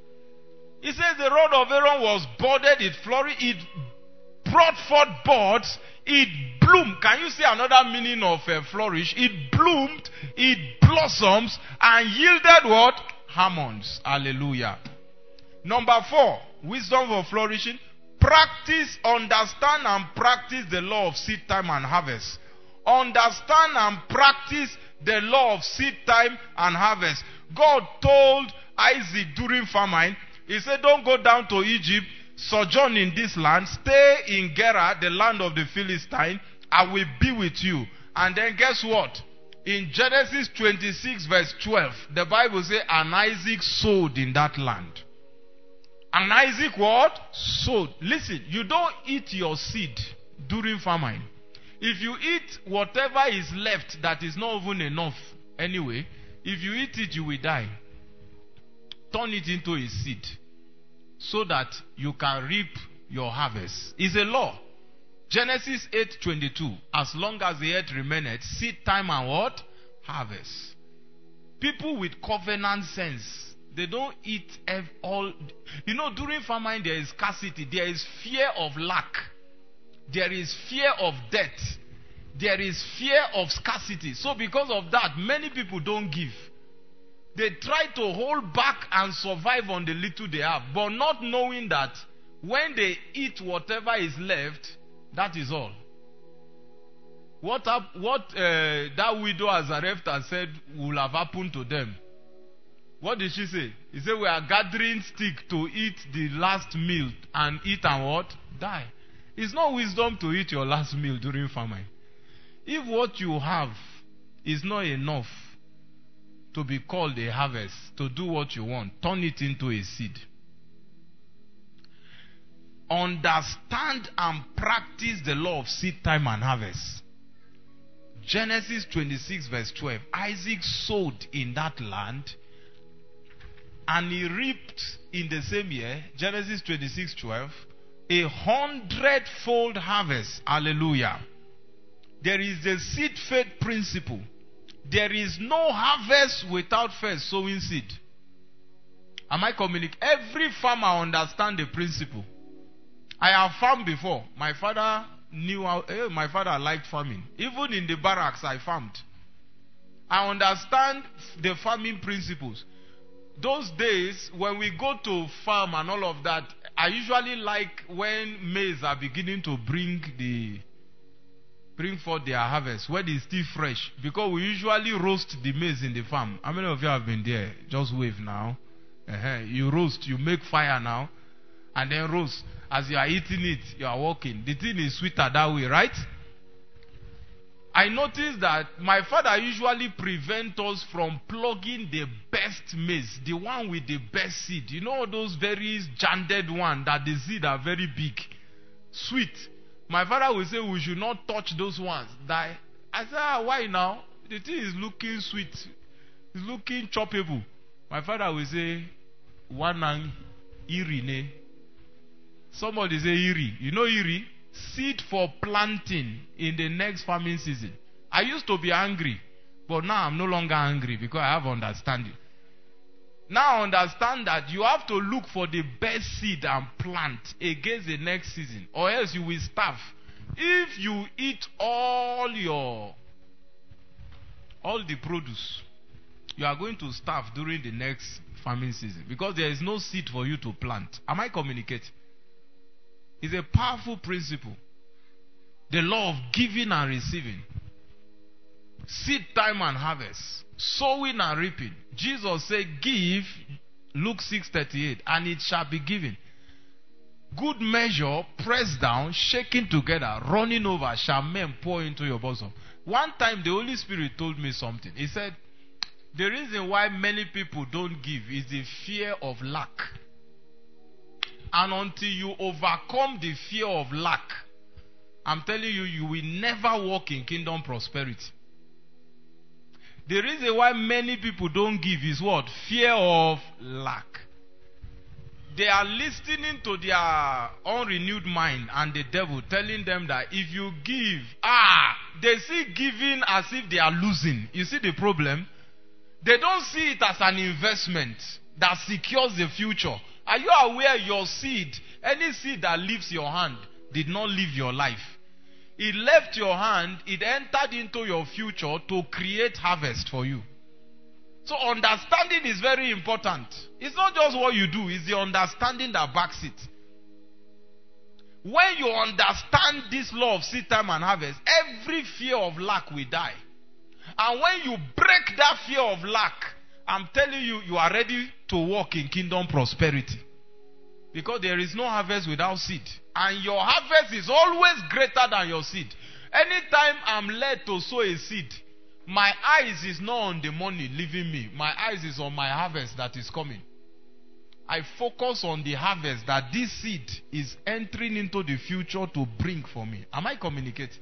It says the rod of Aaron was budded. It flourished. It brought forth buds. It bloomed. Can you see another meaning of flourish? It bloomed, it blossoms, and yielded what? Almonds. Hallelujah. Number 4, wisdom for flourishing. Practice, understand and practice the law of seed time and harvest. Understand and practice the law of seed time and harvest. God told Isaac during famine, He said, don't go down to Egypt, sojourn in this land, stay in Gerar, the land of the Philistine. I will be with you. And then guess what? In Genesis 26 verse 12, the Bible says, and Isaac sowed in that land. And Isaac what? Sowed. Listen, you don't eat your seed during famine. If you eat whatever is left that is not even enough anyway, if you eat it, you will die. Turn it into a seed so that you can reap your harvest. It's a law. Genesis 8:22. As long as the earth remaineth, seed time and what? Harvest. People with covenant sense, they don't eat all. You know, during famine there is scarcity. There is fear of lack. There is fear of death. There is fear of scarcity. So because of that, many people don't give. They try to hold back and survive on the little they have, but not knowing that when they eat whatever is left, that is all. What that widow at Zarephath said will have happened to them. What did she say? He said, we are gathering stick to eat the last meal and eat and what? Die. It's not wisdom to eat your last meal during famine. If what you have is not enough to be called a harvest, to do what you want, turn it into a seed. understand and practice the law of seed time and harvest. Genesis 26 verse 12. Isaac sowed in that land and he reaped in the same year, Genesis 26:12, 100-fold harvest. Hallelujah. There is the seed faith principle. There is no harvest without first sowing seed. Am I communicating? Every farmer understands the principle. I have farmed before. My father knew how, my father liked farming. Even in the barracks I farmed. I understand the farming principles. Those days when we go to farm and all of that, I usually like when maize are beginning to bring forth their harvest, when it's still fresh, because we usually roast the maize in the farm. How many of you have been there? Just wave now. You roast, you make fire now, and then roast. As you are eating it, you are walking. The thing is sweeter that way, right? I noticed that my father usually prevents us from plugging the best maize, the one with the best seed. You know those very janded ones that the seed are very big, sweet. My father will say we should not touch those ones. I said, why now? The thing is looking sweet. It's looking choppable. My father will say, Wanang Irine. Somebody say Iri. You know Iri? Seed for planting in the next farming season. I used to be angry, but now I'm no longer angry because I have understanding. Now I understand that you have to look for the best seed and plant against the next season, or else you will starve. If you eat all the produce, you are going to starve during the next farming season because there is no seed for you to plant. Am I communicating? It's a powerful principle. The law of giving and receiving. Seed time and harvest. Sowing and reaping. Jesus said, give, Luke 6:38, and it shall be given. Good measure, pressed down, shaken together, running over, shall men pour into your bosom. One time the Holy Spirit told me something. He said, the reason why many people don't give is the fear of lack. And until you overcome the fear of lack, I'm telling you, you will never walk in kingdom prosperity. The reason why many people don't give is what? Fear of lack. They are listening to their unrenewed mind and the devil telling them that if you give, they see giving as if they are losing. You see the problem? They don't see it as an investment that secures the future. Are you aware your seed, any seed that leaves your hand, did not leave your life? It left your hand, it entered into your future to create harvest for you. So understanding is very important. It's not just what you do, it's the understanding that backs it. When you understand this law of seed time and harvest, every fear of lack will die. And when you break that fear of lack, I'm telling you, you are ready to walk in kingdom prosperity. Because there is no harvest without seed. And your harvest is always greater than your seed. Anytime I'm led to sow a seed, my eyes is not on the money leaving me. My eyes is on my harvest that is coming. I focus on the harvest that this seed is entering into the future to bring for me. Am I communicating?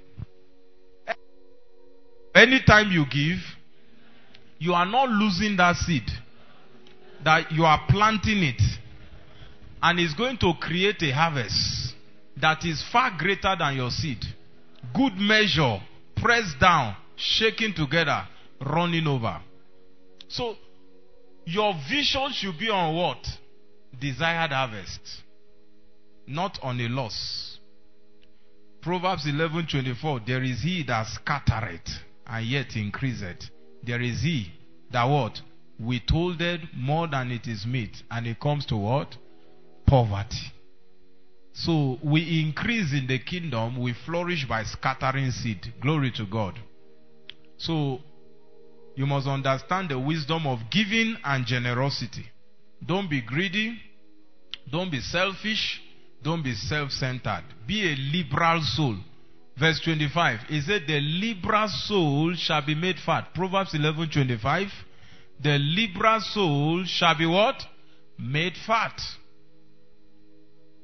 Anytime you give, you are not losing that seed. That you are planting it. And it's going to create a harvest that is far greater than your seed. Good measure, pressed down, shaken together, running over. So, your vision should be on what? Desired harvest. Not on a loss. Proverbs 11:24. There is he that scattereth and yet increaseth. There is he that what? Withholdeth more than it is meet. And it comes to what? Poverty. So we increase in the kingdom, we flourish by scattering seed. Glory to God. So you must understand the wisdom of giving and generosity. Don't be greedy. Don't be selfish. Don't be self-centered. Be a liberal soul. Verse 25. It said the liberal soul shall be made fat. Proverbs 11:25. The liberal soul shall be what? Made fat.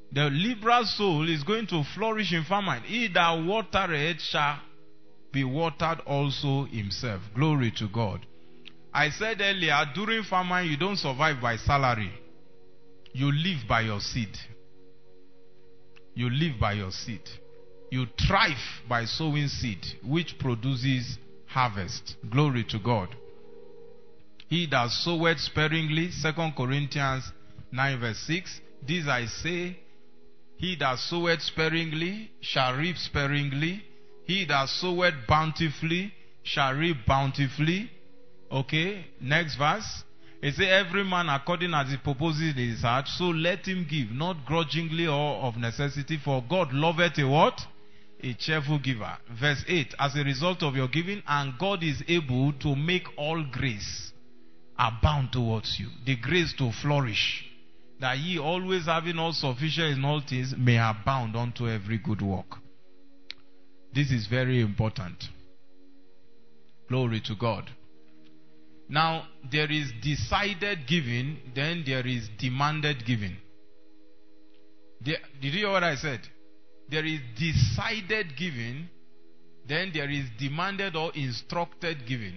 The liberal soul is going to flourish in famine. He that watereth shall be watered also himself. Glory to God. I said earlier, during famine, you don't survive by salary. You live by your seed. You live by your seed. You thrive by sowing seed, which produces harvest. Glory to God. He that soweth sparingly, 2 Corinthians 9 verse 6. This I say, he that soweth sparingly shall reap sparingly. He that soweth bountifully shall reap bountifully. Okay, next verse. It says, every man according as he purposes in his heart, so let him give, not grudgingly or of necessity, for God loveth a what? A cheerful giver. Verse 8, as a result of your giving, and God is able to make all grace abound towards you. The grace to flourish, that ye always having all sufficient in all things may abound unto every good work. This is very important. Glory to God. Now, there is decided giving, then there is demanded giving. Did you hear what I said? There is decided giving, then there is demanded or instructed giving.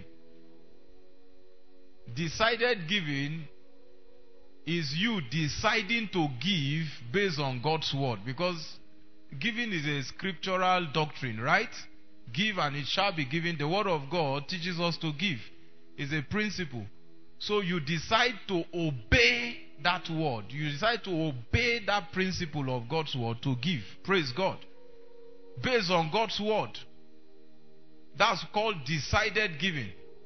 Decided giving is you deciding to give based on God's word, because giving is a scriptural doctrine, right? Give and it shall be given. The word of God teaches us to give. It's a principle. So you decide to obey that word. You decide to obey that principle of God's word to give. Praise God. Based on God's word. That's called decided giving.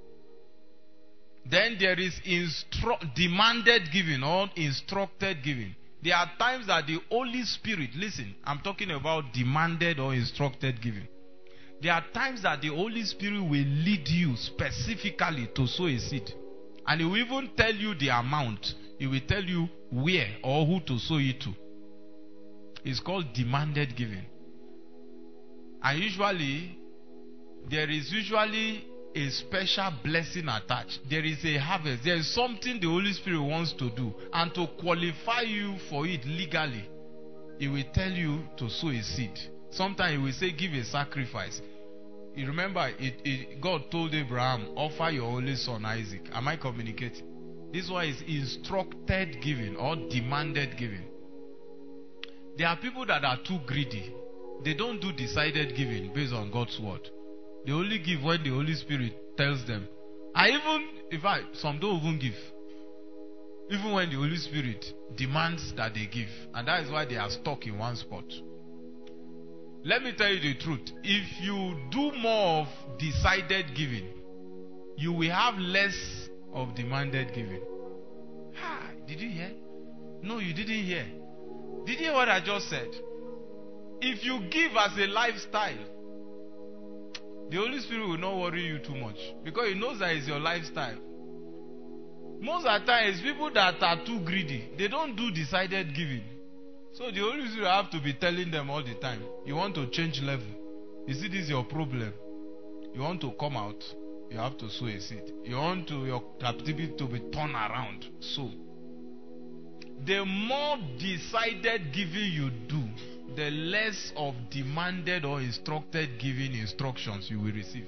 Then there is demanded giving or instructed giving. There are times that the Holy Spirit, listen, I'm talking about demanded or instructed giving. There are times that the Holy Spirit will lead you specifically to sow a seed. And He will even tell you the amount. He will tell you where or who to sow it to. It's called demanded giving. And usually, there is usually a special blessing attached. There is a harvest. There is something the Holy Spirit wants to do. And to qualify you for it legally, He will tell you to sow a seed. Sometimes He will say, give a sacrifice. You remember, God told Abraham, offer your only son Isaac. Am I communicating? This one is instructed giving or demanded giving. There are people that are too greedy. They don't do decided giving based on God's word. They only give when the Holy Spirit tells them. And even, in fact, some don't even give. Even when the Holy Spirit demands that they give. And that is why they are stuck in one spot. Let me tell you the truth. If you do more of decided giving, you will have less of demanded giving. Did you hear? No, you didn't hear. Did you hear what I just said? If you give as a lifestyle, the Holy Spirit will not worry you too much, because He knows that it's your lifestyle. Most of the time, it's people that are too greedy. They don't do decided giving. So the Holy Spirit have to be telling them all the time, you want to change level. You see, this is your problem. You want to come out, you have to sow a seed. You want your captivity to be turned around. So, the more decided giving you do, the less of demanded or instructed giving instructions you will receive.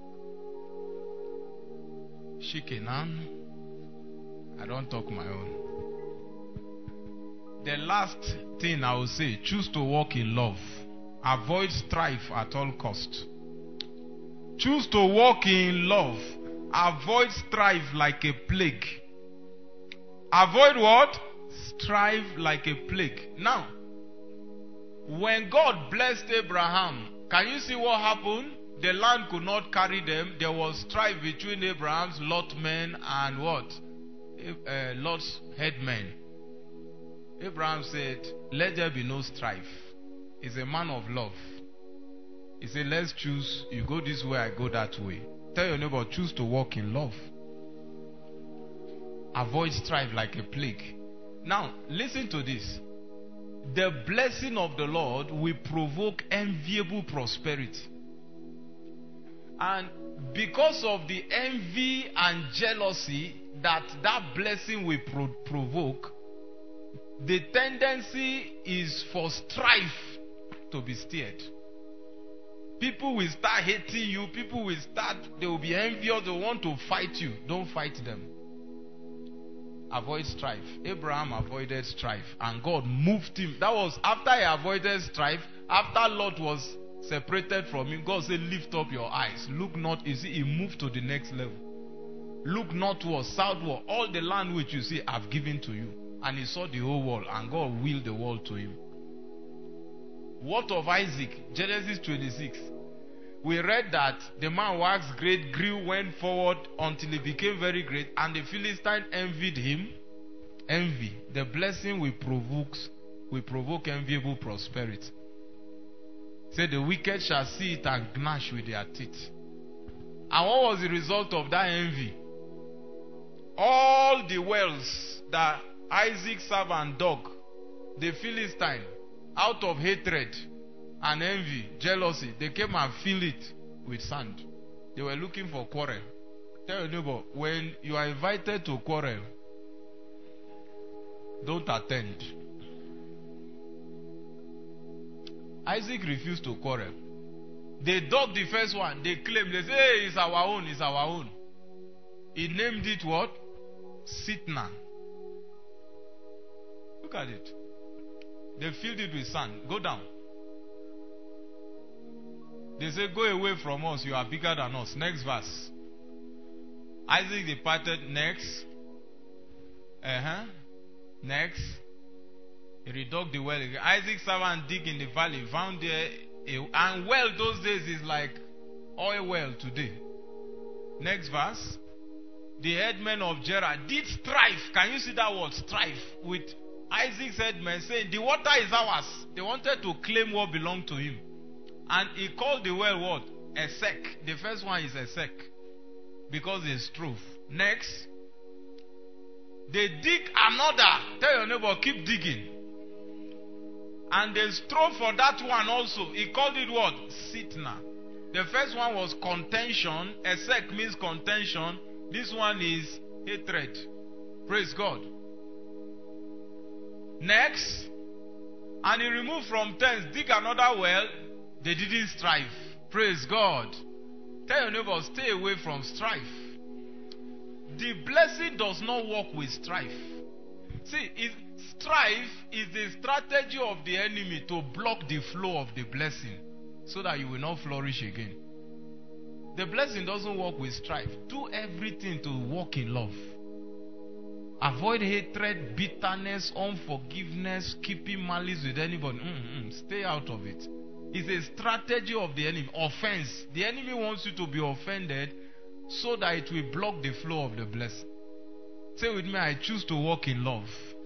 Shikenan. I don't talk my own. The last thing I will say, choose to walk in love. Avoid strife at all costs. Choose to walk in love. Avoid strife like a plague. Avoid what? Strife like a plague. Now, when God blessed Abraham, can you see what happened? The land could not carry them. There was strife between Abraham's Lot men and what? Lot's headmen. Abraham said, let there be no strife. He's a man of love. He said, let's choose. You go this way, I go that way. Tell your neighbor, choose to walk in love. Avoid strife like a plague. Now, listen to this. The blessing of the Lord will provoke enviable prosperity. And because of the envy and jealousy that blessing will provoke, the tendency is for strife to be stirred. People will start hating you. People will they will be envious. They want to fight you. Don't fight them. Avoid strife. Abraham avoided strife, and God moved him. That was after he avoided strife. After Lot was separated from him, God said, lift up your eyes. Look not. You see, he moved to the next level. Look northward, southward. All the land which you see, I've given to you. And he saw the whole world, and God willed the world to him. What of Isaac? Genesis 26. We read that the man waxed great, grew, went forward until he became very great, and the Philistine envied him. Envy. The blessing will provoke enviable prosperity. Say the wicked shall see it and gnash with their teeth. And what was the result of that envy? All the wells that Isaac's servant dug, the Philistine, out of hatred and envy, jealousy, they came and filled it with sand. They were looking for quarrel. Tell your neighbor, when you are invited to quarrel, don't attend. Isaac refused to quarrel. They dug the first one. They claimed, they say, hey, it's our own, it's our own. He named it what? Sitna. Look at it. They filled it with sand. Go down. They say, go away from us. You are bigger than us. Next verse. Isaac departed. Next. Next. He redug the well. Isaac's servant dig in the valley. Found there and well those days is like oil well today. Next verse. The headmen of Gerar did strife. Can you see that word? Strife. With Isaac's headmen saying, the water is ours. They wanted to claim what belonged to him. And he called the well what? Esek. The first one is Esek. Because it's truth. Next. They dig another. Tell your neighbor, keep digging. And they strove for that one also. He called it what? Sitna. The first one was contention. Esek means contention. This one is hatred. Praise God. Next. And he removed from tents, dig another well. They didn't strive. Praise God. Tell your neighbor, stay away from strife. The blessing does not work with strife. See, strife is the strategy of the enemy to block the flow of the blessing so that you will not flourish again. The blessing doesn't work with strife. Do everything to walk in love. Avoid hatred, bitterness, unforgiveness, keeping malice with anybody. Stay out of it. It's a strategy of the enemy. Offense. The enemy wants you to be offended so that it will block the flow of the blessing. Say with me, I choose to walk in love.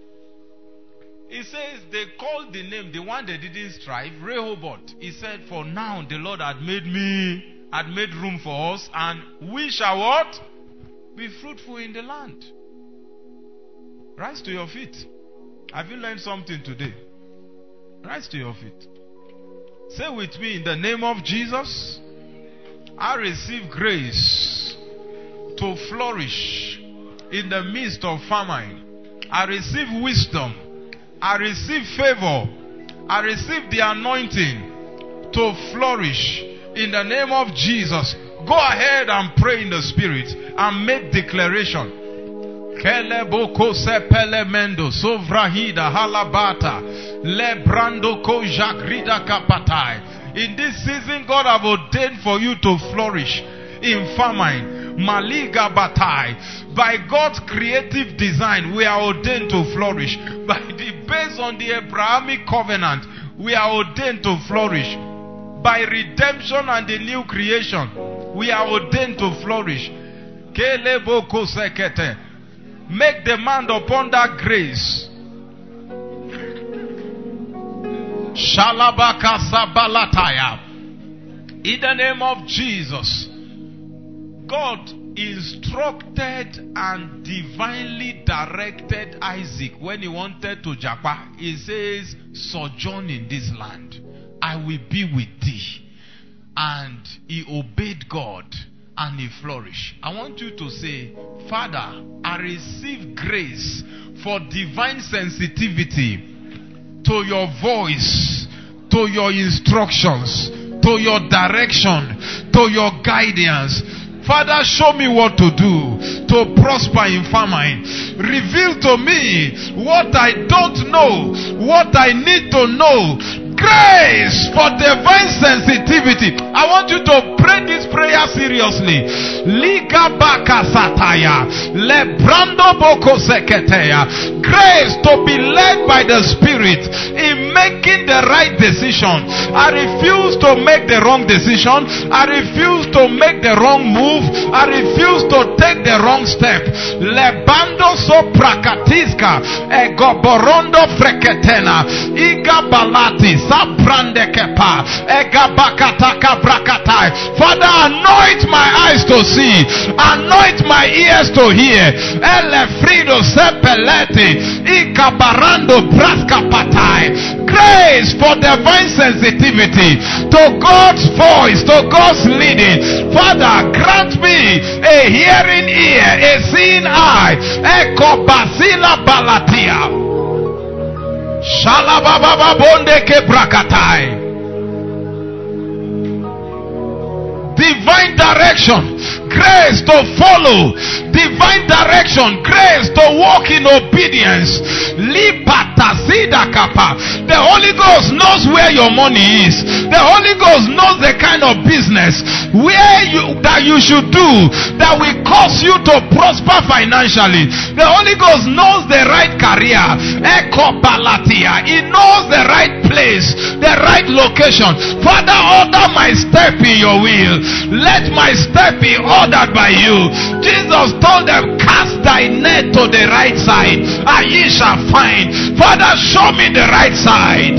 He says they called the name, the one they didn't strive, Rehoboth. He said, for now the Lord had made room for us, and we shall what? Be fruitful in the land. Rise to your feet. Have you learned something today? Rise to your feet. Say with me, in the name of Jesus, I receive grace to flourish in the midst of famine. I receive wisdom. I receive favor. I receive the anointing to flourish in the name of Jesus. Go ahead and pray in the Spirit and make declaration. Keleboko sepele mendo sovrahida halabata lebrando ko jagrida kapatai. In this season, God have ordained for you to flourish in famine. Maliga batai. By God's creative design, we are ordained to flourish. Based on the Abrahamic covenant, we are ordained to flourish. By redemption and the new creation, we are ordained to flourish. Keleboko sekete. Make demand upon that grace. Shalabaka sabalataya. In the name of Jesus, God instructed and divinely directed Isaac when he wanted to Japa. He says, sojourn in this land. I will be with thee. And he obeyed God and he flourished. I want you to say, Father, I receive grace for divine sensitivity to your voice, to your instructions, to your direction, to your guidance. Father, show me what to do to prosper in famine. Reveal to me what I don't know, what I need to know. Grace for divine sensitivity. I want you to pray this prayer seriously. Liga baka sataya, lebrando boko seketeya. Grace to be led by the Spirit in making the right decision. I refuse to make the wrong decision. I refuse to make the wrong move. I refuse to take the wrong step. Lebando so prakatiska, egoborondo freketena, iga balati. Father, anoint my eyes to see, anoint my ears to hear. Elefrido sepeleti, ikabarando braskapatai. Grace for divine sensitivity to God's voice, to God's leading. Father, grant me a hearing ear, a seeing eye. Ekobasila balatia. Shalababa bonde ke brakatai. Divine direction, grace to follow. Divine direction, grace to walk in obedience. The Holy Ghost knows where your money is. The Holy Ghost knows the kind of business that you should do that will cause you to prosper financially. The Holy Ghost knows the right career. He knows the right place, the right location. Father, order my step in your will. Let my step be ordered by you. Jesus told them, cast thy net to the right side, and ye shall find. Father, show me the right side.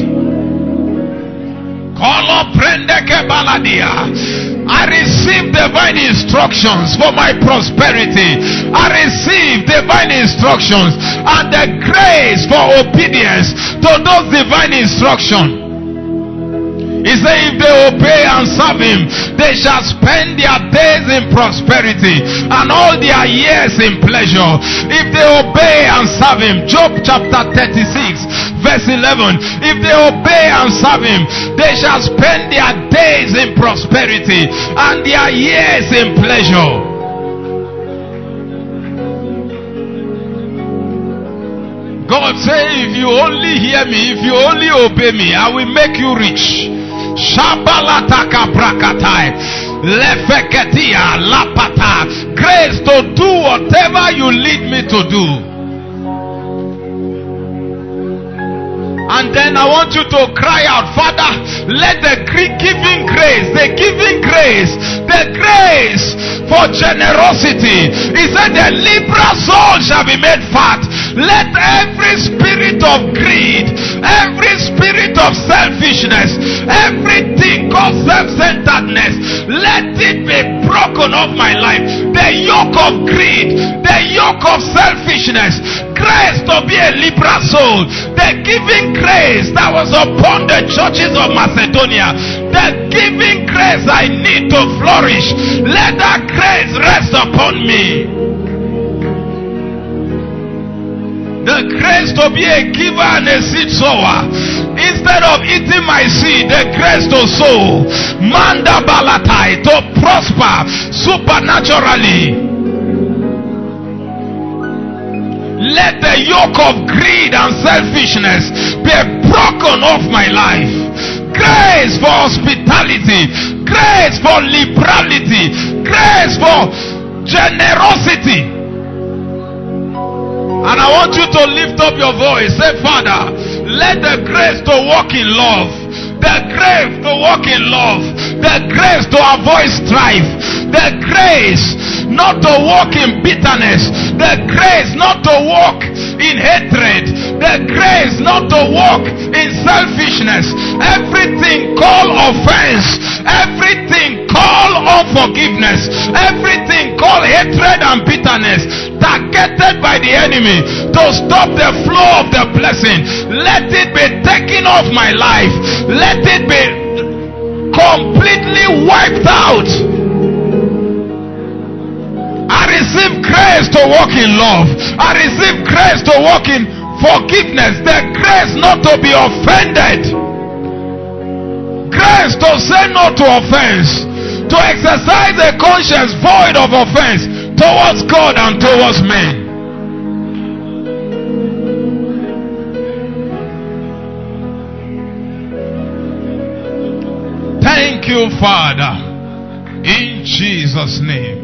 I receive divine instructions for my prosperity. I receive divine instructions and the grace for obedience to those divine instructions. He said, if they obey and serve him, they shall spend their days in prosperity and all their years in pleasure. If they obey and serve him, Job chapter 36 verse 11, if they obey and serve him, they shall spend their days in prosperity and their years in pleasure. God said, if you only hear me, if you only obey me, I will make you rich. Shabalataka brakatai, lefeketia lapata. Grace to do whatever you lead me to do. And then I want you to cry out, Father, let the giving grace, the grace for generosity. He said, the liberal soul shall be made fat. Let every spirit of greed, every spirit of selfishness, everything called self-centeredness, let it be broken off my life. The yoke of greed, the yoke of selfishness, grace to be a liberal soul, the giving grace that was upon the churches of Macedonia, the giving grace I need to flourish, let that grace rest upon me. The grace to be a giver and a seed sower. Instead of eating my seed, the grace to sow. Manda balatai, to prosper supernaturally. Let the yoke of greed and selfishness be broken off my life. Grace for hospitality, grace for liberality, grace for generosity. And I want you to lift up your voice. Say, Father, let the grace to walk in love, the grace to walk in love, the grace to avoid strife, the grace not to walk in bitterness, the grace not to walk in hatred, the grace not to walk in selfishness. Everything call offense, everything call unforgiveness, everything call hatred and bitterness, targeted by the enemy to stop the flow of the blessing. Let it be taken off my life. Let it be completely wiped out. receive grace to walk in love. I receive grace to walk in forgiveness. The grace not to be offended. Grace to say no to offense. To exercise a conscience void of offense towards God and towards men. Thank you, Father. In Jesus' name.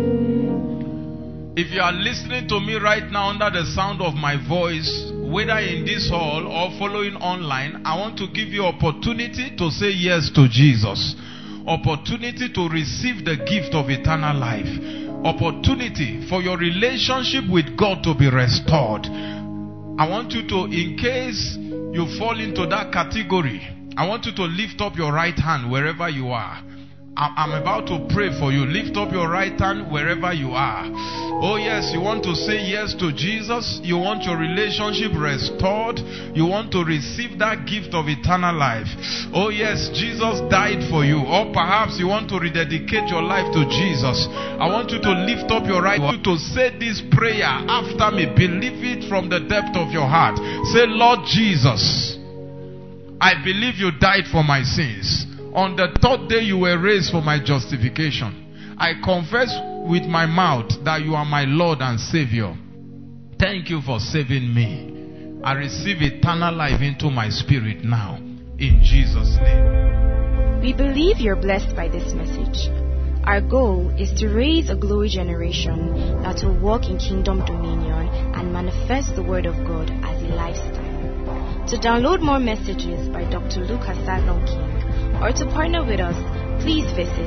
If you are listening to me right now under the sound of my voice, whether in this hall or following online, I want to give you opportunity to say yes to Jesus. Opportunity to receive the gift of eternal life. Opportunity for your relationship with God to be restored. I want you to, in case you fall into that category, I want you to lift up your right hand wherever you are. I'm about to pray for you. Lift up your right hand wherever you are. Oh yes, you want to say yes to Jesus. You want your relationship restored. You want to receive that gift of eternal life. Oh yes, Jesus died for you. Or perhaps you want to rededicate your life to Jesus. I want you to lift up your right hand to say this prayer after me. Believe it from the depth of your heart. Say, Lord Jesus, I believe you died for my sins. On the third day you were raised for my justification. I confess with my mouth that you are my Lord and Savior. Thank you for saving me. I receive eternal life into my spirit now. In Jesus' name. We believe you're blessed by this message. Our goal is to raise a glory generation that will walk in kingdom dominion and manifest the word of God as a lifestyle. To download more messages by Dr. Lucas Sadlon King, or to partner with us, please visit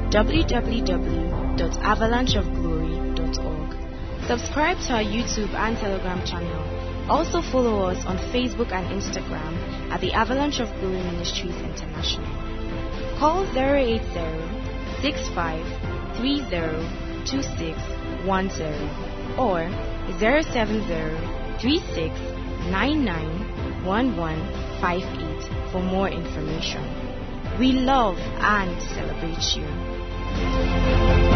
www.avalancheofglory.org. Subscribe to our YouTube and Telegram channel. Also follow us on Facebook and Instagram at the Avalanche of Glory Ministries International. Call 080-6530-2610 or 070-3699-1158 for more information. We love and celebrate you.